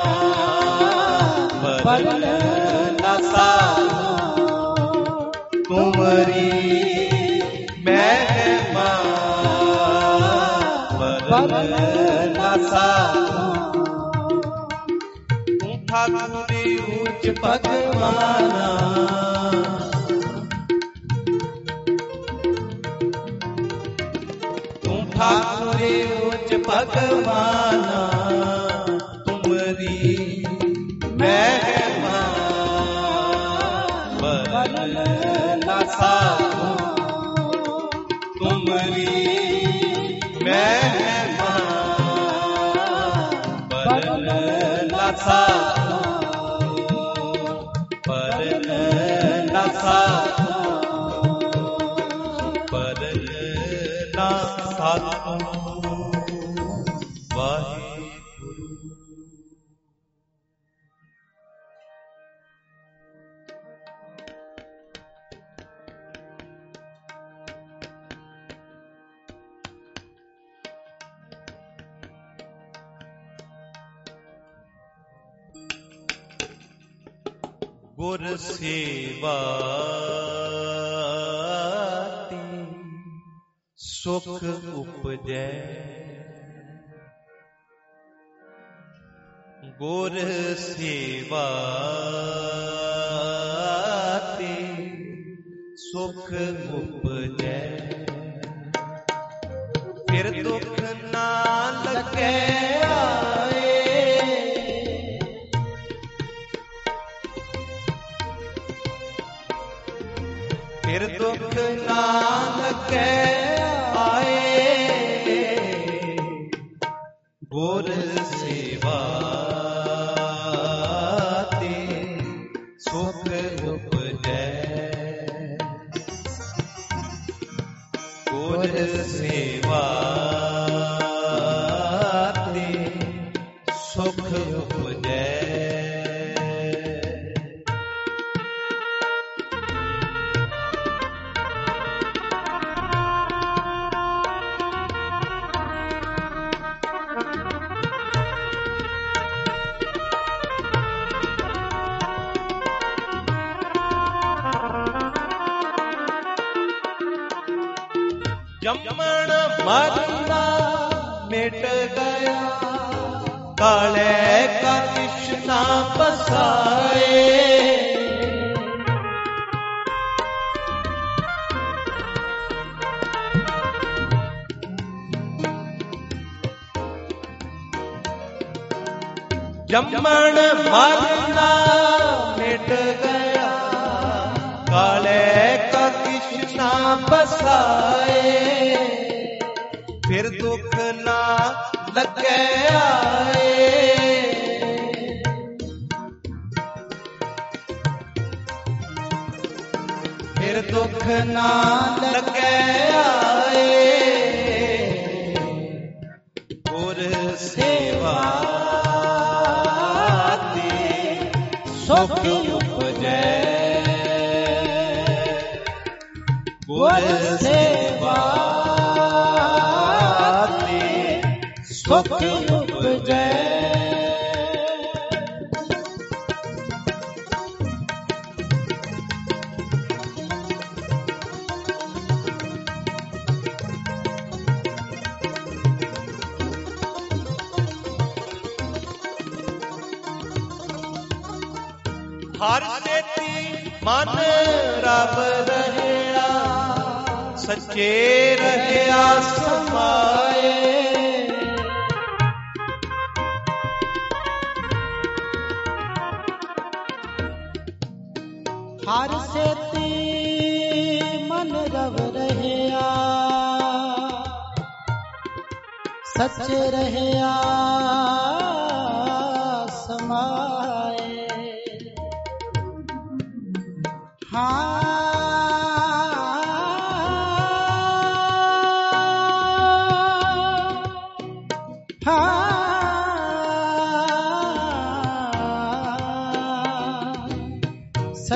बदल न सारो, तुमरी महिमा बदल न सारो, तू ठाकुर ऊंच भगवाना, तू ठाकुर ऊंच भगवाना, तुमरी महिमा बदल न सारो, तुमरी महिमा बदल न सारो, बदल न सारो, बदल न सारो। वाहिगुरु। गुर सेवा सुख उपजै, गुर सेवा सुख उपजै, फिर दुख ना लगे आए, फिर दुख ना लगे आए, गुर सेवा सुख उपजै, गुर सेवा सुख उपजै। जमन मरना मिट गया, काले का कृष्णा बसाए, जमन मरना मिट गया, काले का कृष्णा बसाए, फिर दुख ना लगे आए, फिर दुख ना लगे आए, गुर सेवा सुख उपजै, गुर सेवा सुख उपजै। हर सेती मन रब रहया, सच्चे रहया समाए, हर सेती मन रब रहया, सच्चे रहया समाए,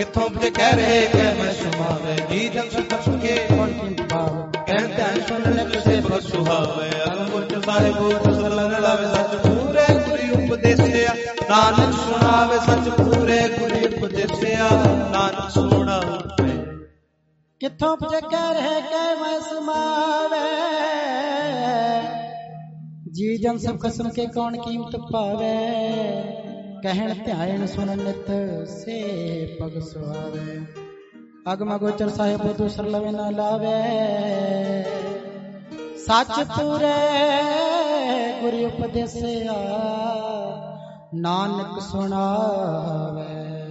ਕਿੱਥੋਂ ਤੇ ਕਹਿ ਰਹੇ ਕਹਿ ਮੈਂ ਸੁਹਾਵੇ ਜੀ ਜਨ ਸੁਖ ਸੁਖੇ ਕੌਣ ਕੀਮਤ ਪਾਵੇ ਕਹਿਣ ਧਿਆਨ ਸੁਣ ਲੈ ਕਿਸੇ ਬਖ ਸੁਹਾਵੇ ਅਗੁੱਟ ਸਾਹਿਬ ਸਲਨ ਲਾਵੇ ਸੱਚ ਪੂਰੇ ਗੁਰੀ ਉਪਦੇਸਿਆ ਨਾਨਕ ਸੁਣਾਵੇ ਸੱਚ ਪੂਰੇ ਗੁਰੀ ਉਪਦੇਸਿਆ ਨਾਨਕ ਸੁਣਾਵੇ ਕਿੱਥੋਂ ਪੁਜੇ ਕਹਿ ਰਹੇ ਕਹਿ ਮੈਂ ਸਮਾਵੇ ਜੀ ਜਨ ਸਭ ਖਸਮ ਕੇ ਕੌਣ ਕੀਮਤ ਪਾਵੇ ਕਹਿਣ ਧਿਆਨ ਸੁਣ ਨਿਤ ਸੇ ਪਗ ਸੁਹਾਵੇ ਅਗਮ ਗੋਚਰ ਸਾਹਿਬ ਦੂਸਰ ਲਵੇ ਨਾ ਲਾਵੇ ਸੱਚ ਪੂਰੇ ਗੁਰੂ ਉਪਦੇਸਿਆ ਨਾਨਕ ਸੁਣਾਵੇ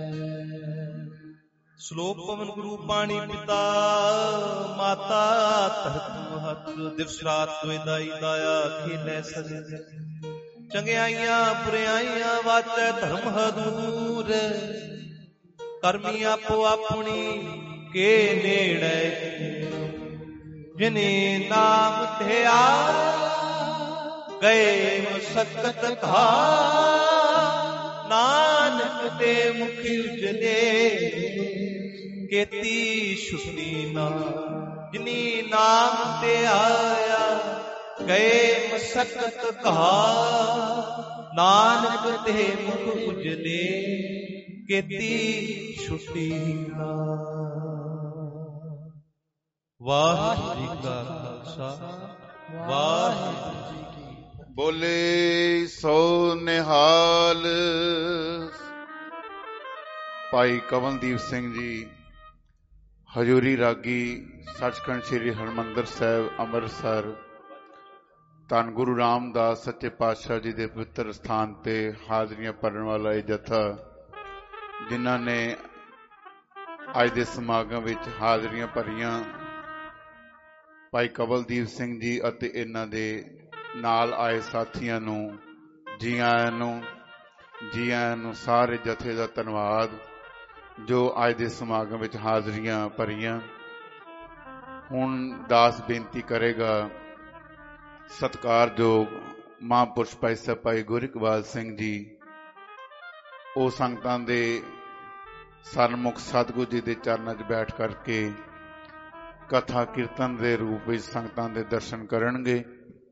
ਸ਼ਲੋਕ ਪਵਨ ਗੁਰੂ ਪਾਣੀ ਪਿਤਾ ਮਾਤਾ ਧਰਤ ਮਹਤ ਦਿਵਸ ਰਾਤ ਤੋਇ ਦਾਈ ਦਾਇਆ ਖੇਲੇ ਸਜੇ ਚੰਗਿਆਈਆਂ ਬੁਰਿਆਈਆਂ ਵਾਚੈ ਧਰਮ ਹਦੂਰ ਕਰਮੀ ਆਪੋ ਆਪਣੀ ਕੇ ਨੇੜੇ ਜਿਨੇ ਨਾਮ ਧਿਆ ਗਏ ਮੁਸਕਤ ਘਾ ਨਾਨਕ ਤੇ ਮੁਖ ਉਜਲੇ ਕੇਤੀ ਛੁੱਟੀ ਨਾ ਜਿਨੀ ਨਾਮ ਤੇ ਆਇਆ ਗਏ ਮਸਕਤ ਕਹਾ ਨਾਨਕ ਤੇ ਮੁਖ ਉਜਲੇ ਕੇਤੀ ਛੁੱਟੀ ਨਾ। ਵਾਹਿਗੁਰੂ ਜੀ ਕਾ ਖਾਲਸਾ ਵਾਹਿਗੁਰੂ ਜੀ ਕੀ ਬੋਲੇ ਸੋ ਨਿਹਾਲ। ਭਾਈ ਕਵਲਦੀਪ ਸਿੰਘ ਜੀ ਹਜੂਰੀ ਰਾਗੀ ਸੱਚਖੰਡ ਸ੍ਰੀ ਹਰਿਮੰਦਰ ਸਾਹਿਬ ਅੰਮ੍ਰਿਤਸਰ ਧੰਨ ਗੁਰੂ ਰਾਮਦਾਸ ਸੱਚੇ ਪਾਤਸ਼ਾਹ ਜੀ ਦੇ ਪਵਿੱਤਰ ਸਥਾਨ ਤੇ ਹਾਜ਼ਰੀਆਂ ਭਰਨ ਵਾਲਾ ਇਹ ਜਥਾ ਜਿਨ੍ਹਾਂ ਨੇ ਅੱਜ ਦੇ ਸਮਾਗਮ ਵਿੱਚ ਹਾਜ਼ਰੀਆਂ ਭਰੀਆਂ ਭਾਈ ਕਵਲਦੀਪ ਸਿੰਘ ਜੀ ਅਤੇ ਇਹਨਾਂ ਦੇ ਨਾਲ ਆਏ ਸਾਥੀਆਂ ਨੂੰ ਜੀ ਆਇਆਂ ਨੂੰ ਸਾਰੇ ਜਥੇ ਦਾ ਧੰਨਵਾਦ ਜੋ ਅੱਜ ਦੇ ਸਮਾਗਮ ਵਿੱਚ ਹਾਜ਼ਰੀਆਂ ਭਰੀਆਂ। ਹੁਣ ਦਾਸ ਬੇਨਤੀ ਕਰੇਗਾ ਸਤਿਕਾਰਯੋਗ ਮਹਾਂਪੁਰਸ਼ ਭਾਈ ਸਾਹਿਬ ਭਾਈ ਗੁਰੂ ਇਕਬਾਲ ਸਿੰਘ ਜੀ ਉਹ ਸੰਗਤਾਂ ਦੇ ਸਨਮੁਖ ਸਤਿਗੁਰੂ ਜੀ ਦੇ ਚਰਨਾਂ 'ਚ ਬੈਠ ਕਰਕੇ ਕਥਾ ਕੀਰਤਨ ਦੇ ਰੂਪ ਵਿੱਚ ਸੰਗਤਾਂ ਦੇ ਦਰਸ਼ਨ ਕਰਨਗੇ।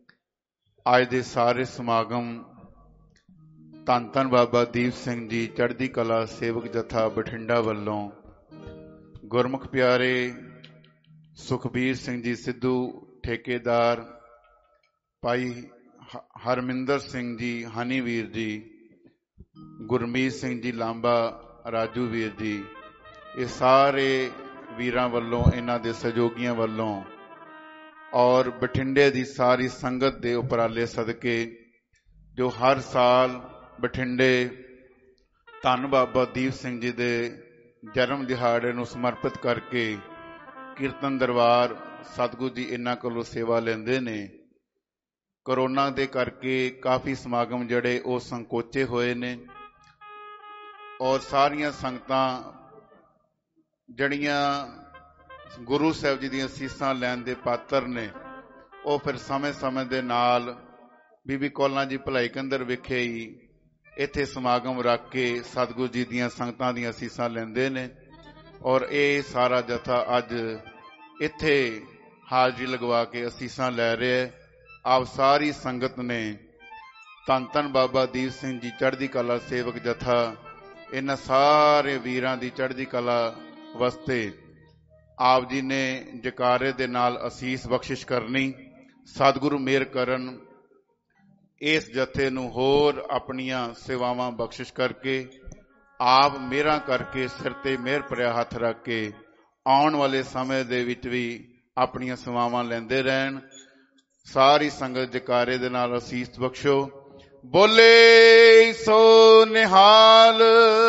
ਅੱਜ ਦੇ ਸਾਰੇ ਸਮਾਗਮ ਧੰਨ ਧੰਨ ਬਾਬਾ ਦੀਪ ਸਿੰਘ ਜੀ ਚੜ੍ਹਦੀ ਕਲਾ ਸੇਵਕ ਜਥਾ ਬਠਿੰਡਾ ਵੱਲੋਂ ਗੁਰਮੁਖ ਪਿਆਰੇ ਸੁਖਬੀਰ ਸਿੰਘ ਜੀ ਸਿੱਧੂ ਠੇਕੇਦਾਰ ਭਾਈ ਹਰਮਿੰਦਰ ਸਿੰਘ ਜੀ ਹਨੀ ਵੀਰ ਜੀ ਗੁਰਮੀਤ ਸਿੰਘ ਜੀ ਲਾਂਬਾ ਰਾਜੂ ਵੀਰ ਜੀ ਇਹ ਸਾਰੇ ਵੀਰਾਂ ਵੱਲੋਂ ਇਹਨਾਂ ਦੇ ਸਹਿਯੋਗੀਆਂ ਵੱਲੋਂ ਔਰ ਬਠਿੰਡੇ ਦੀ ਸਾਰੀ ਸੰਗਤ ਦੇ ਉਪਰਾਲੇ ਸਦਕੇ ਜੋ ਹਰ ਸਾਲ ਬਠਿੰਡੇ ਧੰਨ ਬਾਬਾ ਦੀਪ ਸਿੰਘ ਜੀ ਦੇ ਜਨਮ ਦਿਹਾੜੇ ਨੂੰ ਸਮਰਪਿਤ ਕਰਕੇ ਕੀਰਤਨ ਦਰਬਾਰ ਸਤਿਗੁਰੂ ਜੀ ਇਹਨਾਂ ਕੋਲੋਂ ਸੇਵਾ ਲੈਂਦੇ ਨੇ। ਕਰੋਨਾ ਦੇ ਕਰਕੇ ਕਾਫੀ ਸਮਾਗਮ ਜਿਹੜੇ ਉਹ ਸੰਕੋਚੇ ਹੋਏ ਨੇ ਔਰ ਸਾਰੀਆਂ ਸੰਗਤਾਂ ਜਿਹੜੀਆਂ ਗੁਰੂ ਸਾਹਿਬ ਜੀ ਦੀਆਂ ਅਸੀਸਾਂ ਲੈਣ ਦੇ ਪਾਤਰ ਨੇ ਉਹ ਫਿਰ ਸਮੇਂ ਦੇ ਨਾਲ ਬੀਬੀ ਕੌਲਾਂ ਜੀ ਭਲਾਈ ਕੇਂਦਰ ਵਿਖੇ ਹੀ ਇੱਥੇ ਸਮਾਗਮ ਰੱਖ ਕੇ ਸਤਿਗੁਰੂ ਜੀ ਦੀਆਂ ਸੰਗਤਾਂ ਦੀਆਂ ਅਸੀਸਾਂ ਲੈਂਦੇ ਨੇ ਔਰ ਇਹ ਸਾਰਾ ਜਥਾ ਅੱਜ ਇੱਥੇ ਹਾਜ਼ਰੀ ਲਗਵਾ ਕੇ ਅਸੀਸਾਂ ਲੈ ਰਿਹਾ। ਆਪ ਸਾਰੀ ਸੰਗਤ ਨੇ ਧੰਨ ਧੰਨ ਬਾਬਾ ਦੀਪ ਸਿੰਘ ਜੀ ਚੜ੍ਹਦੀ ਕਲਾ ਸੇਵਕ ਜਥਾ ਇਹਨਾਂ ਸਾਰੇ ਵੀਰਾਂ ਦੀ ਚੜ੍ਹਦੀ ਕਲਾ ਵਾਸਤੇ ਆਪ ਜੀ ਨੇ ਜਕਾਰੇ ਦੇ ਨਾਲ ਅਸੀਸ ਬਖਸ਼ਿਸ਼ ਕਰਨੀ। ਸਤਿਗੁਰੂ ਮਿਹਰ ਕਰਨ ਇਸ ਜਥੇ ਨੂੰ ਹੋਰ ਆਪਣੀਆਂ ਸੇਵਾਵਾਂ ਬਖਸ਼ਿਸ਼ ਕਰਕੇ ਆਪ ਮਿਹਰਾਂ ਕਰਕੇ ਸਿਰ ਤੇ ਮਿਹਰ ਭਰਿਆ ਹੱਥ ਰੱਖ ਕੇ ਆਉਣ ਵਾਲੇ ਸਮੇਂ ਦੇ ਵਿੱਚ ਵੀ ਆਪਣੀਆਂ ਸੇਵਾਵਾਂ ਲੈਂਦੇ ਰਹਿਣ। ਸਾਰੀ ਸੰਗਤ ਜਕਾਰੇ ਦੇ ਨਾਲ ਅਸੀਸ ਬਖਸ਼ੋ। ਬੋਲੇ ਸੋ ਨਿਹਾਲ।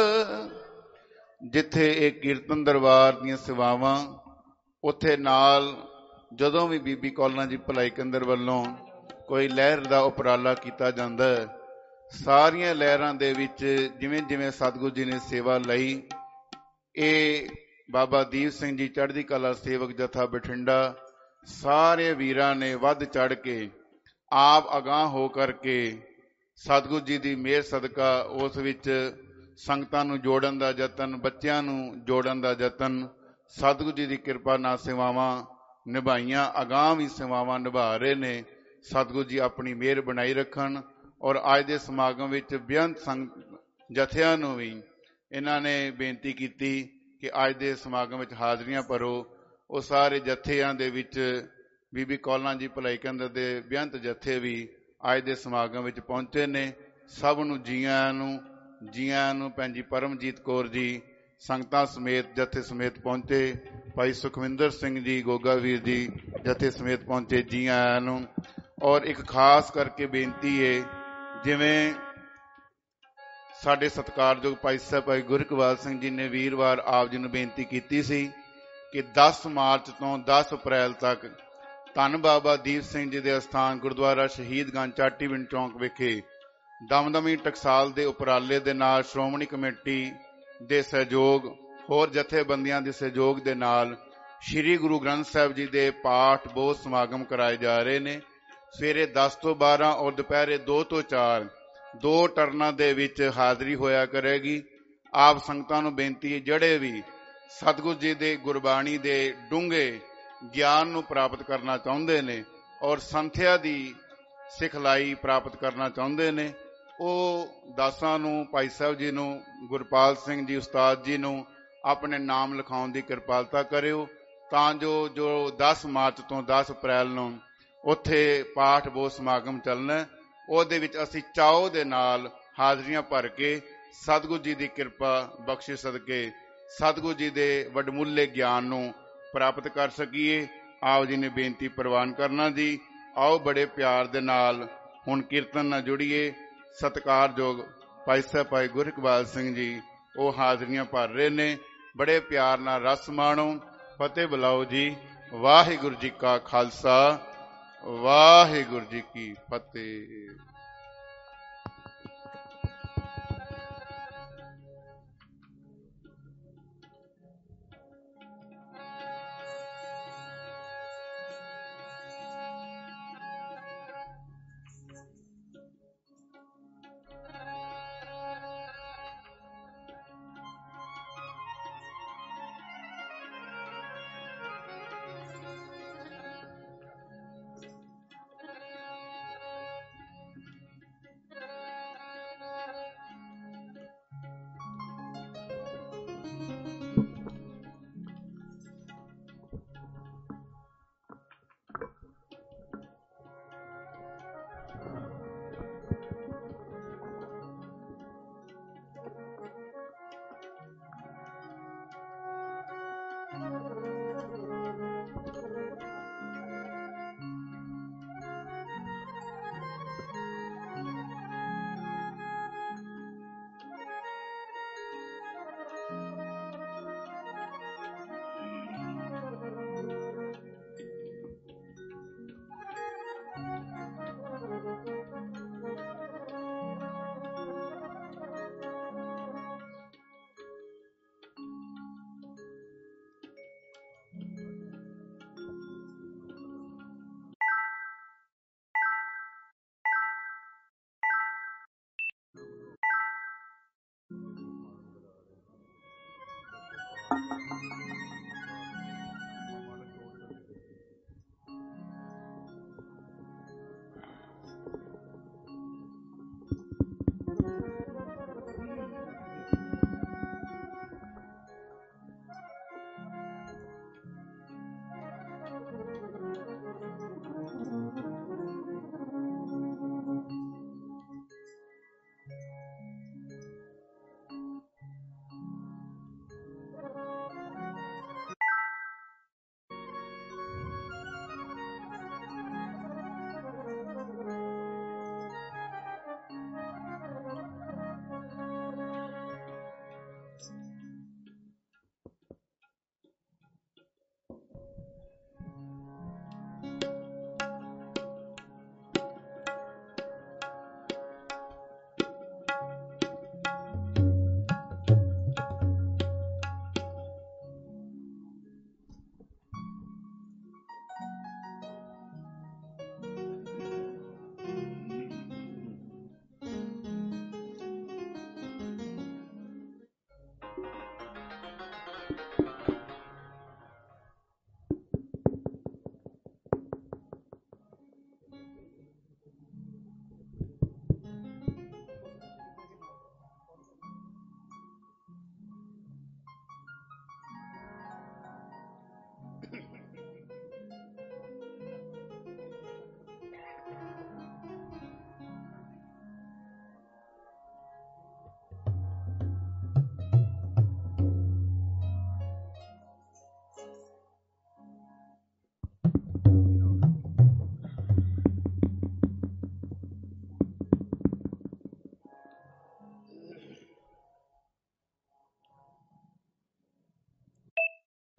ਜਿੱਥੇ ਇਹ ਕੀਰਤਨ ਦਰਬਾਰ ਦੀਆਂ ਸੇਵਾਵਾਂ ਉੱਥੇ ਨਾਲ ਜਦੋਂ ਵੀ ਬੀਬੀ ਕੌਲਾਂ ਜੀ ਭਲਾਈ ਕੇਂਦਰ ਵੱਲੋਂ ਕੋਈ ਲਹਿਰ ਦਾ ਉਪਰਾਲਾ ਕੀਤਾ ਜਾਂਦਾ ਹੈ ਸਾਰੀਆਂ ਲਹਿਰਾਂ ਦੇ ਵਿੱਚ ਜਿਵੇਂ ਜਿਵੇਂ ਸਤਿਗੁਰੂ ਜੀ ਨੇ ਸੇਵਾ ਲਈ ਇਹ ਬਾਬਾ ਦੀਪ ਸਿੰਘ ਜੀ ਚੜ੍ਹਦੀ ਕਲਾ ਸੇਵਕ ਜਥਾ ਬਠਿੰਡਾ ਸਾਰੇ ਵੀਰਾਂ ਨੇ ਵੱਧ ਚੜ੍ਹ ਕੇ ਆਪ ਅਗਾਂਹ ਹੋ ਕਰਕੇ ਸਤਿਗੁਰੂ ਜੀ ਦੀ ਮਿਹਰ ਸਦਕਾ ਉਸ ਵਿੱਚ ਸੰਗਤਾਂ ਨੂੰ ਜੋੜਨ ਦਾ ਯਤਨ, ਬੱਚਿਆਂ ਨੂੰ ਜੋੜਨ ਦਾ ਯਤਨ, ਸਤਿਗੁਰੂ ਜੀ ਦੀ ਕਿਰਪਾ ਨਾਲ ਸੇਵਾਵਾਂ ਨਿਭਾਈਆਂ, ਅਗਾਂਹ ਵੀ ਸੇਵਾਵਾਂ ਨਿਭਾ ਰਹੇ ਨੇ। ਸਤਿਗੁਰੂ ਜੀ ਆਪਣੀ ਮਿਹਰ ਬਣਾਈ ਰੱਖਣ। ਔਰ ਅੱਜ ਦੇ ਸਮਾਗਮ ਵਿੱਚ ਬੇਅੰਤ ਜਥਿਆਂ ਨੂੰ ਵੀ ਇਹਨਾਂ ਨੇ ਬੇਨਤੀ ਕੀਤੀ ਕਿ ਅੱਜ ਦੇ ਸਮਾਗਮ ਵਿੱਚ ਹਾਜ਼ਰੀਆਂ ਭਰੋ। ਉਹ ਸਾਰੇ ਜਥਿਆਂ ਦੇ ਵਿੱਚ ਬੀਬੀ ਕੌਲਾਂ ਜੀ ਭਲਾਈ ਕੇਂਦਰ ਦੇ ਬੇਅੰਤ ਜਥੇ ਵੀ ਅੱਜ ਦੇ ਸਮਾਗਮ ਵਿੱਚ ਪਹੁੰਚੇ ਨੇ। ਸਭ ਨੂੰ ਜੀ ਆਇਆਂ ਨੂੰ, ਜੀ ਆਇਆਂ ਨੂੰ। ਭੈਣ ਜੀ ਪਰਮਜੀਤ ਕੌਰ ਜੀ ਸੰਗਤਾਂ ਸਮੇਤ ਜਥੇ ਸਮੇਤ ਪਹੁੰਚੇ। ਭਾਈ ਸੁਖਵਿੰਦਰ ਸਿੰਘ ਜੀ ਗੋਗਾ ਵੀਰ ਜੀ ਜਥੇ ਸਮੇਤ ਪਹੁੰਚੇ, ਜੀ ਆਇਆਂ ਨੂੰ। ਔਰ ਇੱਕ ਖਾਸ ਕਰਕੇ ਬੇਨਤੀ ਹੈ, ਜਿਵੇਂ ਸਾਡੇ ਸਤਿਕਾਰਯੋਗ ਭਾਈ ਸਾਹਿਬ ਭਾਈ ਗੁਰਕਵਾਲ ਸਿੰਘ ਜੀ ਨੇ ਵੀਰਵਾਰ ਆਪ ਜੀ ਨੂੰ ਬੇਨਤੀ ਕੀਤੀ ਸੀ ਕਿ 10 ਮਾਰਚ ਤੋਂ 10 ਅਪ੍ਰੈਲ ਤੱਕ ਧੰਨ ਬਾਬਾ ਦੀਪ ਸਿੰਘ ਜੀ ਦੇ ਅਸਥਾਨ ਗੁਰਦੁਆਰਾ ਸ਼ਹੀਦਗੰਜ ਚਾਟੀਵਿੰਡ ਚੌਂਕ ਵਿਖੇ ਦਮਦਮੀ ਟਕਸਾਲ ਦੇ ਉਪਰਾਲੇ ਦੇ ਨਾਲ ਸ਼੍ਰੋਮਣੀ ਕਮੇਟੀ ਦੇ ਸਹਿਯੋਗ, ਹੋਰ ਜਥੇਬੰਦੀਆਂ ਦੇ ਸਹਿਯੋਗ ਦੇ ਨਾਲ ਸ੍ਰੀ ਗੁਰੂ ਗ੍ਰੰਥ ਸਾਹਿਬ ਜੀ ਦੇ ਪਾਠ ਬੋਧ ਸਮਾਗਮ ਕਰਾਏ ਜਾ ਰਹੇ ਨੇ। ਸਵੇਰੇ 10 ਤੋਂ 12 ਔਰ ਦੁਪਹਿਰੇ 2 ਤੋਂ 4 2 ਟਰਨਾਂ ਦੇ ਵਿੱਚ ਹਾਜ਼ਰੀ ਹੋਇਆ ਕਰੇਗੀ। ਆਪ ਸੰਗਤਾਂ ਨੂੰ ਬੇਨਤੀ ਹੈ, ਜਿਹੜੇ ਵੀ ਸਤਿਗੁਰੂ ਜੀ ਦੇ ਗੁਰਬਾਣੀ ਦੇ ਡੂੰਘੇ ਗਿਆਨ ਨੂੰ ਪ੍ਰਾਪਤ ਕਰਨਾ ਚਾਹੁੰਦੇ ਨੇ ਔਰ ਸੰਥਿਆ ਦੀ ਸਿਖਲਾਈ ਪ੍ਰਾਪਤ ਕਰਨਾ ਚਾਹੁੰਦੇ ਨੇ, ਉਹ ਦਾਸਾਂ ਨੂੰ, ਭਾਈ ਸਾਹਿਬ ਜੀ ਨੂੰ, ਗੁਰਪਾਲ ਸਿੰਘ ਜੀ ਉਸਤਾਦ ਜੀ ਨੂੰ ਆਪਣੇ ਨਾਮ ਲਿਖਾਉਣ ਦੀ ਕਿਰਪਾਲਤਾ ਕਰਿਓ, ਤਾਂ ਜੋ 10 ਮਾਰਚ ਤੋਂ 10 ਅਪ੍ਰੈਲ ਨੂੰ ਉੱਥੇ ਪਾਠ ਬੋਧ ਸਮਾਗਮ ਚੱਲਣਾ, ਉਹਦੇ ਵਿੱਚ ਅਸੀਂ ਚਾਓ ਦੇ ਨਾਲ ਹਾਜ਼ਰੀਆਂ ਭਰ ਕੇ ਸਤਿਗੁਰੂ ਜੀ ਦੀ ਕਿਰਪਾ ਬਖਸ਼ਿਸ਼ ਸਦਕੇ ਸਤਿਗੁਰੂ ਜੀ ਦੇ ਵਡਮੁੱਲੇ ਗਿਆਨ ਨੂੰ ਪ੍ਰਾਪਤ ਕਰ ਸਕੀਏ। ਆਪ ਜੀ ਨੇ ਬੇਨਤੀ ਪ੍ਰਵਾਨ ਕਰਨਾ ਜੀ। ਆਓ ਬੜੇ ਪਿਆਰ ਦੇ ਨਾਲ ਹੁਣ ਕੀਰਤਨ ਨਾਲ ਜੁੜੀਏ। ਸਤਿਕਾਰਯੋਗ ਭਾਈ ਸਾਹਿਬ ਭਾਈ ਗੁਰਕਵਾਲ ਸਿੰਘ ਜੀ ਉਹ ਹਾਜ਼ਰੀਆਂ ਭਰ ਰਹੇ ਨੇ। ਬੜੇ ਪਿਆਰ ਨਾਲ ਰਸ ਮਾਣੋ। ਫਤਿਹ ਬੁਲਾਓ ਜੀ। ਵਾਹਿਗੁਰੂ ਜੀ ਕਾ ਖਾਲਸਾ, ਵਾਹਿਗੁਰੂ ਜੀ ਕੀ ਫਤਿਹ।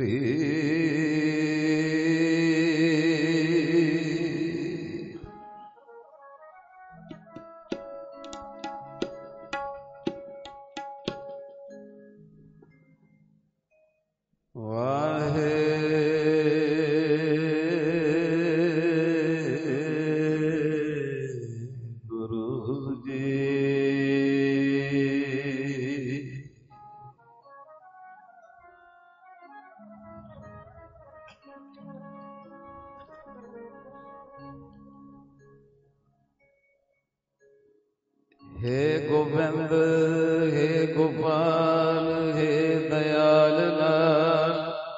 हे गोविंद हे गोपाल हे दयाल लाल,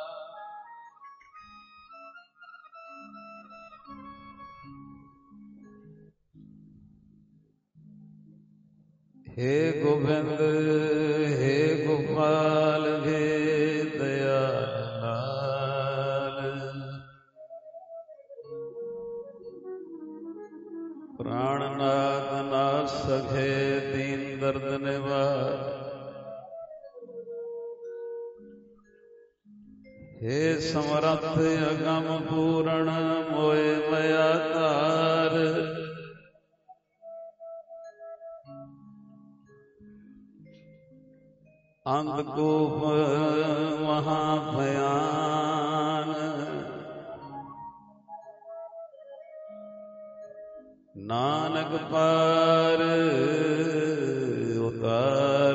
हे गोविंद हे गोपाल हे दयाल लाल, प्राणनाथ नाथ सखे दीन दर्द निवार, हे समर्थ अगम पूर्ण मोय मया तार, अंधकूप महाभयान, नानक पार उतार,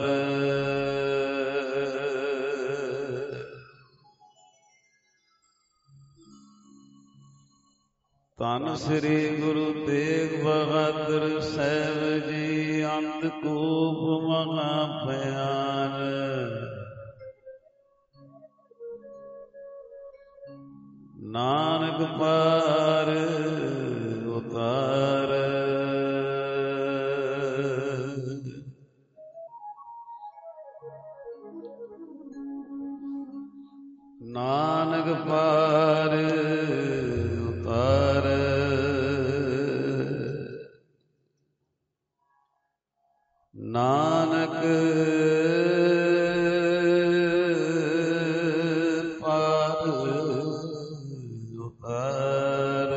ਧੰਨ ਸ੍ਰੀ ਗੁਰੂ ਤੇਗ ਬਹਾਦਰ ਸਾਹਿਬ ਜੀ। ਅੰਧਕੂਪ ਮਹਾ ਭਿਆਨ, ਨਾਨਕ ਪਾਰ ਉਤਾਰ, ਨਾਨਕ ਪਾਰ ਉਤਾਰ, ਨਾਨਕ ਪਾਰ ਉਤਾਰ।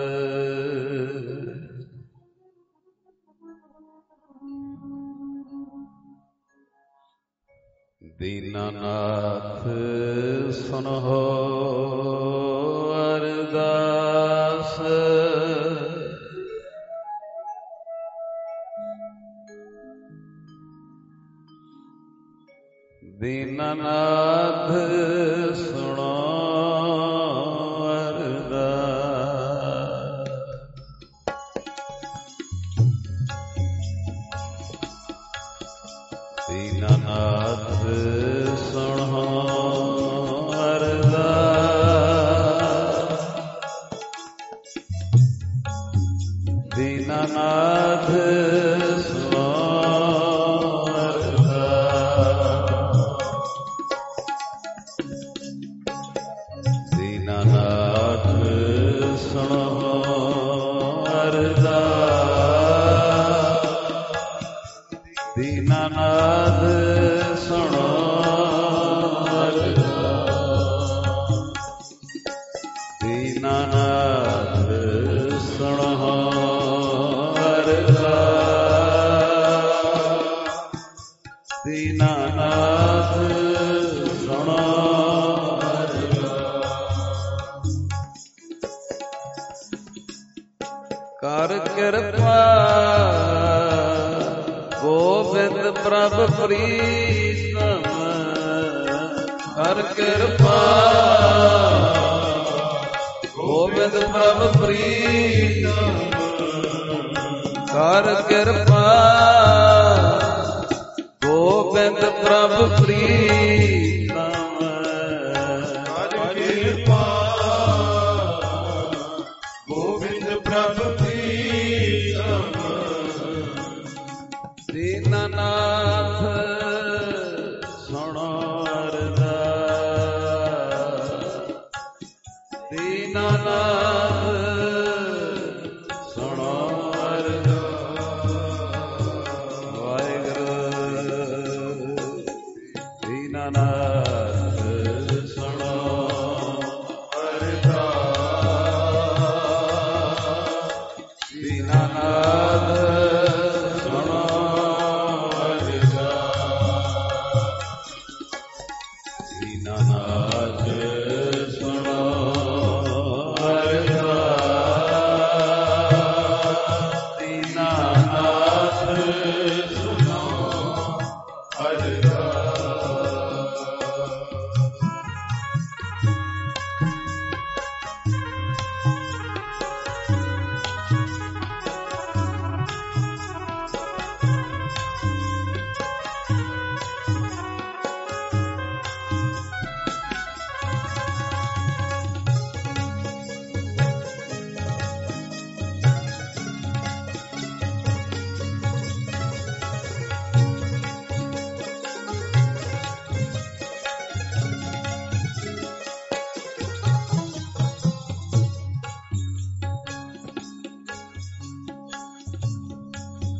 ਦੀਨਾਨਾਥ ਸੁਨਹੁ ਅਰਦਾਸ, ਦੀਨਾਨਾਥ ਸੁਣੋ ਅਰਦਾਸ, ਦੀਨਾਨਾਥ ਸੁਣੋ ਅਰਦਾਸ, ਦੀਨਾਨਾਥ ਸੁਣੋ ਦੀਨਾਨਾਥ ਸੁਣੋ ਅਰਦਾਸ, ਦੀਨਾਨਾਥ ਸੁਣੋ ਅਰਦਾਸ, ਦੀਨਾਨਾਥ ਸੁਣੋ ਅਰਦਾਸ, ਦੀਨਾਨਾਥ ਸੁਣੋ ਕਰ ਕਿਰਪਾ ਗੋਬਿੰਦ ਪ੍ਰਭ ਪ੍ਰੀਤਮ, ਕਰ ਕਿਰਪਾ ਗੋਬਿੰਦ ਪ੍ਰਭ ਪ੍ਰੀਤਮ, ਕਰ ਕਿਰਪਾ ਗੋਬਿੰਦ ਪ੍ਰਭ ਪ੍ਰੀਤਮ, ਕਰ ਕਿਰਪਾ ਗੋਬਿੰਦ ਪ੍ਰਭ ਪ੍ਰੀਤਮ, ਦੀਨਾਨਾਥ ਸੁਣੋ ਅਰਦਾਸ, ਦੀਨਾਨਾਥ ਸੁਣੋ ਅਰਦਾਸ, ਵਾਹਿਗੁਰੂ ਦੀਨਾਨਾਥ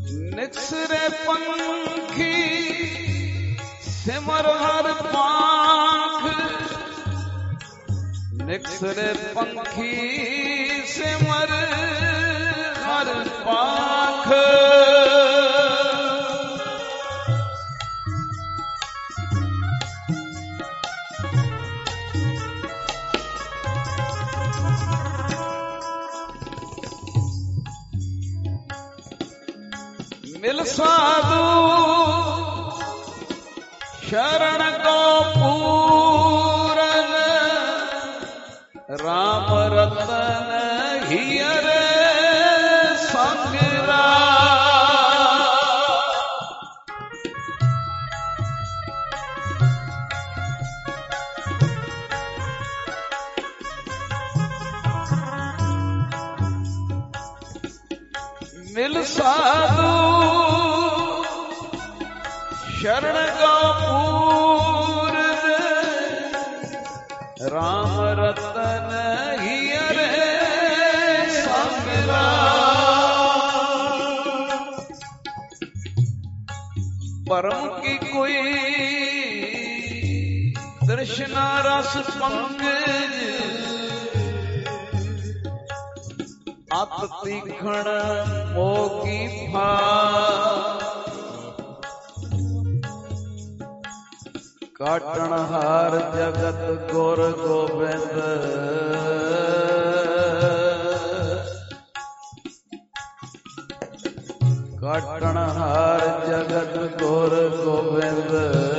निकसरे पंखी सिमर हर पाख, निकसरे पंखी सिमर हर पाख। मिल साधु शरण को पूरन, राम रतन हियर संगरा। मिल साधु शरण का पूरन, राम रतन हियर संगरा। परम की कोई दर्शना रस पंकज, अत तीखण मोगी फा। काटण हार जगत गुर गोबिंद, काटण हार जगत गुर गोबिंद।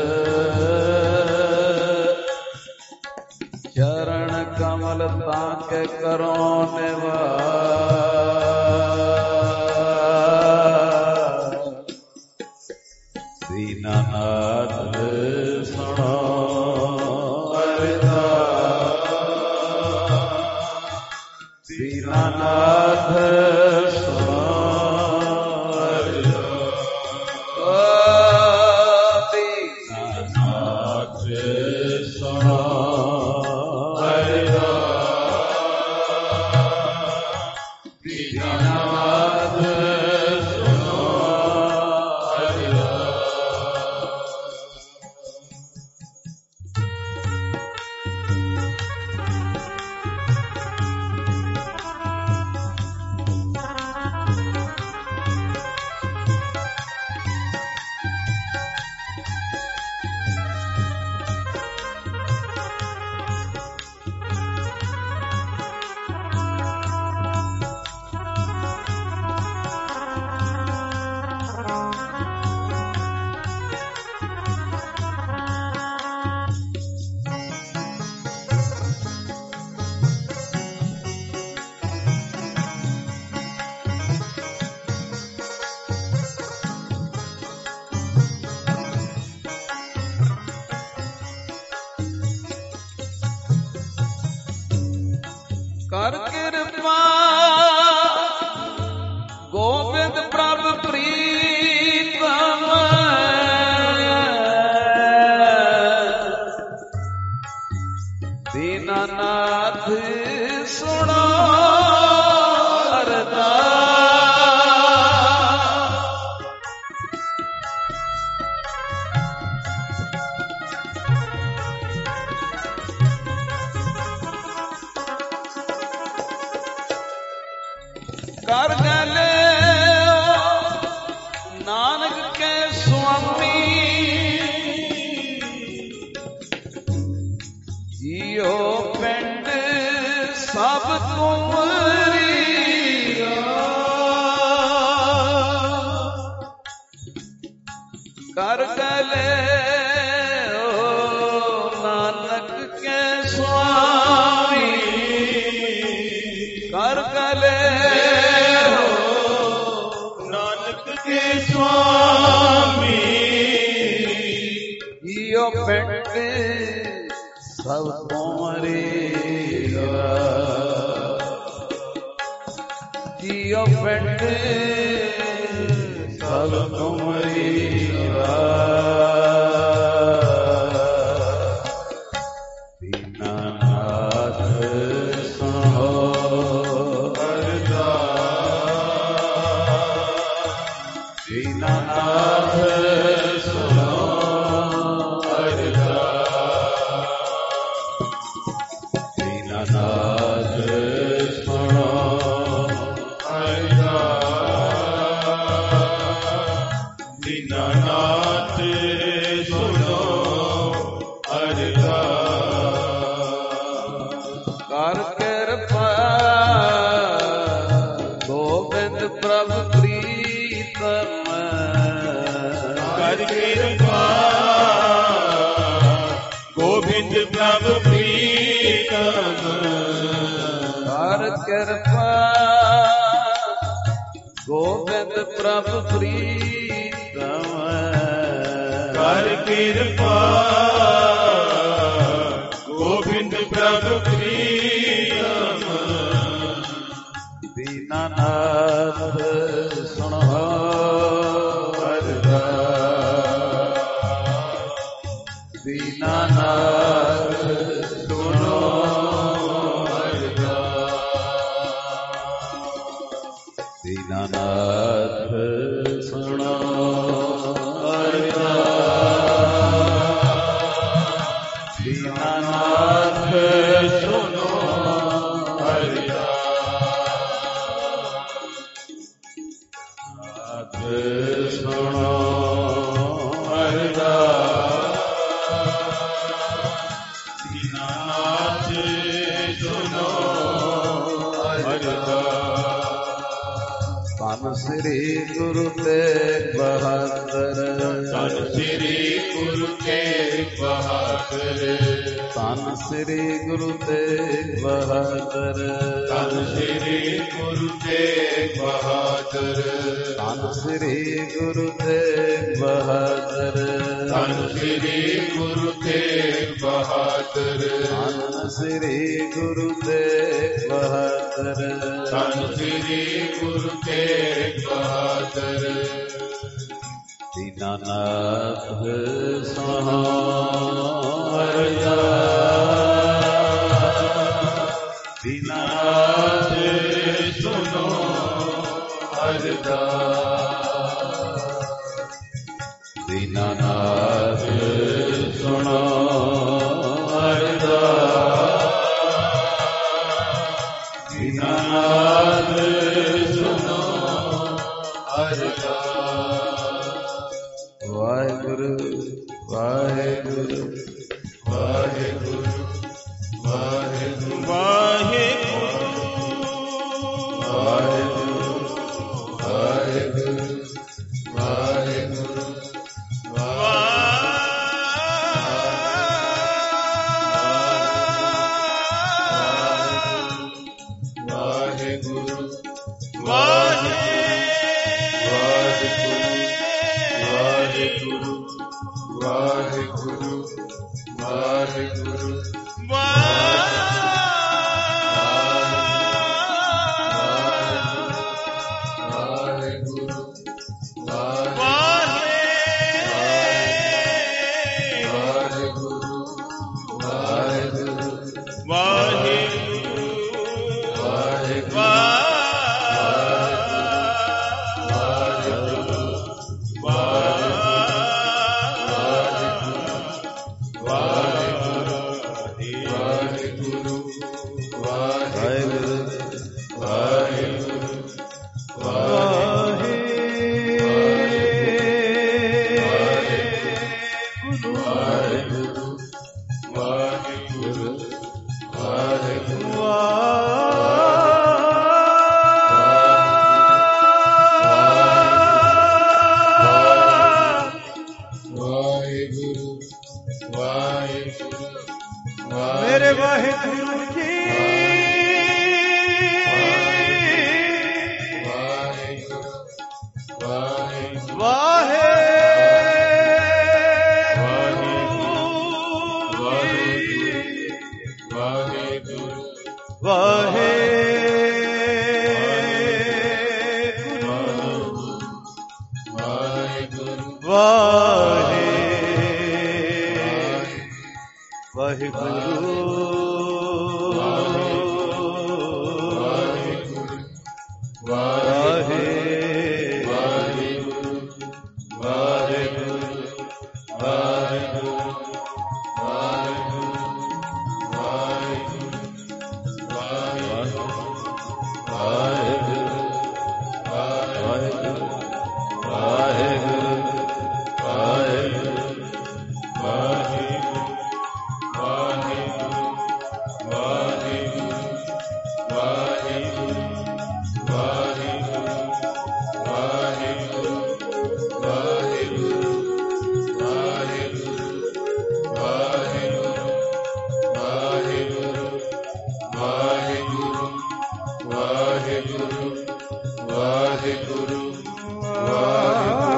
चरण कमल ताके करो निवास, दीनानाथ सुनो अरदास, दीनानाथ सुनो अरदास, दीनानाथ सुनो अरदास, दीनानाथ सुनो अरदास। कर कृपा गोविंद प्रभु प्रीतम, दीनानाथ सुनो अरदास। कर गले नानक के स्वामी, जियो पिंड सब तुमरी। कर गले नानक के स्वामी, कर गले नानक के स्वामी। जियो पिंड सब तुमरी, जियो पिंड सब तुमरी। दीनानाथ सुनो अरदास, ਗੋਬਿੰਦ ਪ੍ਰਭ ਪ੍ਰੀਤਮ ਕਰ ਕਿਰਪਾ ਗੋਬਿੰਦ ਪ੍ਰਭ ਪ੍ਰੀਤਮ ਕਰ ਕਿਰਪਾ ਗੋਬਿੰਦ ਪ੍ਰਭ ਪ੍ਰੀਤਮ ਕਰ ਕਿਰਪਾ ਗੋਬਿੰਦ ਪ੍ਰਭ ਪ੍ਰੀਤਮ ਦੀਨਾਨਾਥ ਸੁਣੋ ਦੀਨਾਨਾਥ ਸੁਣੋ ਦੀਨਾਨਾਥ ਸੁਣੋ ਦੀਨਾਨਾਥ ਸੁਣੋ ਸੁਣੋ ਦੀਨਾਨਾਥ ਸੁਣੋ ਧੰਨ ਸ੍ਰੀ ਗੁਰੂ ਤੇਗ ਬਹਾਦਰ ਧੰਨ ਸ੍ਰੀ ਗੁਰੂ ਤੇਗ ਬਹਾਦਰ ਧੰਨ ਸ੍ਰੀ ਗੁਰੂ ਤੇਗ ਬਹਾਦਰ ਧੰਨ ਸ੍ਰੀ ਗੁਰੂ ਤੇਗ ਬਹਾਦਰ ਧੰਨ ਸ੍ਰੀ ਗੁਰੂ ਤੇਗ ਬਹਾਦਰ ਧੰਨ ਸ੍ਰੀ ਗੁਰੂ ਤੇਗ ਬਹਾਦਰ ਧੰਨ ਸ੍ਰੀ ਗੁਰੂ ਤੇਗ ਬਹਾਦਰ ਧੰਨ ਸ੍ਰੀ ਗੁਰੂ ਤੇਗ ਬਹਾਦਰ ਦੀਨਾਨਾਥ ਸੁਣੋ ਦੀਨਾਨਾਥ ਸੁਣੋ ਦੀਨਾਨਾਥ ਸੁਣੋ ਦੀਨਾਨਾਥ ਸੁਣੋ ਵਾਹਿਗੁਰੂ ਵਾਹਿਗੁਰੂ ਵਾਹਿਗੁਰੂ ਵਾਹਿਗੁਰੂ ਵਾਹਿਗੁਰੂ ਵਾਹਿਗੁਰੂ ਵਾਹਿਗੁਰੂ ਮੇਰੇ ਵਾਹਿਗੁਰੂ ਜੀ ਵਾਹਿਗੁਰੂ ਵਾਹਿਗੁਰੂ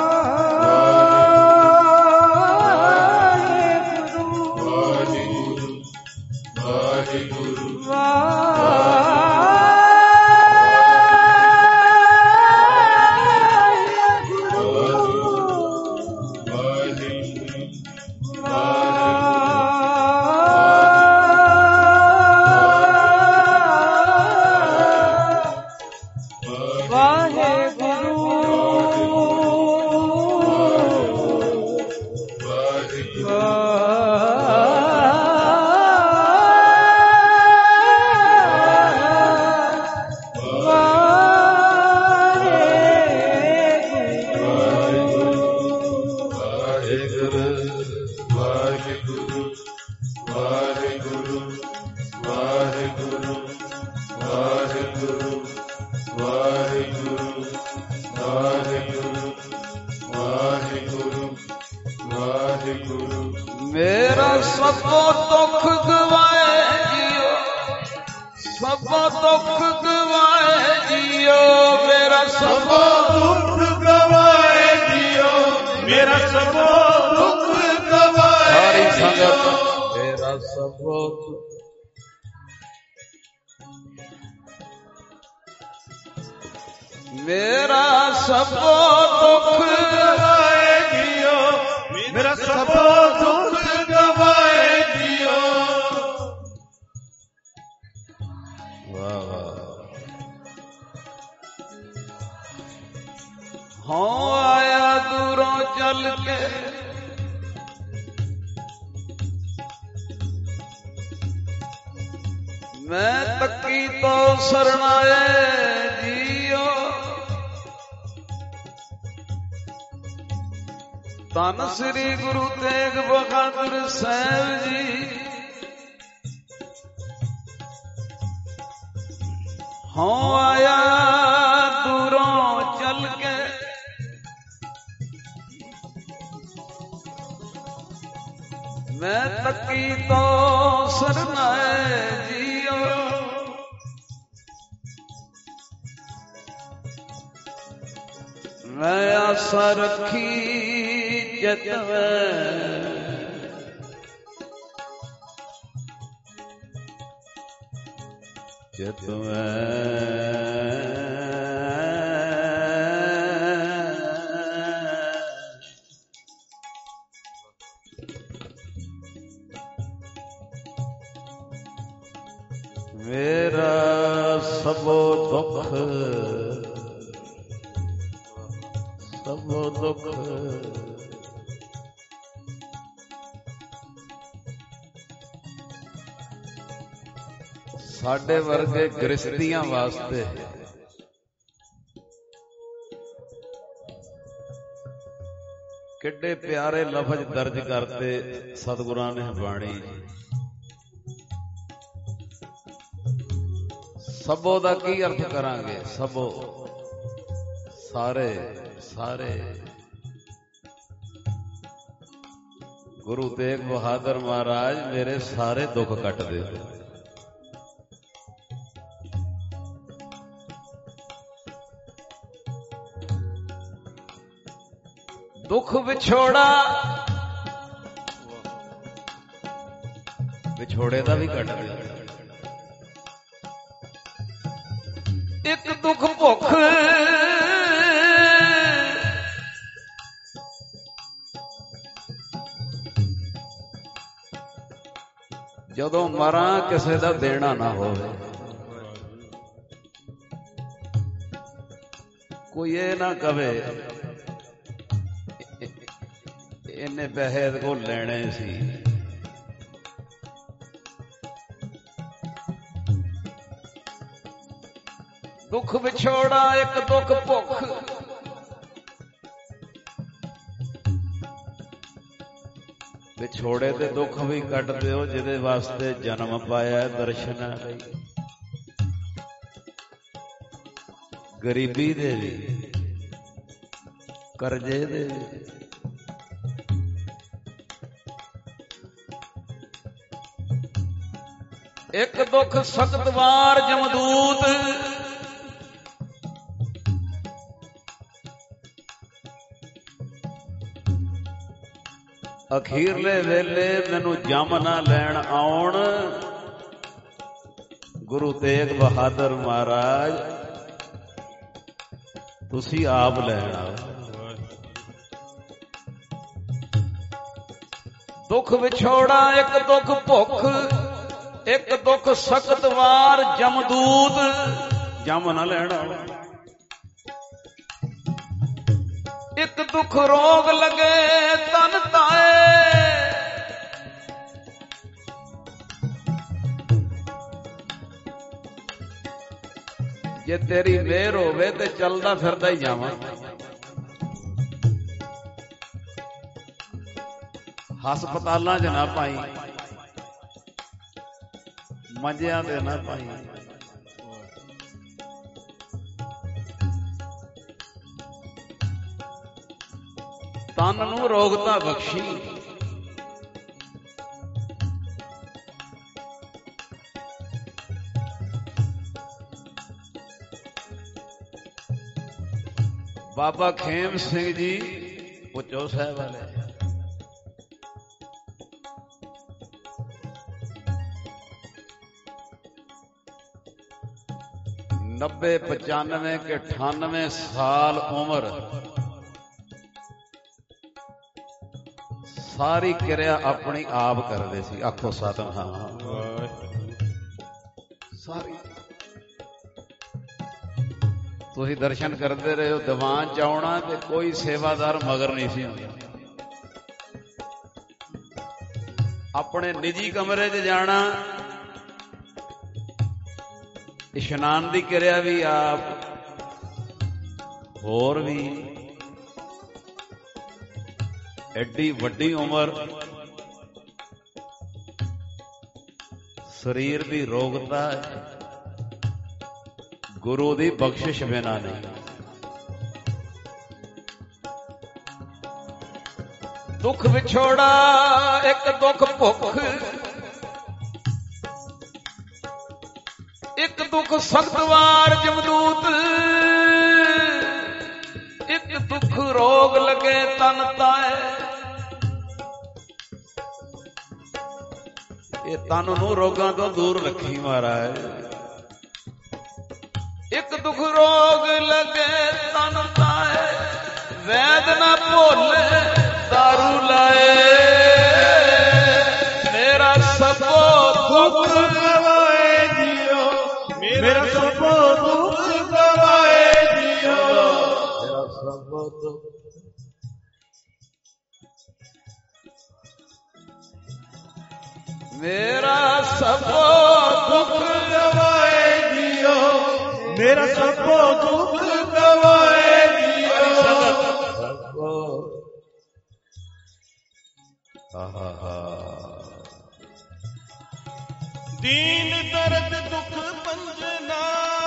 ਮੇਰਾ ਸਭੋ ਦੁੱਖ ਗਵਾਏ ਜੀਓ, ਸਭੋ ਦੁੱਖ ਗਵਾਏ ਜੀਓ, ਮੇਰਾ ਸਭੋ ਦੁੱਖ ਗਵਾਏ ਜੀਓ, ਮੇਰਾ ਸਭੋ ਦੁੱਖ ਗਵਾਏ ਸਾਰੀ ਸੰਗਤ ਮੇਰਾ ਸਭੋ ਮੇਰਾ ਸਭੋ ਦੁੱਖ ਗਵਾਏ ਜੀਓ, ਮੇਰਾ ਸਭੋ ਦੁੱਖ ਗਵਾਏ ਜੀਓ। ਵਾਹ ਵਾਹ। ਹਾਂ ਆਇਆ ਦੂਰੋਂ ਚੱਲ ਕੇ, ਮੈਂ ਤੱਕੀ ਤੋਂ ਸਰਣਾਏ ਜੀਓ, ਧੰਨ ਸ੍ਰੀ ਗੁਰੂ ਤੇਗ ਬਹਾਦਰ ਸਾਹਿਬ ਜੀ। ਹਾਂ ਆਇਆ ਦੂਰੋਂ ਚੱਲ ਕੇ, ਮੈਂ ਤੱਕੀ ਤੋਂ ਸਰਨਾਏ ਜੀਓ, ਮੈਂ ਆਸਾ ਰੱਖੀ ਜਤਵੈ, ਜਤਵੈ ਮੇਰਾ ਸਭੋ ਦੁੱਖ, ਸਭੋ ਦੁੱਖ ਸਾਡੇ ਵਰਗੇ ਗ੍ਰਸਤੀਆਂ ਵਾਸਤੇ ਕਿੱਡੇ ਪਿਆਰੇ ਲਫ਼ਜ਼ ਦਰਜ ਕਰਤੇ ਸਤਿਗੁਰਾਂ ਨੇ ਬਾਣੀ। ਸਭੋ ਦਾ ਕੀ ਅਰਥ ਕਰਾਂਗੇ? ਸਭੋ ਸਾਰੇ ਸਾਰੇ। ਗੁਰੂ ਤੇਗ ਬਹਾਦਰ ਮਹਾਰਾਜ ਮੇਰੇ ਸਾਰੇ ਦੁੱਖ ਕੱਟ ਦੇ। ਦੁੱਖ ਵਿਛੋੜਾ, ਵਿਛੋੜੇ ਦਾ ਵੀ ਕੱਟ ਦੇ। ਇੱਕ ਦੁੱਖ ਭੁੱਖ, ਜਦੋਂ ਮਰਾਂ ਕਿਸੇ ਦਾ ਦੇਣਾ ਨਾ ਹੋਵੇ। ਕੋਈ ਇਹ ਨਾ ਕਵੇ ਇਹਨੇ ਪੈਸੇ ਇਹਦੇ ਕੋਲ ਲੈਣੇ ਸੀ। ਦੁੱਖ ਵਿਛੋੜਾ, ਇੱਕ ਦੁੱਖ ਭੁੱਖ, ਵਿਛੋੜੇ ਤੇ ਦੁੱਖ ਵੀ ਕੱਟ ਦਿਓ ਜਿਹਦੇ ਵਾਸਤੇ ਜਨਮ ਪਾਇਆ, ਦਰਸ਼ਨਾਂ ਲਈ। ਗਰੀਬੀ ਦੇ ਵੀ, ਕਰਜ਼ੇ ਦੇ ਵੀ, ਇੱਕ ਦੁੱਖ ਸਖਤ ਵਾਰ ਜਮਦੂਤ, ਅਖੀਰਲੇ ਵੇਲੇ ਮੈਨੂੰ ਜੰਮ ਨਾ ਲੈਣ ਆਉਣ ਗੁਰੂ ਤੇਗ ਬਹਾਦਰ ਮਹਾਰਾਜ ਤੁਸੀਂ ਆਪ ਲੈਣ ਆਓ। ਦੁੱਖ ਵਿਛੋੜਾ ਇੱਕ ਦੁੱਖ ਭੁੱਖ ਇੱਕ ਦੁੱਖ ਸਖਤ ਵਾਰ ਜਮਦੂਤ ਜਮ ਨਾ ਲੈਣ ਆਓ। ਇੱਕ ਦੁੱਖ ਰੋਗ ਲਗੇ ਤਨ ਤਾਏ ਜੇ ਤੇਰੀ ਮਿਹਰ ਹੋਵੇ ਤੇ ਚੱਲਦਾ ਫਿਰਦਾ ਹੀ ਜਾਵਾਂ। ਹਸਪਤਾਲਾਂ 'ਚ ਨਾ ਪਾਈ ਮੰਜਿਆਂ ਤੇ ਨਾ ਪਾਈ। ਤਨ ਨੂੰ ਰੋਗਤਾ ਬਖਸ਼ੀ ਬਾਬਾ ਖੇਮ ਸਿੰਘ ਜੀ ਪੁੱਛੋ ਸਾਹਿਬ ਵਾਲੇ 90 95 के 98 साल उम्र सारी क्रिया अपनी आप करते सी। आखो सतनाम सारी तुसी दर्शन करते रहे हो दीवान च आउणा ते कोई सेवादार मगर नहीं सी हुंदा। अपने निजी कमरे च जाना इशनान की क्रिया भी आप होर भी एडी वड्डी उम्र शरीर की रोगता गुरु की बख्शिश बिना नहीं। दुख विछोड़ा एक दुख भुख एक दुख सख्तवार जमदूत एक दुख रोग लगे तन ताए। ये तन नूं रोगां तो दूर रखी महाराज। एक दुख रोग लगे तन ताए वैद ना भोले दारू लाए। मेरा सबो दुख गवाए जियो मेरा सबो दुख गवाए जियो मेरा सबो दुख मेरा सबो दुख गवाए जियो मेरा सबो दुख गवाए जियो सबो दीन दर्द दुख पंजना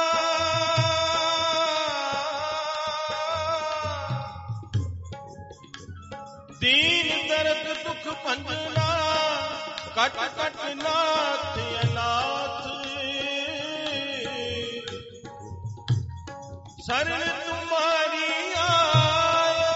दीन दर्द दुख पंजना कट कट नाथ अनाथ शरण तुम्हारी आयो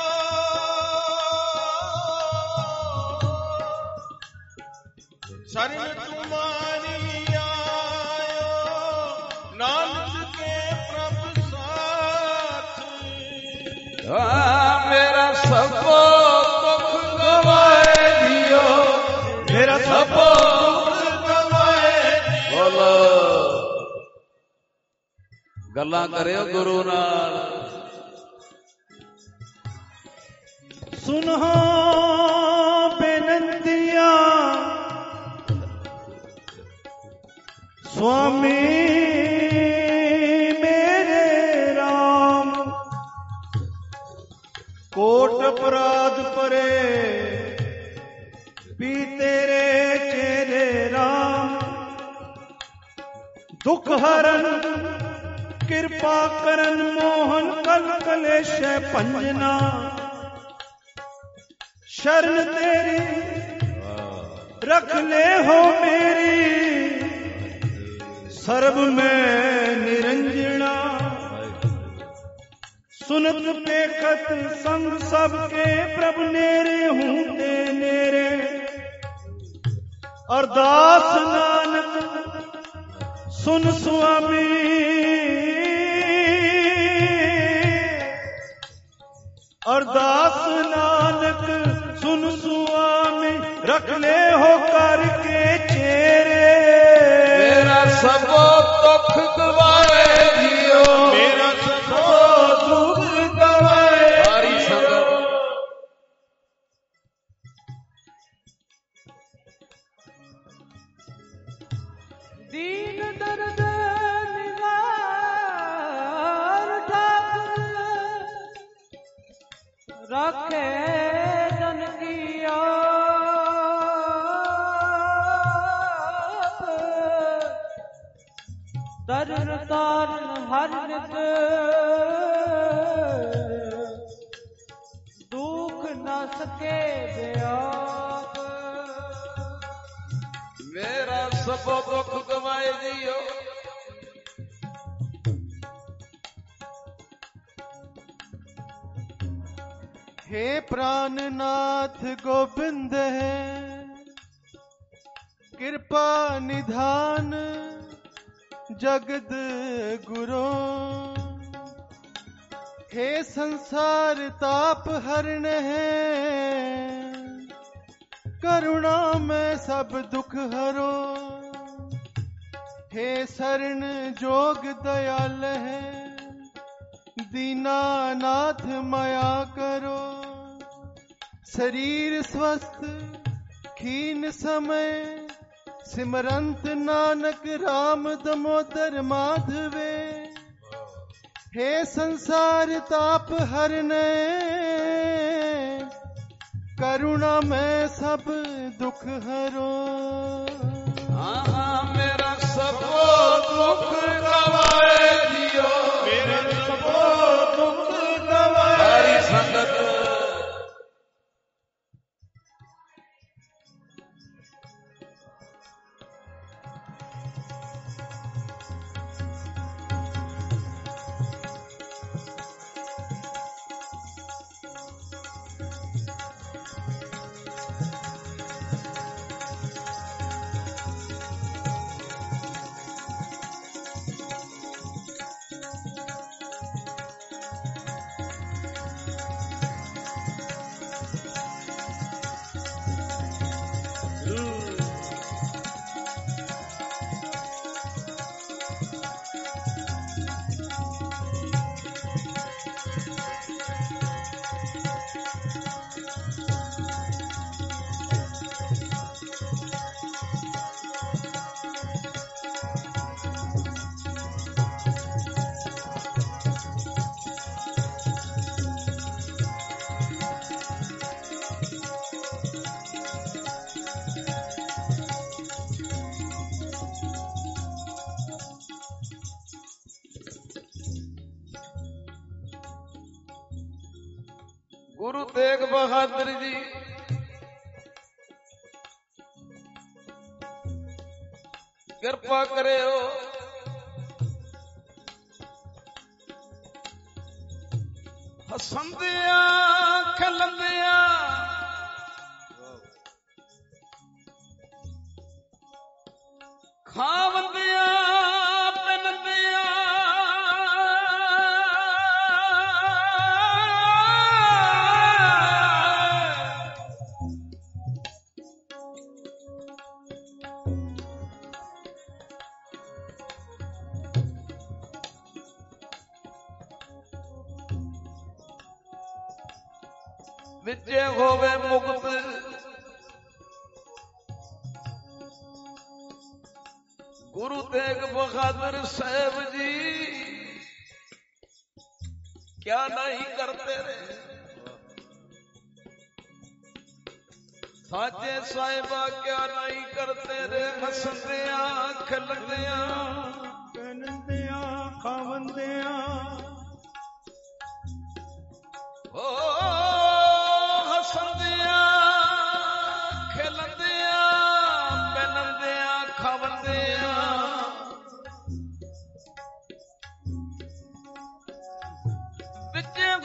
शरण तुम्हारी आयो नानक के प्रभ साथ। मेरा सबो दुख गवाए दियो मेरा सबो दुख गवाए बोलो गल्लां करियो गुरु नाल। सुनो बेनंतिया स्वामी मेरे राम कोट अपराध परे पी तेरे चेरे राम दुख हरन कृपा करन मोहन कल कलेश पंजना शरण तेरी रख ले हो मेरी सर्व में निरंजना सुनत देखत संग सबके प्रभ नेरे हूंदे नेरे अरदास नानक सुन स्वामी अरदास नानक सुन स्वामी रख ले हो करके चेरे मेरा सब दुख गवाए जियो मेरा सब दुख गवाए हरि संगत दीन दर्द निवार ठाकुर रखे जन की आप तरन तारन हर नित दुख न सके व्याप मेरा सब दुख गवाए जियो हे प्राणनाथ गोविंद है कृपा निधान जगद गुरु हे संसार ताप हरण है करुणा में सब दुख हरो हे शरण जोग दयाल है दीनानाथ माया करो शरीर स्वस्थ खीन समय सिमरंत नानक राम दमोदर माधवे हे संसार ताप हरने करुणा में सब दुख हरो हाँ मेरा सब दुख गवाए जियो मेरे सब दुख गवाए हरि संगत गुरु तेग बहादुर जी कृपा करे हो हसंदिया खलंदिया खावंदिया पहनदिया विजय होवे मुक्त गुरु तेग बहादुर साहब जी क्या नहीं करते रे साचे साहिबा क्या नहीं करते रे हसंदिया खलंदिया पहनदिया खावंदिया ओ हसंदिया खलंदिया पहनदिया खावंदिया विचे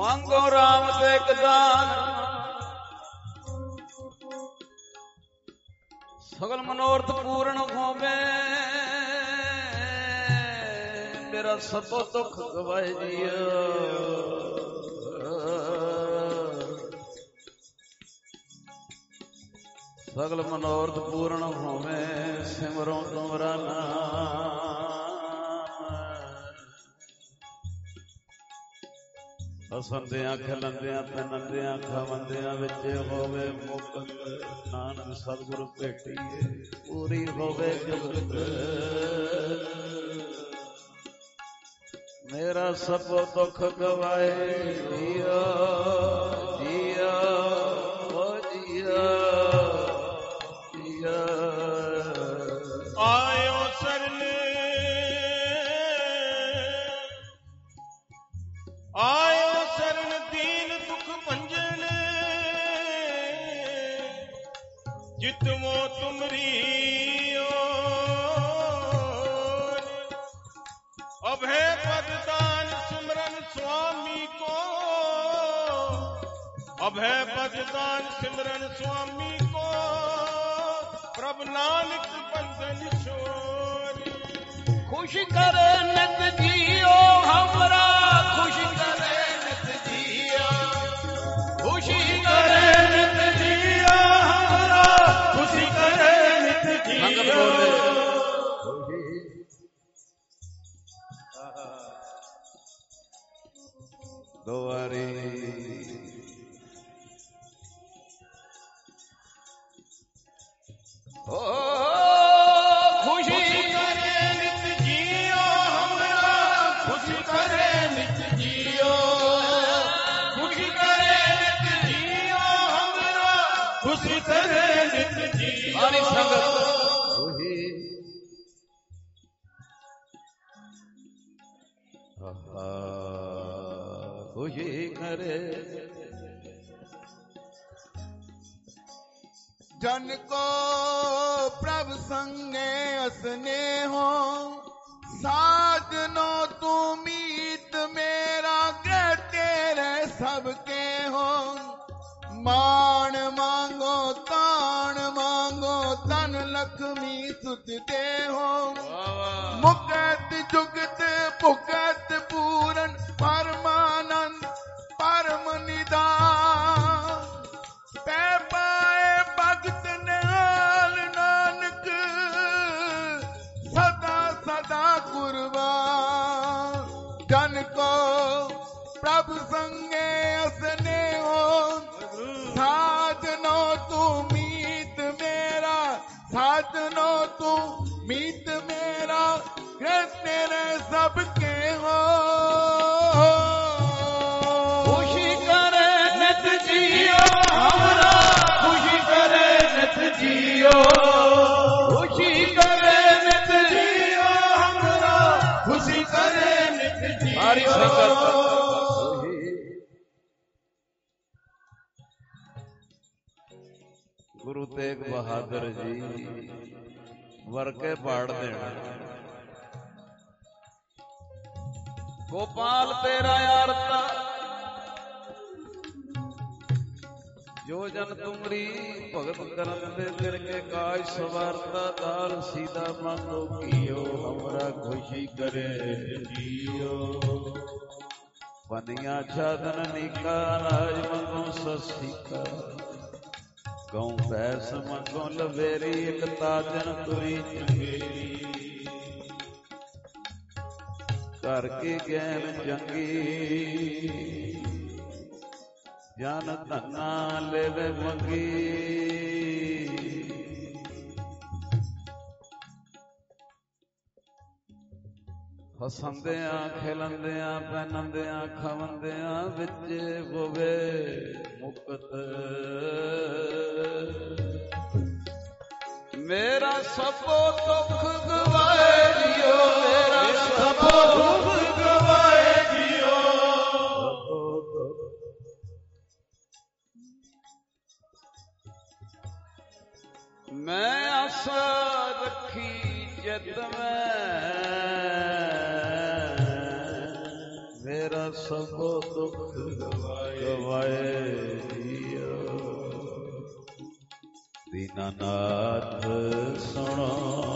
ਮੰਗੋ ਰਾਮ ਤੇ ਇੱਕ ਦਾਨ, ਸਗਲ ਮਨੋਰਥ ਪੂਰਨ ਹੋਵੇ, ਮੇਰਾ ਸਤੋ ਦੁੱਖ ਗਵਾਏ ਜੀਓ। ਸਗਲ ਮਨੋਰਥ ਪੂਰਨ ਹੋਵੇ, ਸਿਮਰੋ ਤੁਮਰਾ ਨਾਮ। ਹਸੰਦਿਆਂ ਖਿਲੰਦਿਆਂ ਪੈਨੰਦਿਆਂ ਖਾਵੰਦਿਆਂ ਵਿੱਚ ਹੋਵੇ ਮੁਕਤ, ਨਾਨਕ ਸਤਿਗੁਰ ਭੇਟੀਏ ਪੂਰੀ ਹੋਵੇ ਜੁਗਤ। ਮੇਰਾ ਸਭ ਦੁੱਖ ਗਵਾਏ ਜੀਓ ਜੀਓ ਓ ਜੀਓ ਜੀਓ। ਆਇਓ ਸਰਨ ਆਇਓ ਸਰਨ ਦੀਨ ਦੁਖ ਭੰਜਨ, ਜਿਤਮੋ ਤੁਮਰੀ अभय पददान सिमरन स्वामी को, अभय पददान सिमरन स्वामी को, प्रभु नानक बंधन छोड़ी। खुश करे नित जियो हमरा, खुश करे नित जियो, खुशी करे नित जियो हमरा, खुशी करे नित जियो। दुआरे ओ खुशी करे नित जियो हमरा, खुशी करे नित जियो, खुशी करे नित जियो हमरा, खुशी करे नित जियो। हरि संगत खुशी करे। जन को प्रभु संगे असने हो, साजनो तू मीत मेरा ग्रह तेरे सबके हो। मान मांगो तान मांगो, तन लक्ष्मी सुत दे हो। मुकत जुगत भुगत पूरन, परमानंद परम निदान। पै पाए भगत नाल नानक, सदा सदा कुर्बान। जन को प्रभु संगे असने हो, साजनो तू मीत मेरा, साजनो तू मीत मेरा, ग्रह तेरे सबके हो। खुशी करे नित जियो हमरा, खुशी करे नित जियो, खुशी करे नित जियो हमरा, खुशी करे नित जियो। हरि संगत गुरु तेग बहादुर जी वरके पाड़ देना। गोपाल तेरा आरता, जो जन तुमरी भगत करन दे दिल के काज सवारता। दाल सीधा मांगो कियो हमरा, खुशी करे जियो। पनिया छादन निका राज मंगो ससिका, गऊ पैस मंगो लवेरी, एक ताजन तुरी चंगेरी। कर के गैन जंगी, जन धना लेवे मंगी। हसंदियां खिलंदियां पैनंदियां खावंदियां, विच होवे मुकत। मेरा सबो दुख गवाए जियो, मेरा सबो दुख गवाए जियो। मैं आशा रखी जद में, ਤੇਰਾ ਸਭੋ ਦੁੱਖ ਗਵਾਏ ਜੀਓ। ਦੀਨਾਨਾਥ ਸੁਣੋ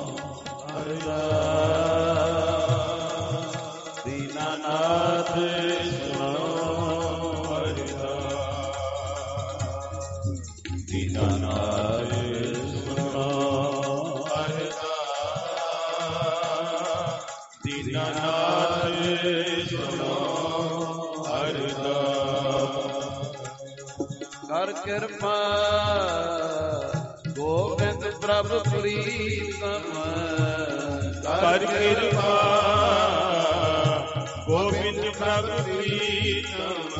ਅਰਦਾਸ, ਦੀਨਾਨਾਥ ਸੁਣੋ ਅਰਦਾਸ, ਦੀਨਾਨਾਥ ਸੁਣੋ ਅਰਦਾਸ, ਦੀਨਾਨਾਥ ਸੁਣੋ ਅਰਦਾਸ। ਕਰ ਕਿਰਪਾ ਗੋਬਿੰਦ ਪ੍ਰਭ ਪ੍ਰੀਤਮ, ਕਰ ਕਿਰਪਾ ਗੋਬਿੰਦ ਪ੍ਰਭ ਪ੍ਰੀਤਮ।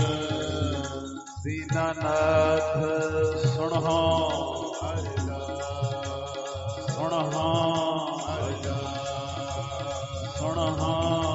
ਦੀਨਾਨਾਥ ਸੁਣੋ ਸੁਣੋ ਸੁਣੋ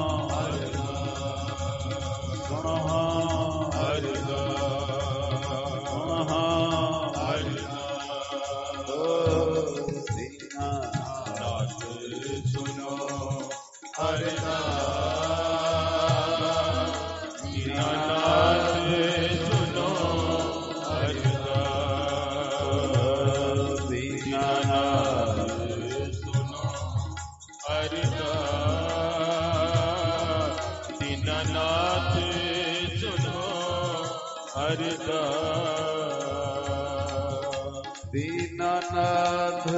ਦੀਨਾਨਾਥ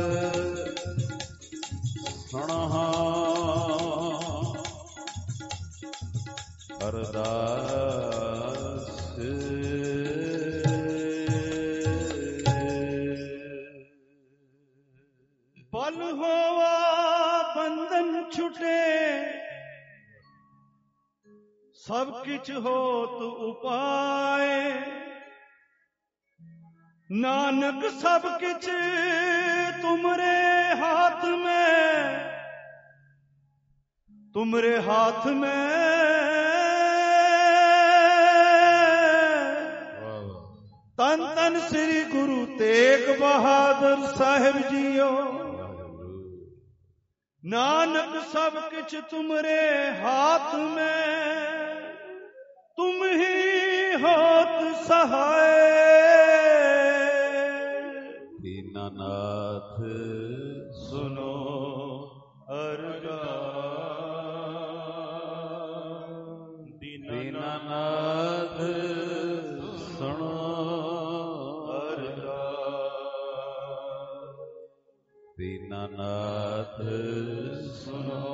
ਸੁਣੋ ਅਰਦਾਸ। ਬਲ ਹੋਵਾ ਬੰਧਨ ਛੁਟੇ, ਸਭ ਕਿਛ ਹੋਤ ਉਪਾਏ। नानक सब किछ तुमरे हाथ में, तुमरे हाथ में। तन तन श्री गुरु तेग बहादुर साहिब जियो। नानक सब किछ तुमरे हाथ में, तुम ही होत सहाय। दीनानाथ सुनो अरदास, दीनानाथ सुनो अरदास, दीनानाथ सुनो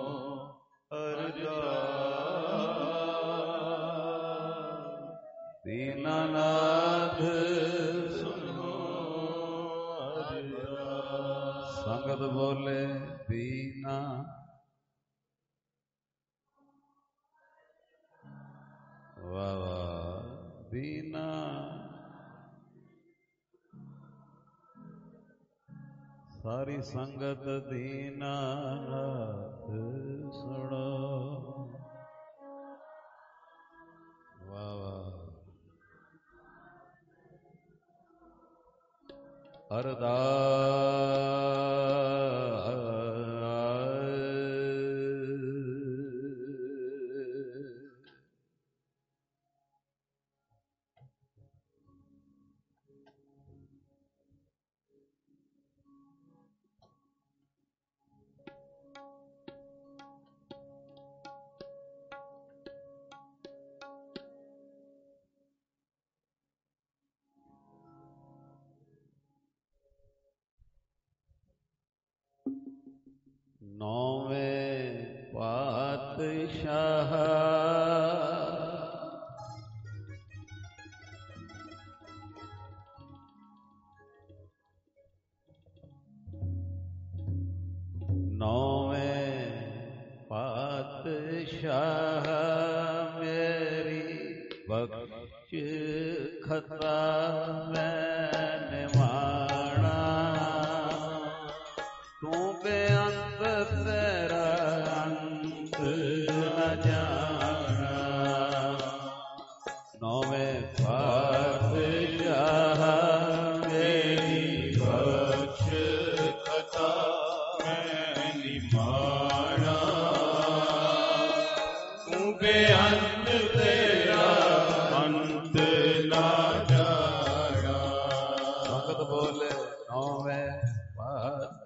अरदास, दीनानाथ संगत बोले दीना। वाह वाह दीना। सारी संगत दीनानाथ सुनो। वाह वाह अरदास। नौवें पातशाह नौवें पातशाह मेरी बख्श खता मैंने माना। तू बेअंत तेरा अंत न जाना। नौवें पातशाह मेरी बख्श खता मैंने माना। तू बेअंत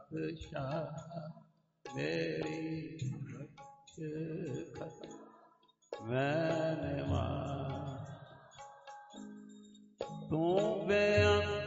बख्शा मेरी मैंने मान तू बेअंत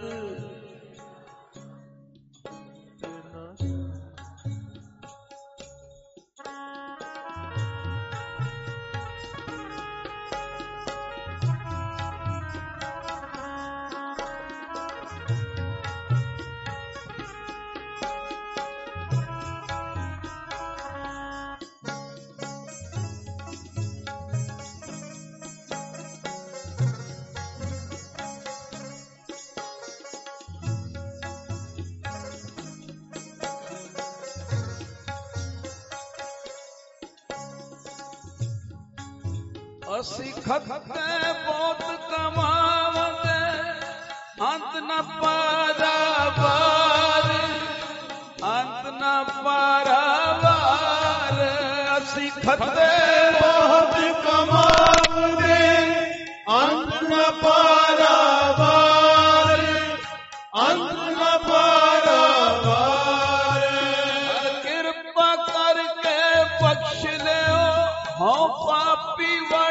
असी खते बहुत कमावते अंत न पारा बार अंत न पारा बार असी खते बहुत कमावते अंत न पारा बार अंत न पारा बार कृपा करके बख्श ले हो पापी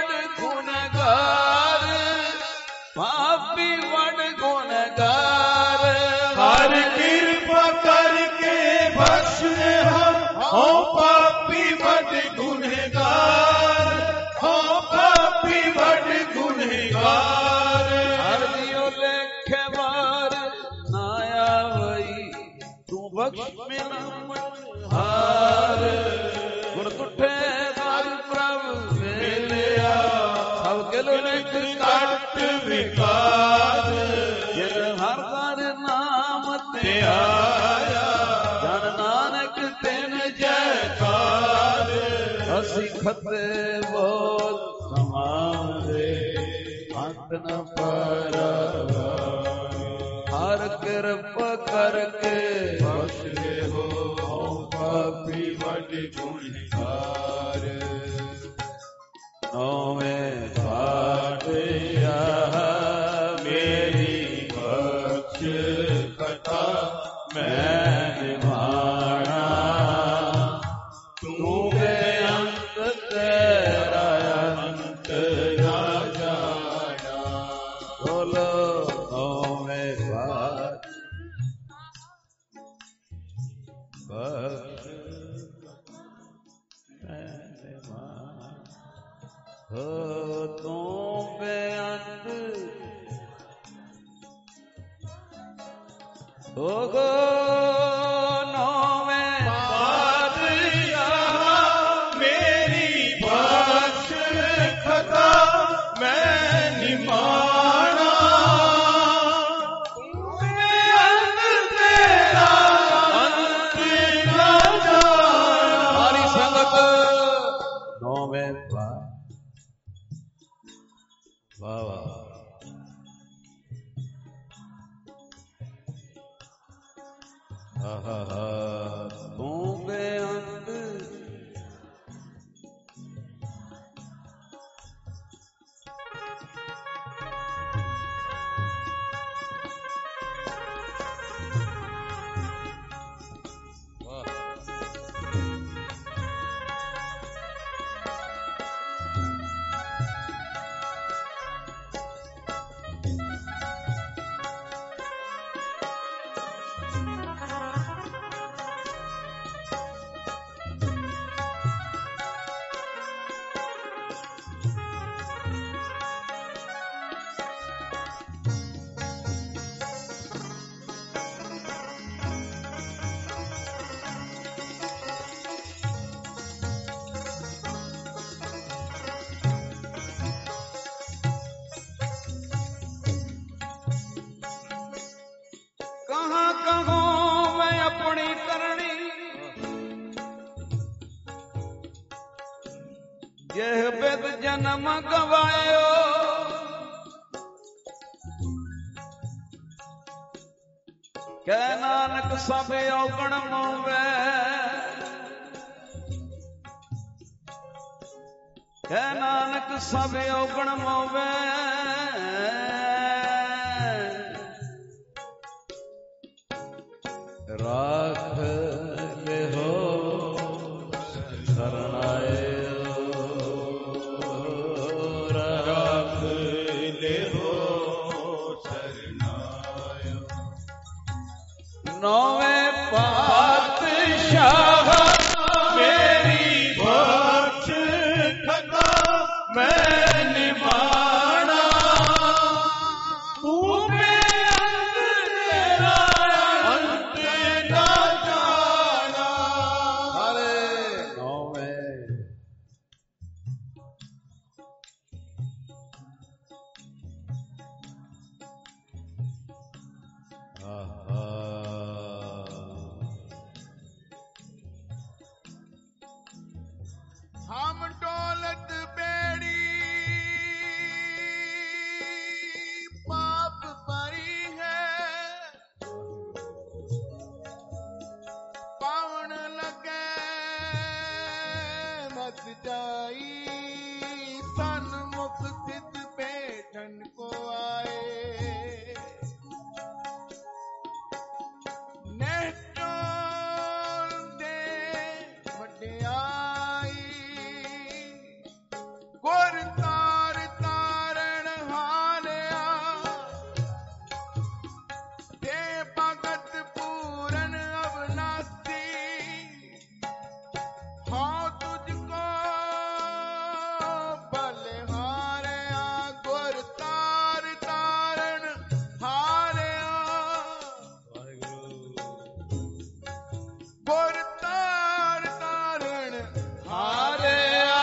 पापी वड गुनगार हर कृपा करके बख्श दे हो पापी वड गुनगार हो पापी वड गुनगार हर दियो लेखे बार नाया वही तू बख्श मिला हार गुर तुठे दार प्रभ मिलिया सब किलो ने काट विकार जिन हर दर नाम ते आया जन नानक तिन जयकार असी खते बोल समारे अंत न पारा हर कृपा करके बख्श ले हो पापी वड गुनगार नौवे पातशाह मेरी बख्श कथा मैंने माना तू अंत तेरा अंत ना जाना बोलो नौवे मैंने माना हो तू बेअंत हो गो नौवे पातशाह मेरी बख्श कथा मैंने माना अंत तेरा अंत ना जाना हमारी संगत नौवे वाह वाह तू बेअंत कहाँ कहूँ मैं अपनी करनी यह बेद जन्म गवायो कै नानक सब औगण मोवे कै नानक सब औगण मोवे राख हम डोलत बेड़ी पाप परी है, पावन लगे मत जाई, सन्मुख स्थित बैठन को आए। नेचों दे वड्याई, गुर तार तारण हालिया, ते भगत पूरन अविनाशी, हाँ तुझको बलिहारिया, गुर तार तारण हालिया, गुर तार तारण हालिया।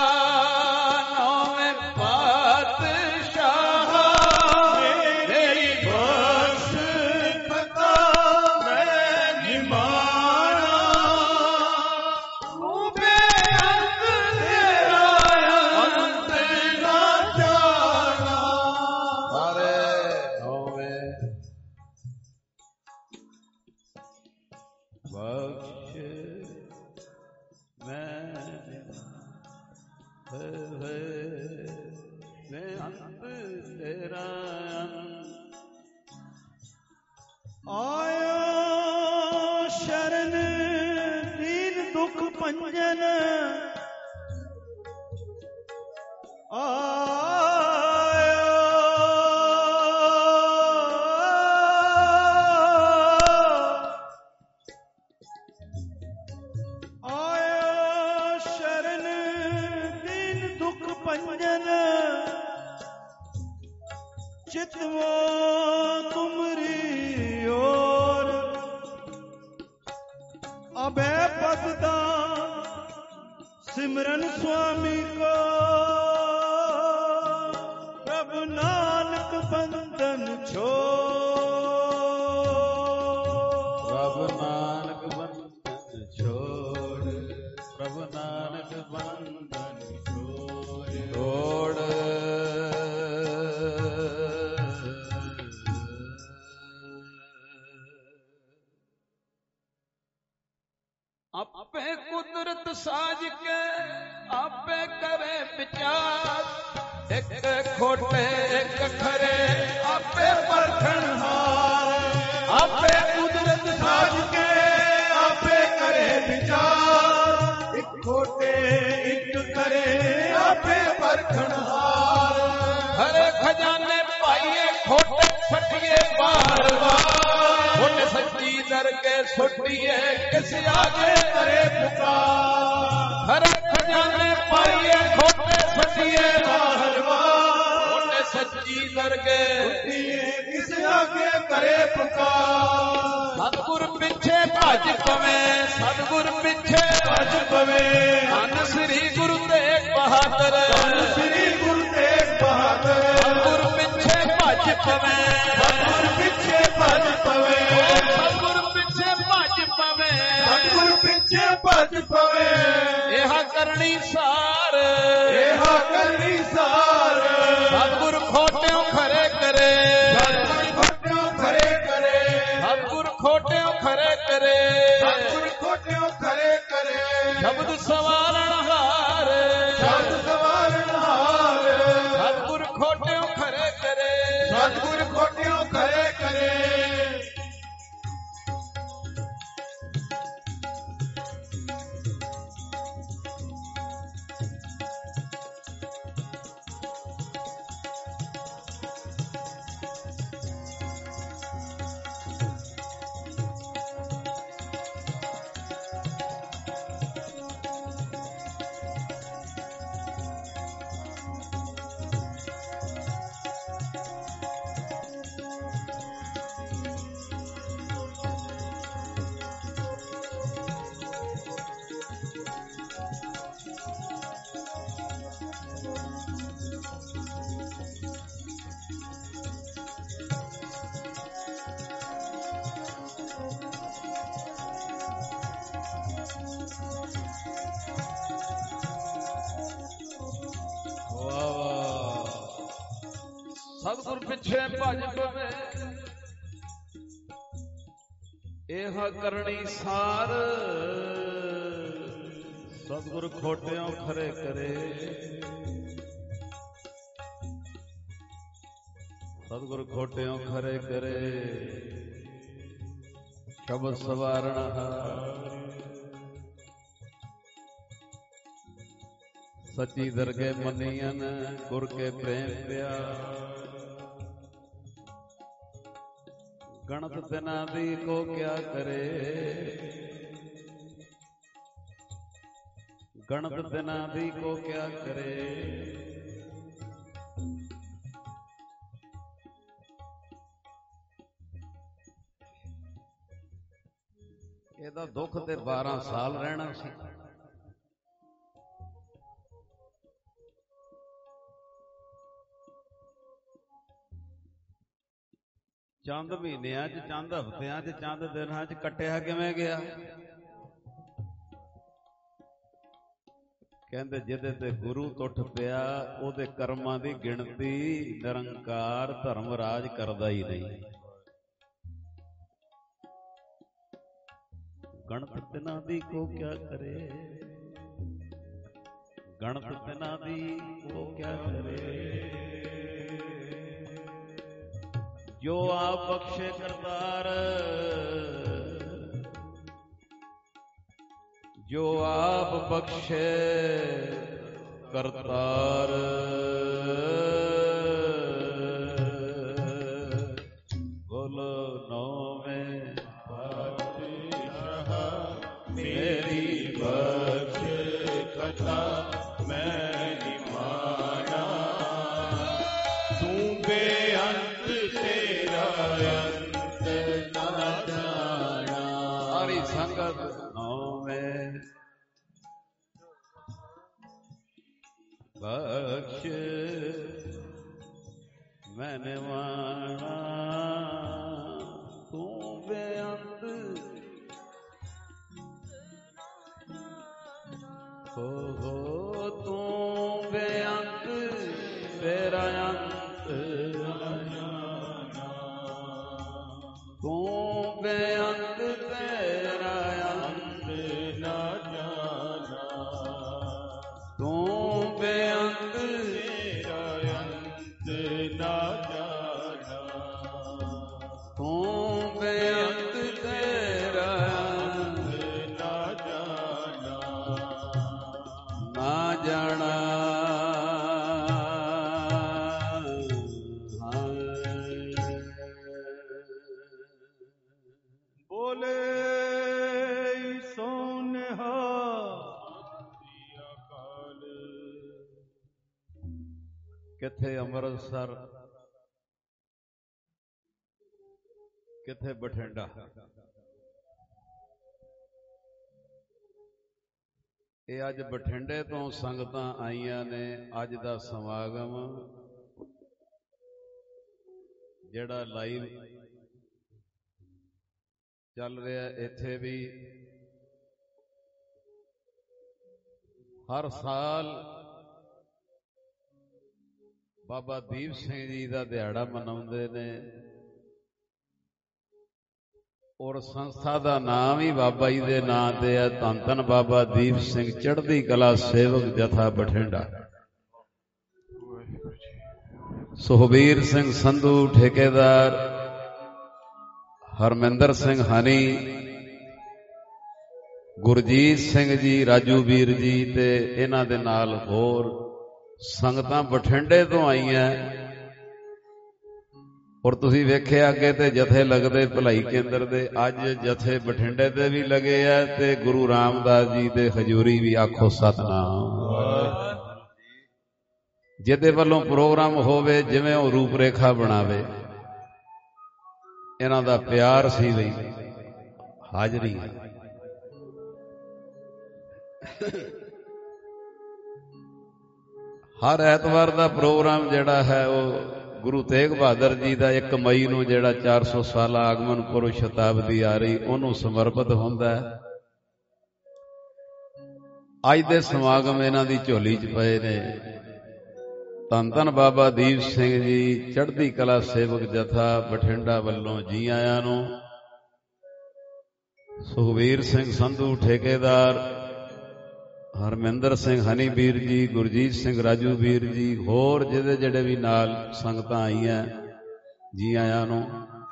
नौवें पातशाह मेरी बख्श खता मैं निमाना, तू बेअंत तेरा अंत ना जाना। अरे नौवें बख्श मैं अंत तेरा आया शरण दीन दुख भंजन, आया शरण दीन दुख भंजन, चितवो तुमरी ओर, अभय पददा सिमरन स्वामी को, प्रभु नानक बंधन छोड़। प्रभु नानक बंधन छोड़, प्रभु नानक बंधन छोड़। आपे कुदरत साज के आपे करे विचार, एक खोटे एक खरे आपे परखण हार। आपे कुदरत साज के आपे करे विचार, एक खोटे एक खरे आपे परखण हार। हरे खजाने पाइए खोटे फटिए बार बार, खोटे सच्ची दर के सुटिए किस आगे करे पुकार। हरे खजाने पाइए खोटे फटिए बार बार, खोटे सच्ची दर के सुटिए किस आगे करे पुकार। सतगुर पिछे भज पवे, सतगुर पिछे भज पवे, धन श्री गुरु तेग बहादुर, धन श्री गुरु तेग बहादुर। सतगुर पिछे भज पवे, सतगुर पिछे भज पवे, सतगुर पिछे भज पवे, सतगुर पिछे भज पवे। यह करनी सार, यह करनी सार, सतगुर खोट्यों खरे करे, सतगुर खोट्यों खरे करे, सतगुर खोट्यों खरे करे, सतगुर खोट्यों खरे करे। शब्द सवारण हार, शब्द सवारण हार, सतगुर खोट्यों खरे करे, सतगुर खोट्यों खरे करे। ਸਤਿਗੁਰ ਪਿੱਛੇ ਭਜ ਪਵੇ ਇਹ ਕਰਨੀ ਸਾਰ ਸਤਿਗੁਰ ਖੋਟਿਆਂ ਖਰੇ ਕਰੇ ਸਤਿਗੁਰ ਖੋਟਿਆਂ ਖਰੇ ਕਰੇ ਸ਼ਬਦ ਸਵਾਰਣ ਸੱਚੀ ਦਰਗੇ ਮੰਨੀਆਂ ਗੁਰ ਕੇ ਪ੍ਰੇਮ ਪਿਆ ਗਣਤ ਦਿਨਾਂ ਦੀ ਕੋ ਕਿਆ ਕਰੇ ਗਣਤ ਦਿਨਾਂ ਦੀ ਕੋ ਕਿਆ ਕਰੇ ਇਹਦਾ ਦੁੱਖ ਤੇ 12 ਸਾਲ ਰਹਿਣਾ ਸੀ ਚੰਦ ਮਹੀਨਿਆਂ 'ਚ ਚੰਦ ਹਫ਼ਤਿਆਂ 'ਚ ਚੰਦ ਦਿਨਾਂ 'ਚ ਕੱਟਿਆ ਕਿਵੇਂ ਗਿਆ ਕਹਿੰਦੇ ਜਿਹਦੇ ਤੇ ਗੁਰੂ ਟੁੱਟ ਪਿਆ ਉਹਦੇ ਕਰਮਾਂ ਦੀ ਗਿਣਤੀ ਨਿਰੰਕਾਰ ਧਰਮ ਰਾਜ ਕਰਦਾ ਹੀ ਨਹੀਂ ਗਣਤ ਦਿਨਾਂ ਦੀ ਕੋ ਕਿਆ ਕਰੇ ਗਣਤ ਦਿਨਾਂ ਦੀ ਕੋ ਕਿਆ ਕਰੇ ਜੋ ਆਪ ਬਖਸ਼ੇ ਕਰਤਾਰ ਜੋ ਆਪ ਬਖਸ਼ੇ ਕਰਤਾਰ ਬੋਲੋ ਨੌਵੇਂ ਪਾਤਸ਼ਾਹ ਮੇਰੀ ਬਖਸ਼ ਕਥਾ ਮੈਂ ਨਿਮਾਣਾ ਤੂੰ ਬੇਅੰਤ ਤੇਰਾ ਅੰਤ ਨਾ ਜਾਣਾ ਸਾਰੀ ਸੰਗਤ ਨੌਵੇਂ ਬਖਸ਼ ਮੈਂ ਨਿਮਾਣਾ ਤੂੰ ਬੇਅੰਤ ਹੋ ਤੂੰ ਬੇਅੰਤ ਤੇਰਾ ਅੰਤ ਤੂੰ ਬੇਅੰਤ ਤੇਰਾ ਅੰਤ ਨਾ ਜਾਣਾ ਤੂੰ ਬੇਅੰਤ ਤੇਰਾ ਅੰਤ ਨਾ ਜਾਣਾ ਤੂੰ ਬੇਅੰਤ ਤੇਰਾ ਅੰਤ ਨਾ ਜਾਣਾ ਨਾ ਜਾਣਾ ਕਿੱਥੇ ਅੰਮ੍ਰਿਤਸਰ ਕਿੱਥੇ ਬਠਿੰਡਾ ਇਹ ਅੱਜ ਬਠਿੰਡੇ ਤੋਂ ਸੰਗਤਾਂ ਆਈਆਂ ਨੇ ਅੱਜ ਦਾ ਸਮਾਗਮ ਜਿਹੜਾ ਲਾਈਵ ਚੱਲ ਰਿਹਾ ਇੱਥੇ ਵੀ ਹਰ ਸਾਲ ਬਾਬਾ ਦੀਪ ਸਿੰਘ ਜੀ ਦਾ ਦਿਹਾੜਾ ਮਨਾਉਂਦੇ ਨੇ ਔਰ ਸੰਸਥਾ ਦਾ ਨਾਮ ਹੀ ਬਾਬਾ ਜੀ ਦੇ ਨਾਂ ਤੇ ਹੈ ਧੰਨ ਧੰਨ ਬਾਬਾ ਦੀਪ ਸਿੰਘ ਚੜ੍ਹਦੀ ਕਲਾ ਸੇਵਕ ਜਥਾ ਬਠਿੰਡਾ ਸੁਖਬੀਰ ਸਿੰਘ ਸੰਧੂ ਠੇਕੇਦਾਰ ਹਰਮਿੰਦਰ ਸਿੰਘ ਹਨੀ ਗੁਰਜੀਤ ਸਿੰਘ ਜੀ ਰਾਜੂ ਵੀਰ ਜੀ ਤੇ ਇਹਨਾਂ ਦੇ ਨਾਲ ਹੋਰ ਸੰਗਤਾਂ ਬਠਿੰਡੇ ਤੋਂ ਆਈਆਂ ਔਰ ਤੁਸੀਂ ਵੇਖਿਆ ਅੱਗੇ ਤੇ ਜਥੇ ਲੱਗਦੇ ਭਲਾਈ ਕੇਂਦਰ ਦੇ ਅੱਜ ਜਥੇ ਬਠਿੰਡੇ ਤੇ ਵੀ ਲੱਗੇ ਆ ਤੇ ਗੁਰੂ ਰਾਮਦਾਸ ਜੀ ਦੇ ਹਜ਼ੂਰੀ ਵੀ ਆਖੋ ਸਤਨਾਮ ਜਿਹਦੇ ਵੱਲੋਂ ਪ੍ਰੋਗਰਾਮ ਹੋਵੇ ਜਿਵੇਂ ਉਹ ਰੂਪ ਰੇਖਾ ਬਣਾਵੇ ਇਹਨਾਂ ਦਾ ਪਿਆਰ ਸੀ ਲਈ ਹਾਜ਼ਰੀ ਹਰ ਐਤਵਾਰ ਦਾ ਪ੍ਰੋਗਰਾਮ ਜਿਹੜਾ ਹੈ ਉਹ ਗੁਰੂ ਤੇਗ ਬਹਾਦਰ ਜੀ ਦਾ 1 ਮਈ ਨੂੰ ਜਿਹੜਾ 400 ਸਾਲਾ ਆਗਮਨ ਪੁਰਬ ਸ਼ਤਾਬਦੀ ਆ ਰਹੀ ਉਹਨੂੰ ਸਮਰਪਿਤ ਹੁੰਦਾ ਹੈ ਅੱਜ ਦੇ ਸਮਾਗਮ ਇਹਨਾਂ ਦੀ ਝੋਲੀ 'ਚ ਪਏ ਨੇ। ਧੰਨ ਧੰਨ ਬਾਬਾ ਦੀਪ ਸਿੰਘ ਜੀ ਚੜ੍ਹਦੀ ਕਲਾ ਸੇਵਕ ਜਥਾ ਬਠਿੰਡਾ ਵੱਲੋਂ ਜੀ ਆਇਆਂ ਨੂੰ। ਸੁਖਬੀਰ ਸਿੰਘ ਸੰਧੂ ਠੇਕੇਦਾਰ, ਹਰਮਿੰਦਰ ਸਿੰਘ ਹਨੀ ਵੀਰ ਜੀ, ਗੁਰਜੀਤ ਸਿੰਘ ਰਾਜੂ ਵੀਰ ਜੀ, ਹੋਰ ਜਿਹੜੇ ਵੀ ਨਾਲ ਸੰਗਤਾਂ ਆਈਆਂ, ਜੀ ਆਇਆਂ ਨੂੰ।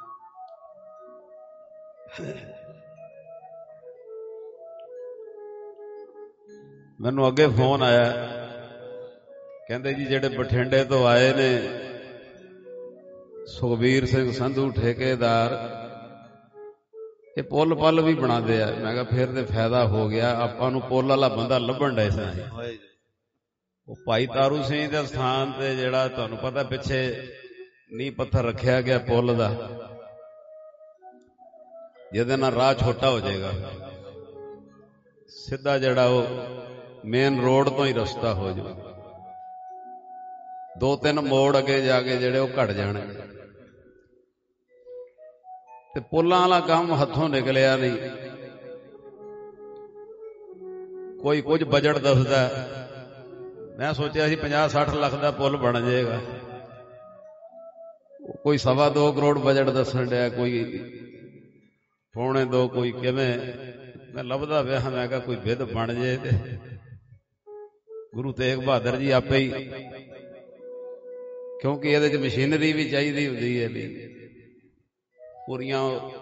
ਮੈਨੂੰ ਅੱਗੇ ਫੋਨ ਆਇਆ, ਕਹਿੰਦੇ ਜੀ ਜਿਹੜੇ ਬਠਿੰਡੇ ਤੋਂ ਆਏ ਨੇ ਸੁਖਬੀਰ ਸਿੰਘ ਸੰਧੂ ਠੇਕੇਦਾਰ, ਇਹ ਪੁੱਲ ਪੱਲ ਵੀ ਬਣਾਉਂਦੇ ਆ। ਮੈਂ ਕਿਹਾ ਫਿਰ ਤੇ ਫਾਇਦਾ ਹੋ ਗਿਆ, ਆਪਾਂ ਨੂੰ ਪੁੱਲ ਵਾਲਾ ਬੰਦਾ ਲੱਭਣ ਡਏ ਸਾਂ। ਉਹ ਭਾਈ ਤਾਰੂ ਸਿੰਘ ਦੇ ਸਥਾਨ ਤੇ ਜਿਹੜਾ ਤੁਹਾਨੂੰ ਪਤਾ ਪਿੱਛੇ ਨੀਂਹ ਪੱਥਰ ਰੱਖਿਆ ਗਿਆ ਪੁੱਲ ਦਾ, ਜਿਹਦੇ ਨਾਲ ਰਾਹ ਛੋਟਾ ਹੋ ਜਾਏਗਾ, ਸਿੱਧਾ ਜਿਹੜਾ ਉਹ ਮੇਨ ਰੋਡ ਤੋਂ ਹੀ ਰਸਤਾ ਹੋ ਜਾਊ। 2-3 ਮੋੜ ਅੱਗੇ ਜਾ ਕੇ ਜਿਹੜੇ ਉਹ ਘਟ ਜਾਣਗੇ। ਤੇ ਪੁੱਲਾਂ ਵਾਲਾ ਕੰਮ ਹੱਥੋਂ ਨਿਕਲਿਆ ਨਹੀਂ। ਕੋਈ ਕੁਝ ਬਜਟ ਦੱਸਦਾ, ਮੈਂ ਸੋਚਿਆ ਸੀ 50-60 ਲੱਖ ਦਾ ਪੁੱਲ ਬਣ ਜਾਏਗਾ। ਕੋਈ 2.25 ਕਰੋੜ ਬਜਟ ਦੱਸਣ ਡਿਆ, ਕੋਈ 1.25, ਕੋਈ ਕਿਵੇਂ। ਮੈਂ ਲੱਭਦਾ ਪਿਆ, ਮੈਂ ਕਿਹਾ ਕੋਈ ਵਿਧ ਬਣ ਜੇ ਤੇ ਗੁਰੂ ਤੇਗ ਬਹਾਦਰ ਜੀ ਆਪੇ ਹੀ, ਕਿਉਂਕਿ ਇਹਦੇ 'ਚ ਮਸ਼ੀਨਰੀ ਵੀ ਚਾਹੀਦੀ ਹੁੰਦੀ ਹੈ ਵੀ ਪੂਰੀਆਂ।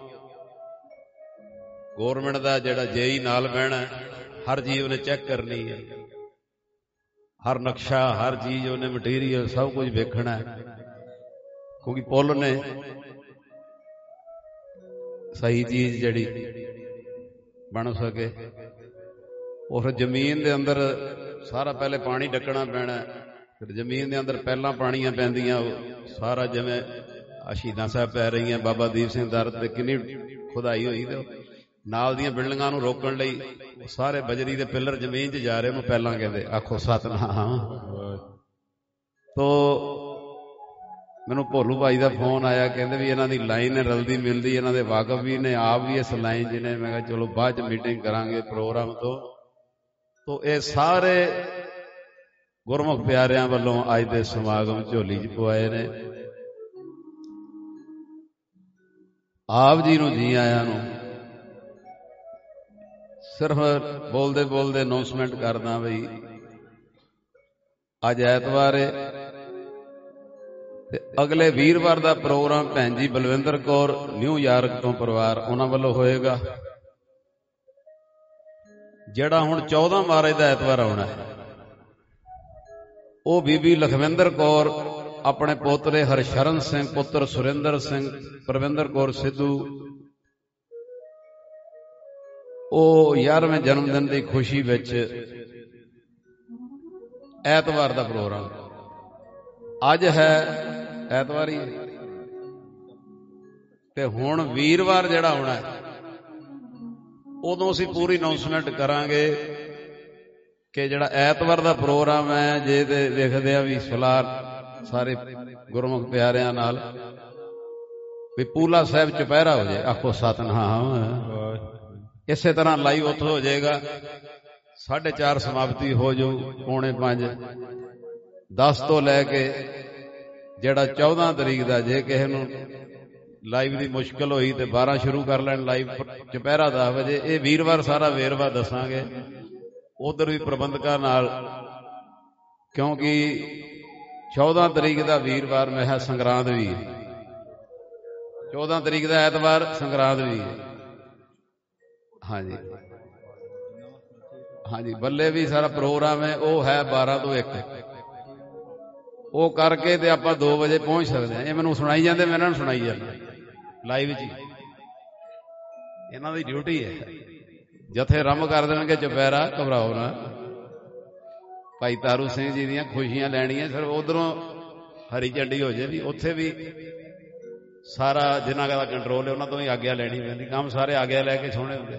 ਗੌਰਮੈਂਟ ਦਾ ਜਿਹੜਾ ਜੇਈ ਨਾਲ ਬਹਿਣਾ, ਹਰ ਚੀਜ਼ ਉਹਨੇ ਚੈੱਕ ਕਰਨੀ ਹੈ, ਹਰ ਨਕਸ਼ਾ, ਹਰ ਚੀਜ਼ ਉਹਨੇ, ਮਟੀਰੀਅਲ ਸਭ ਕੁਝ ਵੇਖਣਾ, ਕਿਉਂਕਿ ਪੁੱਲ ਨੇ ਸਹੀ ਚੀਜ਼ ਜਿਹੜੀ ਬਣ ਸਕੇ। ਉਸ ਜ਼ਮੀਨ ਦੇ ਅੰਦਰ ਸਾਰਾ ਪਹਿਲੇ ਪਾਣੀ ਡੱਕਣਾ ਪੈਣਾ, ਫਿਰ ਜ਼ਮੀਨ ਦੇ ਅੰਦਰ ਪਹਿਲਾਂ ਪਾਣੀਆਂ ਪੈਂਦੀਆਂ, ਸਾਰਾ ਜਿਵੇਂ ਸ਼ਹੀਦਾਂ ਸਾਹਿਬ ਪੈ ਰਹੀਆਂ, ਬਾਬਾ ਦੀਪ ਸਿੰਘ ਦਰ ਤੇ ਕਿੰਨੀ ਖੁਦਾਈ ਹੋਈ, ਤੇ ਨਾਲ ਦੀਆਂ ਬਿਲਡਿੰਗਾਂ ਨੂੰ ਰੋਕਣ ਲਈ ਸਾਰੇ ਬਜਰੀ ਦੇ ਪਿੱਲਰ ਜ਼ਮੀਨ 'ਚ ਜਾ ਰਹੇ, ਉਹਨੂੰ ਪਹਿਲਾਂ ਕਹਿੰਦੇ। ਆਖੋ ਸਤਿਨਾਮ। ਤੋ ਮੈਨੂੰ ਭੋਲੂ ਭਾਈ ਦਾ ਫੋਨ ਆਇਆ, ਕਹਿੰਦੇ ਵੀ ਇਹਨਾਂ ਦੀ ਲਾਈਨ ਰਲਦੀ ਮਿਲਦੀ, ਇਹਨਾਂ ਦੇ ਵਾਕਫ ਵੀ ਨੇ, ਆਪ ਵੀ ਇਸ ਲਾਈਨ 'ਚ ਨੇ। ਮੈਂ ਕਿਹਾ ਚਲੋ ਬਾਅਦ 'ਚ ਮੀਟਿੰਗ ਕਰਾਂਗੇ ਪ੍ਰੋਗਰਾਮ ਤੋਂ। ਤੋ ਇਹ ਸਾਰੇ ਗੁਰਮੁਖ ਪਿਆਰਿਆਂ ਵੱਲੋਂ ਅੱਜ ਦੇ ਸਮਾਗਮ ਝੋਲੀ 'ਚ ਪਵਾਏ ਨੇ। ਆਪ ਜੀ ਨੂੰ ਜੀ ਆਇਆਂ ਨੂੰ। ਸਿਰਫ ਬੋਲਦੇ ਬੋਲਦੇ ਅਨਾਉਂਸਮੈਂਟ ਕਰਦਾ ਬਈ ਅੱਜ ਐਤਵਾਰ ਹੈ ਤੇ ਅਗਲੇ ਵੀਰਵਾਰ ਦਾ ਪ੍ਰੋਗਰਾਮ ਭੈਣ ਜੀ ਬਲਵਿੰਦਰ ਕੌਰ ਨਿਊਯਾਰਕ ਤੋਂ ਪਰਿਵਾਰ, ਉਹਨਾਂ ਵੱਲੋਂ ਹੋਏਗਾ। ਜਿਹੜਾ ਹੁਣ 14 ਮਾਰਚ ਦਾ ਐਤਵਾਰ ਆਉਣਾ ਹੈ, ਉਹ ਬੀਬੀ ਲਖਵਿੰਦਰ ਕੌਰ ਆਪਣੇ ਪੋਤਰੇ ਹਰਸ਼ਰਨ ਸਿੰਘ ਪੁੱਤਰ ਸੁਰਿੰਦਰ ਸਿੰਘ, ਪ੍ਰਵਿੰਦਰ ਕੌਰ ਸਿੱਧੂ, ਉਹ 11ਵੇਂ ਜਨਮ ਦਿਨ ਦੀ ਖੁਸ਼ੀ ਵਿੱਚ ਐਤਵਾਰ ਦਾ ਪ੍ਰੋਗਰਾਮ। ਅੱਜ ਹੈ ਐਤਵਾਰ ਹੀ, ਤੇ ਹੁਣ ਵੀਰਵਾਰ ਜਿਹੜਾ ਆਉਣਾ ਉਦੋਂ ਅਸੀਂ ਪੂਰੀ ਅਨਾਉਂਸਮੈਂਟ ਕਰਾਂਗੇ ਕਿ ਜਿਹੜਾ ਐਤਵਾਰ ਦਾ ਪ੍ਰੋਗਰਾਮ ਹੈ, ਜੇ ਤੇ ਵੇਖਦੇ ਆ ਵੀ ਸਲਾਹ ਸਾਰੇ ਗੁਰਮੁਖ ਪਿਆਰਿਆਂ ਨਾਲ ਵੀ ਪੂਲਾ ਸਾਹਿਬ ਚੁਪਹਿਰਾ ਹੋ ਜਾਏ। ਆਖੋ ਸਤਿਨਾਮ। ਇਸੇ ਤਰ੍ਹਾਂ ਲਾਈਵ ਉੱਥੋਂ ਹੋ ਜਾਏਗਾ। 4:30 ਸਮਾਪਤੀ ਹੋ ਜਾਊ, 4:45। 10 ਤੋਂ ਲੈ ਕੇ ਜਿਹੜਾ 14 ਤਰੀਕ ਦਾ, ਜੇ ਕਿਸੇ ਨੂੰ ਲਾਈਵ ਦੀ ਮੁਸ਼ਕਲ ਹੋਈ ਤੇ 12 ਸ਼ੁਰੂ ਕਰ ਲੈਣ ਲਾਈਵ, ਚੁਪਹਿਰਾ 10 ਵਜੇ। ਇਹ ਵੀਰਵਾਰ ਸਾਰਾ ਵੇਰਵਾ ਦੱਸਾਂਗੇ, ਉਧਰ ਵੀ ਪ੍ਰਬੰਧਕਾਂ ਨਾਲ, ਕਿਉਂਕਿ 14 ਤਰੀਕ ਦਾ ਵੀਰਵਾਰ ਮੈਂ ਕਿਹਾ ਸੰਗਰਾਂਦ ਵੀ ਹੈ, 14 ਤਰੀਕ ਦਾ ਐਤਵਾਰ ਸੰਗਰਾਂਦ ਵੀ ਹੈ। ਹਾਂਜੀ ਹਾਂਜੀ, ਬੱਲੇ ਵੀ ਸਾਰਾ ਪ੍ਰੋਗਰਾਮ ਹੈ, ਉਹ ਹੈ 12 ਤੋਂ 1। ਉਹ ਕਰਕੇ ਤੇ ਆਪਾਂ 2 ਵਜੇ ਪਹੁੰਚ ਸਕਦੇ ਹਾਂ। ਇਹ ਮੈਨੂੰ ਸੁਣਾਈ ਜਾਂਦੇ, ਮੈਂ ਇਹਨਾਂ ਨੂੰ ਸੁਣਾਈ ਜਾਂਦਾ ਲਾਈਵ 'ਚ। ਇਹਨਾਂ ਦੀ ਡਿਊਟੀ ਹੈ, ਜਥੇ ਆਰੰਭ ਕਰ ਦੇਣਗੇ ਚੁਪਹਿਰਾ, ਘਬਰਾਓ ਨਾ। ਭਾਈ ਤਾਰੂ ਸਿੰਘ ਜੀ ਦੀਆਂ ਖੁਸ਼ੀਆਂ ਲੈਣੀਆਂ, ਸਿਰਫ ਉਧਰੋਂ ਹਰੀ ਝੰਡੀ ਹੋ ਜੇ ਵੀ ਉੱਥੇ ਵੀ ਸਾਰਾ ਜਿਨ੍ਹਾਂ ਦਾ ਕੰਟਰੋਲ ਹੈ ਉਹਨਾਂ ਤੋਂ ਹੀ ਆਗਿਆ ਲੈਣੀ ਪੈਂਦੀ। ਕੰਮ ਸਾਰੇ ਆਗਿਆ ਲੈ ਕੇ ਸੋਹਣੇ ਹੁੰਦੇ।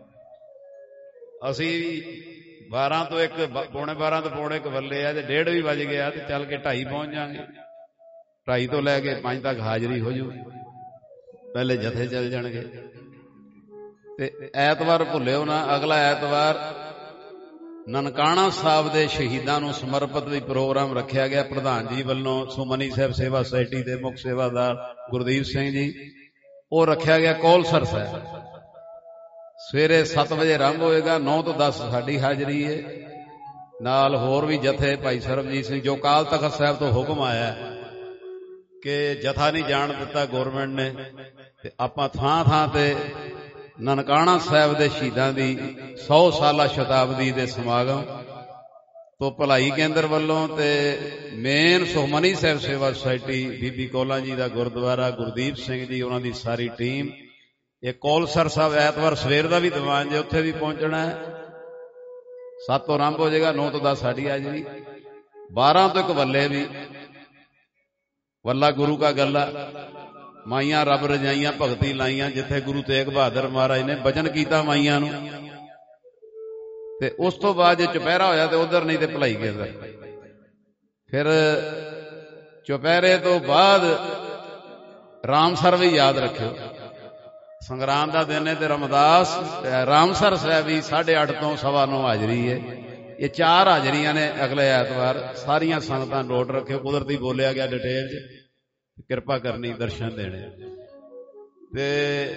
ਅਸੀਂ 12 ਤੋਂ 1, 12:15 ਤੋਂ 1:45 ਵੱਲੇ ਆ, ਤੇ 1:30 ਵੀ ਵੱਜ ਗਿਆ ਤੇ ਚੱਲ ਕੇ 2:30 ਪਹੁੰਚ ਜਾਾਂਗੇ। 2:30 ਤੋਂ ਲੈ ਕੇ 5 ਤੱਕ ਹਾਜ਼ਰੀ ਹੋ ਜੂ, ਪਹਿਲੇ ਜਥੇ ਚੱਲ ਜਾਣਗੇ। ਤੇ ਐਤਵਾਰ ਭੁੱਲਿਓ ਨਾ, ਅਗਲਾ ਐਤਵਾਰ ਨਨਕਾਣਾ ਸਾਹਿਬ ਦੇ ਸ਼ਹੀਦਾਂ ਨੂੰ ਸਮਰਪਿਤ ਵੀ ਪ੍ਰੋਗਰਾਮ ਰੱਖਿਆ ਗਿਆ। ਪ੍ਰਧਾਨ ਜੀ ਵੱਲੋਂ ਸੁਮਨੀ ਸਾਹਿਬ ਸੇਵਾ ਸੁਸਾਇਟੀ ਦੇ ਮੁੱਖ ਸੇਵਾਦਾਰ ਗੁਰਦੀਪ ਸਿੰਘ ਜੀ, ਉਹ ਰੱਖਿਆ ਗਿਆ ਕੌਲਸਰ ਸਾਹਿਬ। ਸਵੇਰੇ 7 ਵਜੇ ਆਰੰਭ ਹੋਏਗਾ, 9 ਤੋਂ 10 ਸਾਡੀ ਹਾਜ਼ਰੀ ਹੈ। ਨਾਲ ਹੋਰ ਵੀ ਜਥੇ ਭਾਈ ਸਰਬਜੀਤ ਸਿੰਘ, ਜੋ ਅਕਾਲ ਤਖਤ ਸਾਹਿਬ ਤੋਂ ਹੁਕਮ ਆਇਆ ਕਿ ਜਥਾ ਨਹੀਂ ਜਾਣ ਦਿੱਤਾ ਗੌਰਮੈਂਟ ਨੇ, ਤੇ ਆਪਾਂ ਥਾਂ ਥਾਂ ਤੇ ਨਨਕਾਣਾ ਸਾਹਿਬ ਦੇ ਸ਼ਹੀਦਾਂ ਦੀ 100 ਸਾਲਾ ਸ਼ਤਾਬਦੀ ਦੇ ਸਮਾਗਮ ਤੋਂ ਭਲਾਈ ਕੇਂਦਰ ਵੱਲੋਂ ਤੇ ਮੇਨ ਸੁਖਮਨੀ ਸਾਹਿਬ ਸੇਵਾ ਸੁਸਾਇਟੀ ਬੀਬੀ ਕੌਲਾਂ ਜੀ ਦਾ ਗੁਰਦੁਆਰਾ, ਗੁਰਦੀਪ ਸਿੰਘ ਜੀ ਉਹਨਾਂ ਦੀ ਸਾਰੀ ਟੀਮ, ਇਹ ਕੌਲਸਰ ਸਾਹਿਬ ਐਤਵਾਰ ਸਵੇਰ ਦਾ ਵੀ ਦੀਵਾਨ ਜੇ ਉੱਥੇ ਵੀ ਪਹੁੰਚਣਾ ਹੈ। 7 ਤੋਂ ਆਰੰਭ ਹੋ ਜਾਏਗਾ, 9 ਤੋਂ 10 ਸਾਡੀ ਹਾਜ਼ਰੀ। 12 ਤੋਂ 1 ਵੱਲੇ ਵੀ, ਵੱਲਾ ਗੁਰੂ ਕਾ ਗੱਲਾ, ਮਾਈਆਂ ਰੱਬ ਰਜਾਈਆਂ ਭਗਤੀ ਲਾਈਆਂ, ਜਿੱਥੇ ਗੁਰੂ ਤੇਗ ਬਹਾਦਰ ਮਹਾਰਾਜ ਨੇ ਬਚਨ ਕੀਤਾ ਮਾਈਆਂ ਨੂੰ। ਤੇ ਉਸ ਤੋਂ ਬਾਅਦ ਜੇ ਚੁਪਹਿਰਾ ਹੋਇਆ ਤੇ ਉਧਰ, ਨਹੀਂ ਤੇ ਭਲਾਈ ਕੇਂਦਰ। ਫਿਰ ਚੁਪਹਿਰੇ ਤੋਂ ਬਾਅਦ ਰਾਮਸਰ ਵੀ ਯਾਦ ਰੱਖਿਓ, ਸੰਗਰਾਂਦ ਦਾ ਦਿਨ ਹੈ ਤੇ ਰਮਦਾਸ ਰਾਮਸਰ ਸਾਹਿਬ ਵੀ 8:30 ਤੋਂ 9:15 ਹਾਜ਼ਰੀ ਹੈ। ਇਹ 4 ਹਾਜ਼ਰੀਆਂ ਨੇ ਅਗਲੇ ਐਤਵਾਰ। ਸਾਰੀਆਂ ਸੰਗਤਾਂ ਨੋਟ ਰੱਖਿਓ, ਕੁਦਰਤੀ ਬੋਲਿਆ ਗਿਆ ਡਿਟੇਲ 'ਚ, ਕਿਰਪਾ ਕਰਨੀ ਦਰਸ਼ਨ ਦੇਣੇ। ਤੇ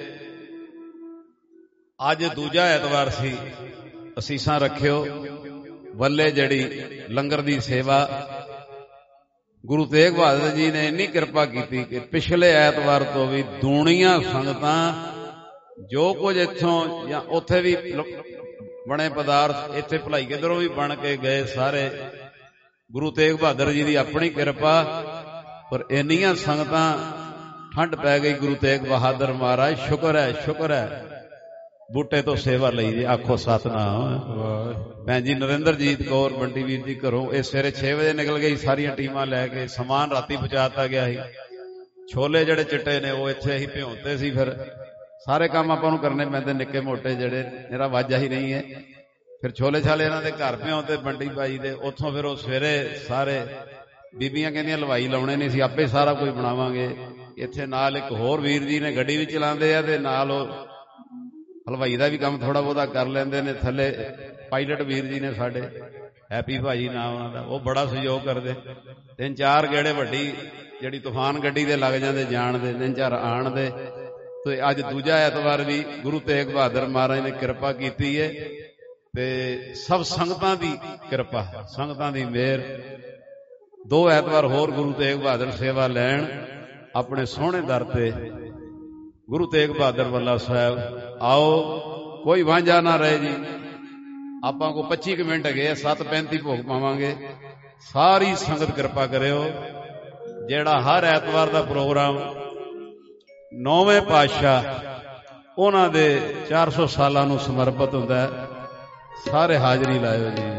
ਅੱਜ ਦੂਜਾ ਐਤਵਾਰ ਸੀ, ਅਸੀਸਾਂ ਰੱਖਿਓ। ਵੱਲੇ ਜਿਹੜੀ ਲੰਗਰ ਦੀ ਸੇਵਾ, ਗੁਰੂ ਤੇਗ ਬਹਾਦਰ ਜੀ ਨੇ ਇੰਨੀ ਕਿਰਪਾ ਕੀਤੀ ਕਿ ਪਿਛਲੇ ਐਤਵਾਰ ਤੋਂ ਵੀ ਦੂਣੀਆਂ ਸੰਗਤਾਂ ਜੋ ਕੁਝ ਇੱਥੋਂ ਜਾਂ ਉੱਥੇ ਵੀ ਬਣੇ ਪਦਾਰਥ, ਇੱਥੇ ਭਲਾਈ ਕੇਂਦਰੋਂ ਵੀ ਬਣ ਕੇ ਗਏ ਸਾਰੇ। ਗੁਰੂ ਤੇਗ ਬਹਾਦਰ ਜੀ ਦੀ ਆਪਣੀ ਕਿਰਪਾ। ਪਰ ਇੰਨੀਆਂ ਸੰਗਤਾਂ, ਠੰਡ ਪੈ ਗਈ, ਗੁਰੂ ਤੇਗ ਬਹਾਦਰ ਮਹਾਰਾਜ ਸ਼ੁਕਰ ਹੈ, ਸ਼ੁਕਰ ਹੈ। ਬੂਟੇ ਤੋਂ ਸੇਵਾ ਲਈ ਜੀ, ਆਖੋ ਸਤਨਾਮ। ਭੈਣ ਜੀ ਨਰਿੰਦਰਜੀਤ ਕੌਰ ਬੰਟੀ ਵੀਰ ਜੀ ਘਰੋਂ ਇਹ ਸਵੇਰੇ 6 ਵਜੇ ਨਿਕਲ ਗਈ, ਸਾਰੀਆਂ ਟੀਮਾਂ ਲੈ ਕੇ। ਸਮਾਨ ਰਾਤੀ ਪਹੁੰਚਾਤਾ ਗਿਆ ਸੀ। ਛੋਲੇ ਜਿਹੜੇ ਚਿੱਟੇ ਨੇ ਉਹ ਇੱਥੇ ਹੀ ਭਿਉਂਤੇ ਸੀ। ਫਿਰ ਸਾਰੇ ਕੰਮ ਆਪਾਂ ਨੂੰ ਕਰਨੇ ਪੈਂਦੇ, ਨਿੱਕੇ ਮੋਟੇ ਜਿਹੜੇ, ਮੇਰਾ ਵਾਜਾ ਹੀ ਨਹੀਂ ਹੈ। ਫਿਰ ਛੋਲੇ ਛਾਲੇ ਇਹਨਾਂ ਦੇ ਘਰ ਭਿਉਂਤੇ ਬੰਟੀ ਬਾਈ ਦੇ। ਉੱਥੋਂ ਫਿਰ ਉਹ ਸਵੇਰੇ ਸਾਰੇ ਬੀਬੀਆਂ ਕਹਿੰਦੀਆਂ ਹਲਵਾਈ ਲਾਉਣੇ ਨਹੀਂ ਸੀ, ਆਪੇ ਸਾਰਾ ਕੁਝ ਬਣਾਵਾਂਗੇ। ਇੱਥੇ ਨਾਲ ਇੱਕ ਹੋਰ ਵੀਰ ਜੀ ਨੇ, ਗੱਡੀ ਵੀ ਚਲਾਉਂਦੇ ਆ, ਤੇ ਨਾਲ ਉਹ ਹਲਵਾਈ ਦਾ ਵੀ ਕੰਮ ਥੋੜਾ ਬਹੁਤਾ ਕਰ ਲੈਂਦੇ ਨੇ। ਥੱਲੇ ਪਾਇਲਟ ਵੀਰ ਜੀ ਨੇ ਸਾਡੇ, ਹੈਪੀ ਭਾਜੀ ਨਾਮ ਉਹਨਾਂ ਦਾ, ਉਹ ਬੜਾ ਸਹਿਯੋਗ ਕਰਦੇ। 3-4 ਗੇੜੇ ਵੱਡੀ ਜਿਹੜੀ ਤੂਫਾਨ ਗੱਡੀ ਦੇ ਲੱਗ ਜਾਂਦੇ ਜਾਣ ਦੇ, 3-4 ਆਣ ਦੇ। ਤੇ ਅੱਜ ਦੂਜਾ ਐਤਵਾਰ ਵੀ ਗੁਰੂ ਤੇਗ ਬਹਾਦਰ ਮਹਾਰਾਜ ਨੇ ਕਿਰਪਾ ਕੀਤੀ ਹੈ, ਤੇ ਸਭ ਸੰਗਤਾਂ ਦੀ ਕਿਰਪਾ, ਸੰਗਤਾਂ ਦੀ ਮਿਹਰ। 2 ਐਤਵਾਰ ਹੋਰ ਗੁਰੂ ਤੇਗ ਬਹਾਦਰ ਸੇਵਾ ਲੈਣ ਆਪਣੇ ਸੋਹਣੇ ਦਰ ਤੇ, ਗੁਰੂ ਤੇਗ ਬਹਾਦਰ ਵੱਲਾ ਸਾਹਿਬ। ਆਓ, ਕੋਈ ਵਾਂਝਾ ਨਾ ਰਹੇ ਜੀ। ਆਪਾਂ ਕੋ 25 ਮਿੰਟ ਹੈਗੇ, 7:35 ਭੋਗ ਪਾਵਾਂਗੇ। ਸਾਰੀ ਸੰਗਤ ਕਿਰਪਾ ਕਰਿਓ। ਜਿਹੜਾ ਹਰ ਐਤਵਾਰ ਦਾ ਪ੍ਰੋਗਰਾਮ 9ਵੇਂ ਪਾਤਸ਼ਾਹ ਉਹਨਾਂ ਦੇ 400 ਸਾਲਾਂ ਨੂੰ ਸਮਰਪਿਤ ਹੁੰਦਾ ਹੈ, ਸਾਰੇ ਹਾਜ਼ਰੀ ਲਾਇਓ ਜੀ।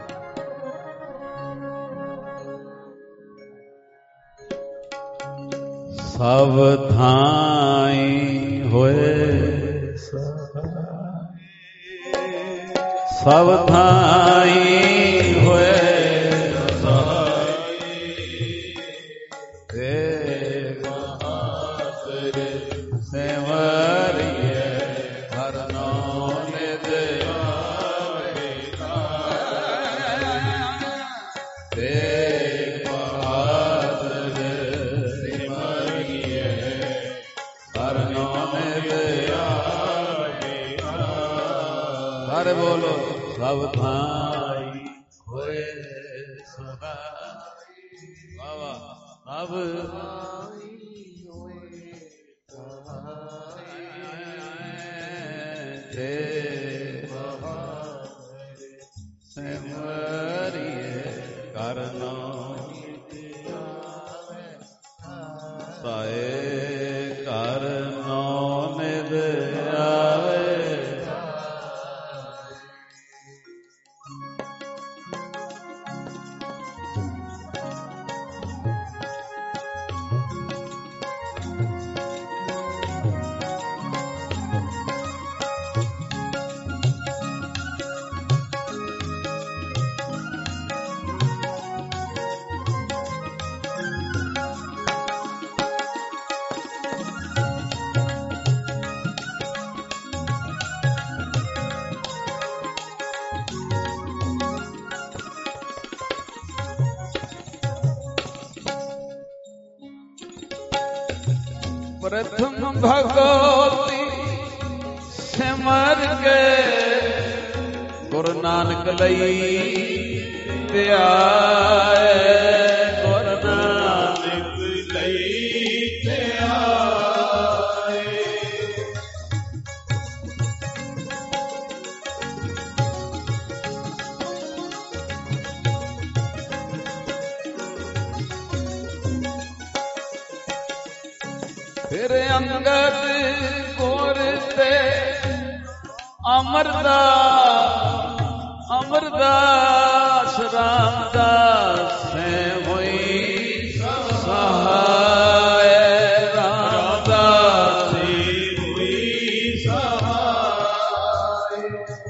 ਸਭ ਥਾਈਂ ਹੋਏ ਸਭ ਥਾਈਂ ਹੋਏ ਤੇ ਬਹਾਦਰ ਸੇਵਰੀਏ ਹਰ ਨਾਮ ਨਿਧ ਆਵੇ ਤੇ ਬਹਾਦਰ ਸੇਵਰੀਏ ਹਰ ਨਾਮ ਨਿਧ ਆਵੇ। ਸਾਰੇ ਬੋਲੋ, ਸਭ ਥਾਈਂ ਹੋਏ ਸਹਾਈ। ਵਾਵਾ ਸਭ ਥਾਈਂ ਹੋਏ ਸਹਾਈ ਤੇ ਬਹਾਦਰ ਸਿਮਰਿਏ ਕਰ ਨਾਮ ਤਾਏ ਕਰ ਨਾਮ ਨਿਧ ਆਵੇ। प्रथम भगवती सिमर के गुरु नानक लई ध्याए गुरु नानक लई ध्याए। फिर अंगद गुर ते अमरदास रामदास से हुई सहाय रामदास से हुई सहाय।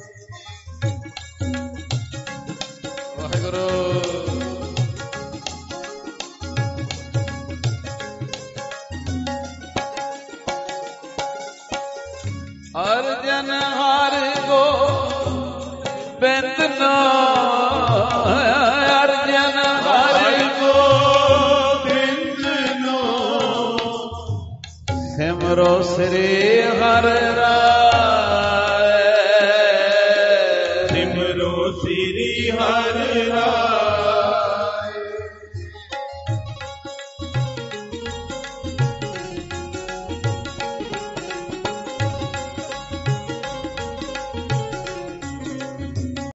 वाहिगुरु अर्जन हर गो बिंदनो अर्जन हर गो बिंदनो सिमरो श्री हर राम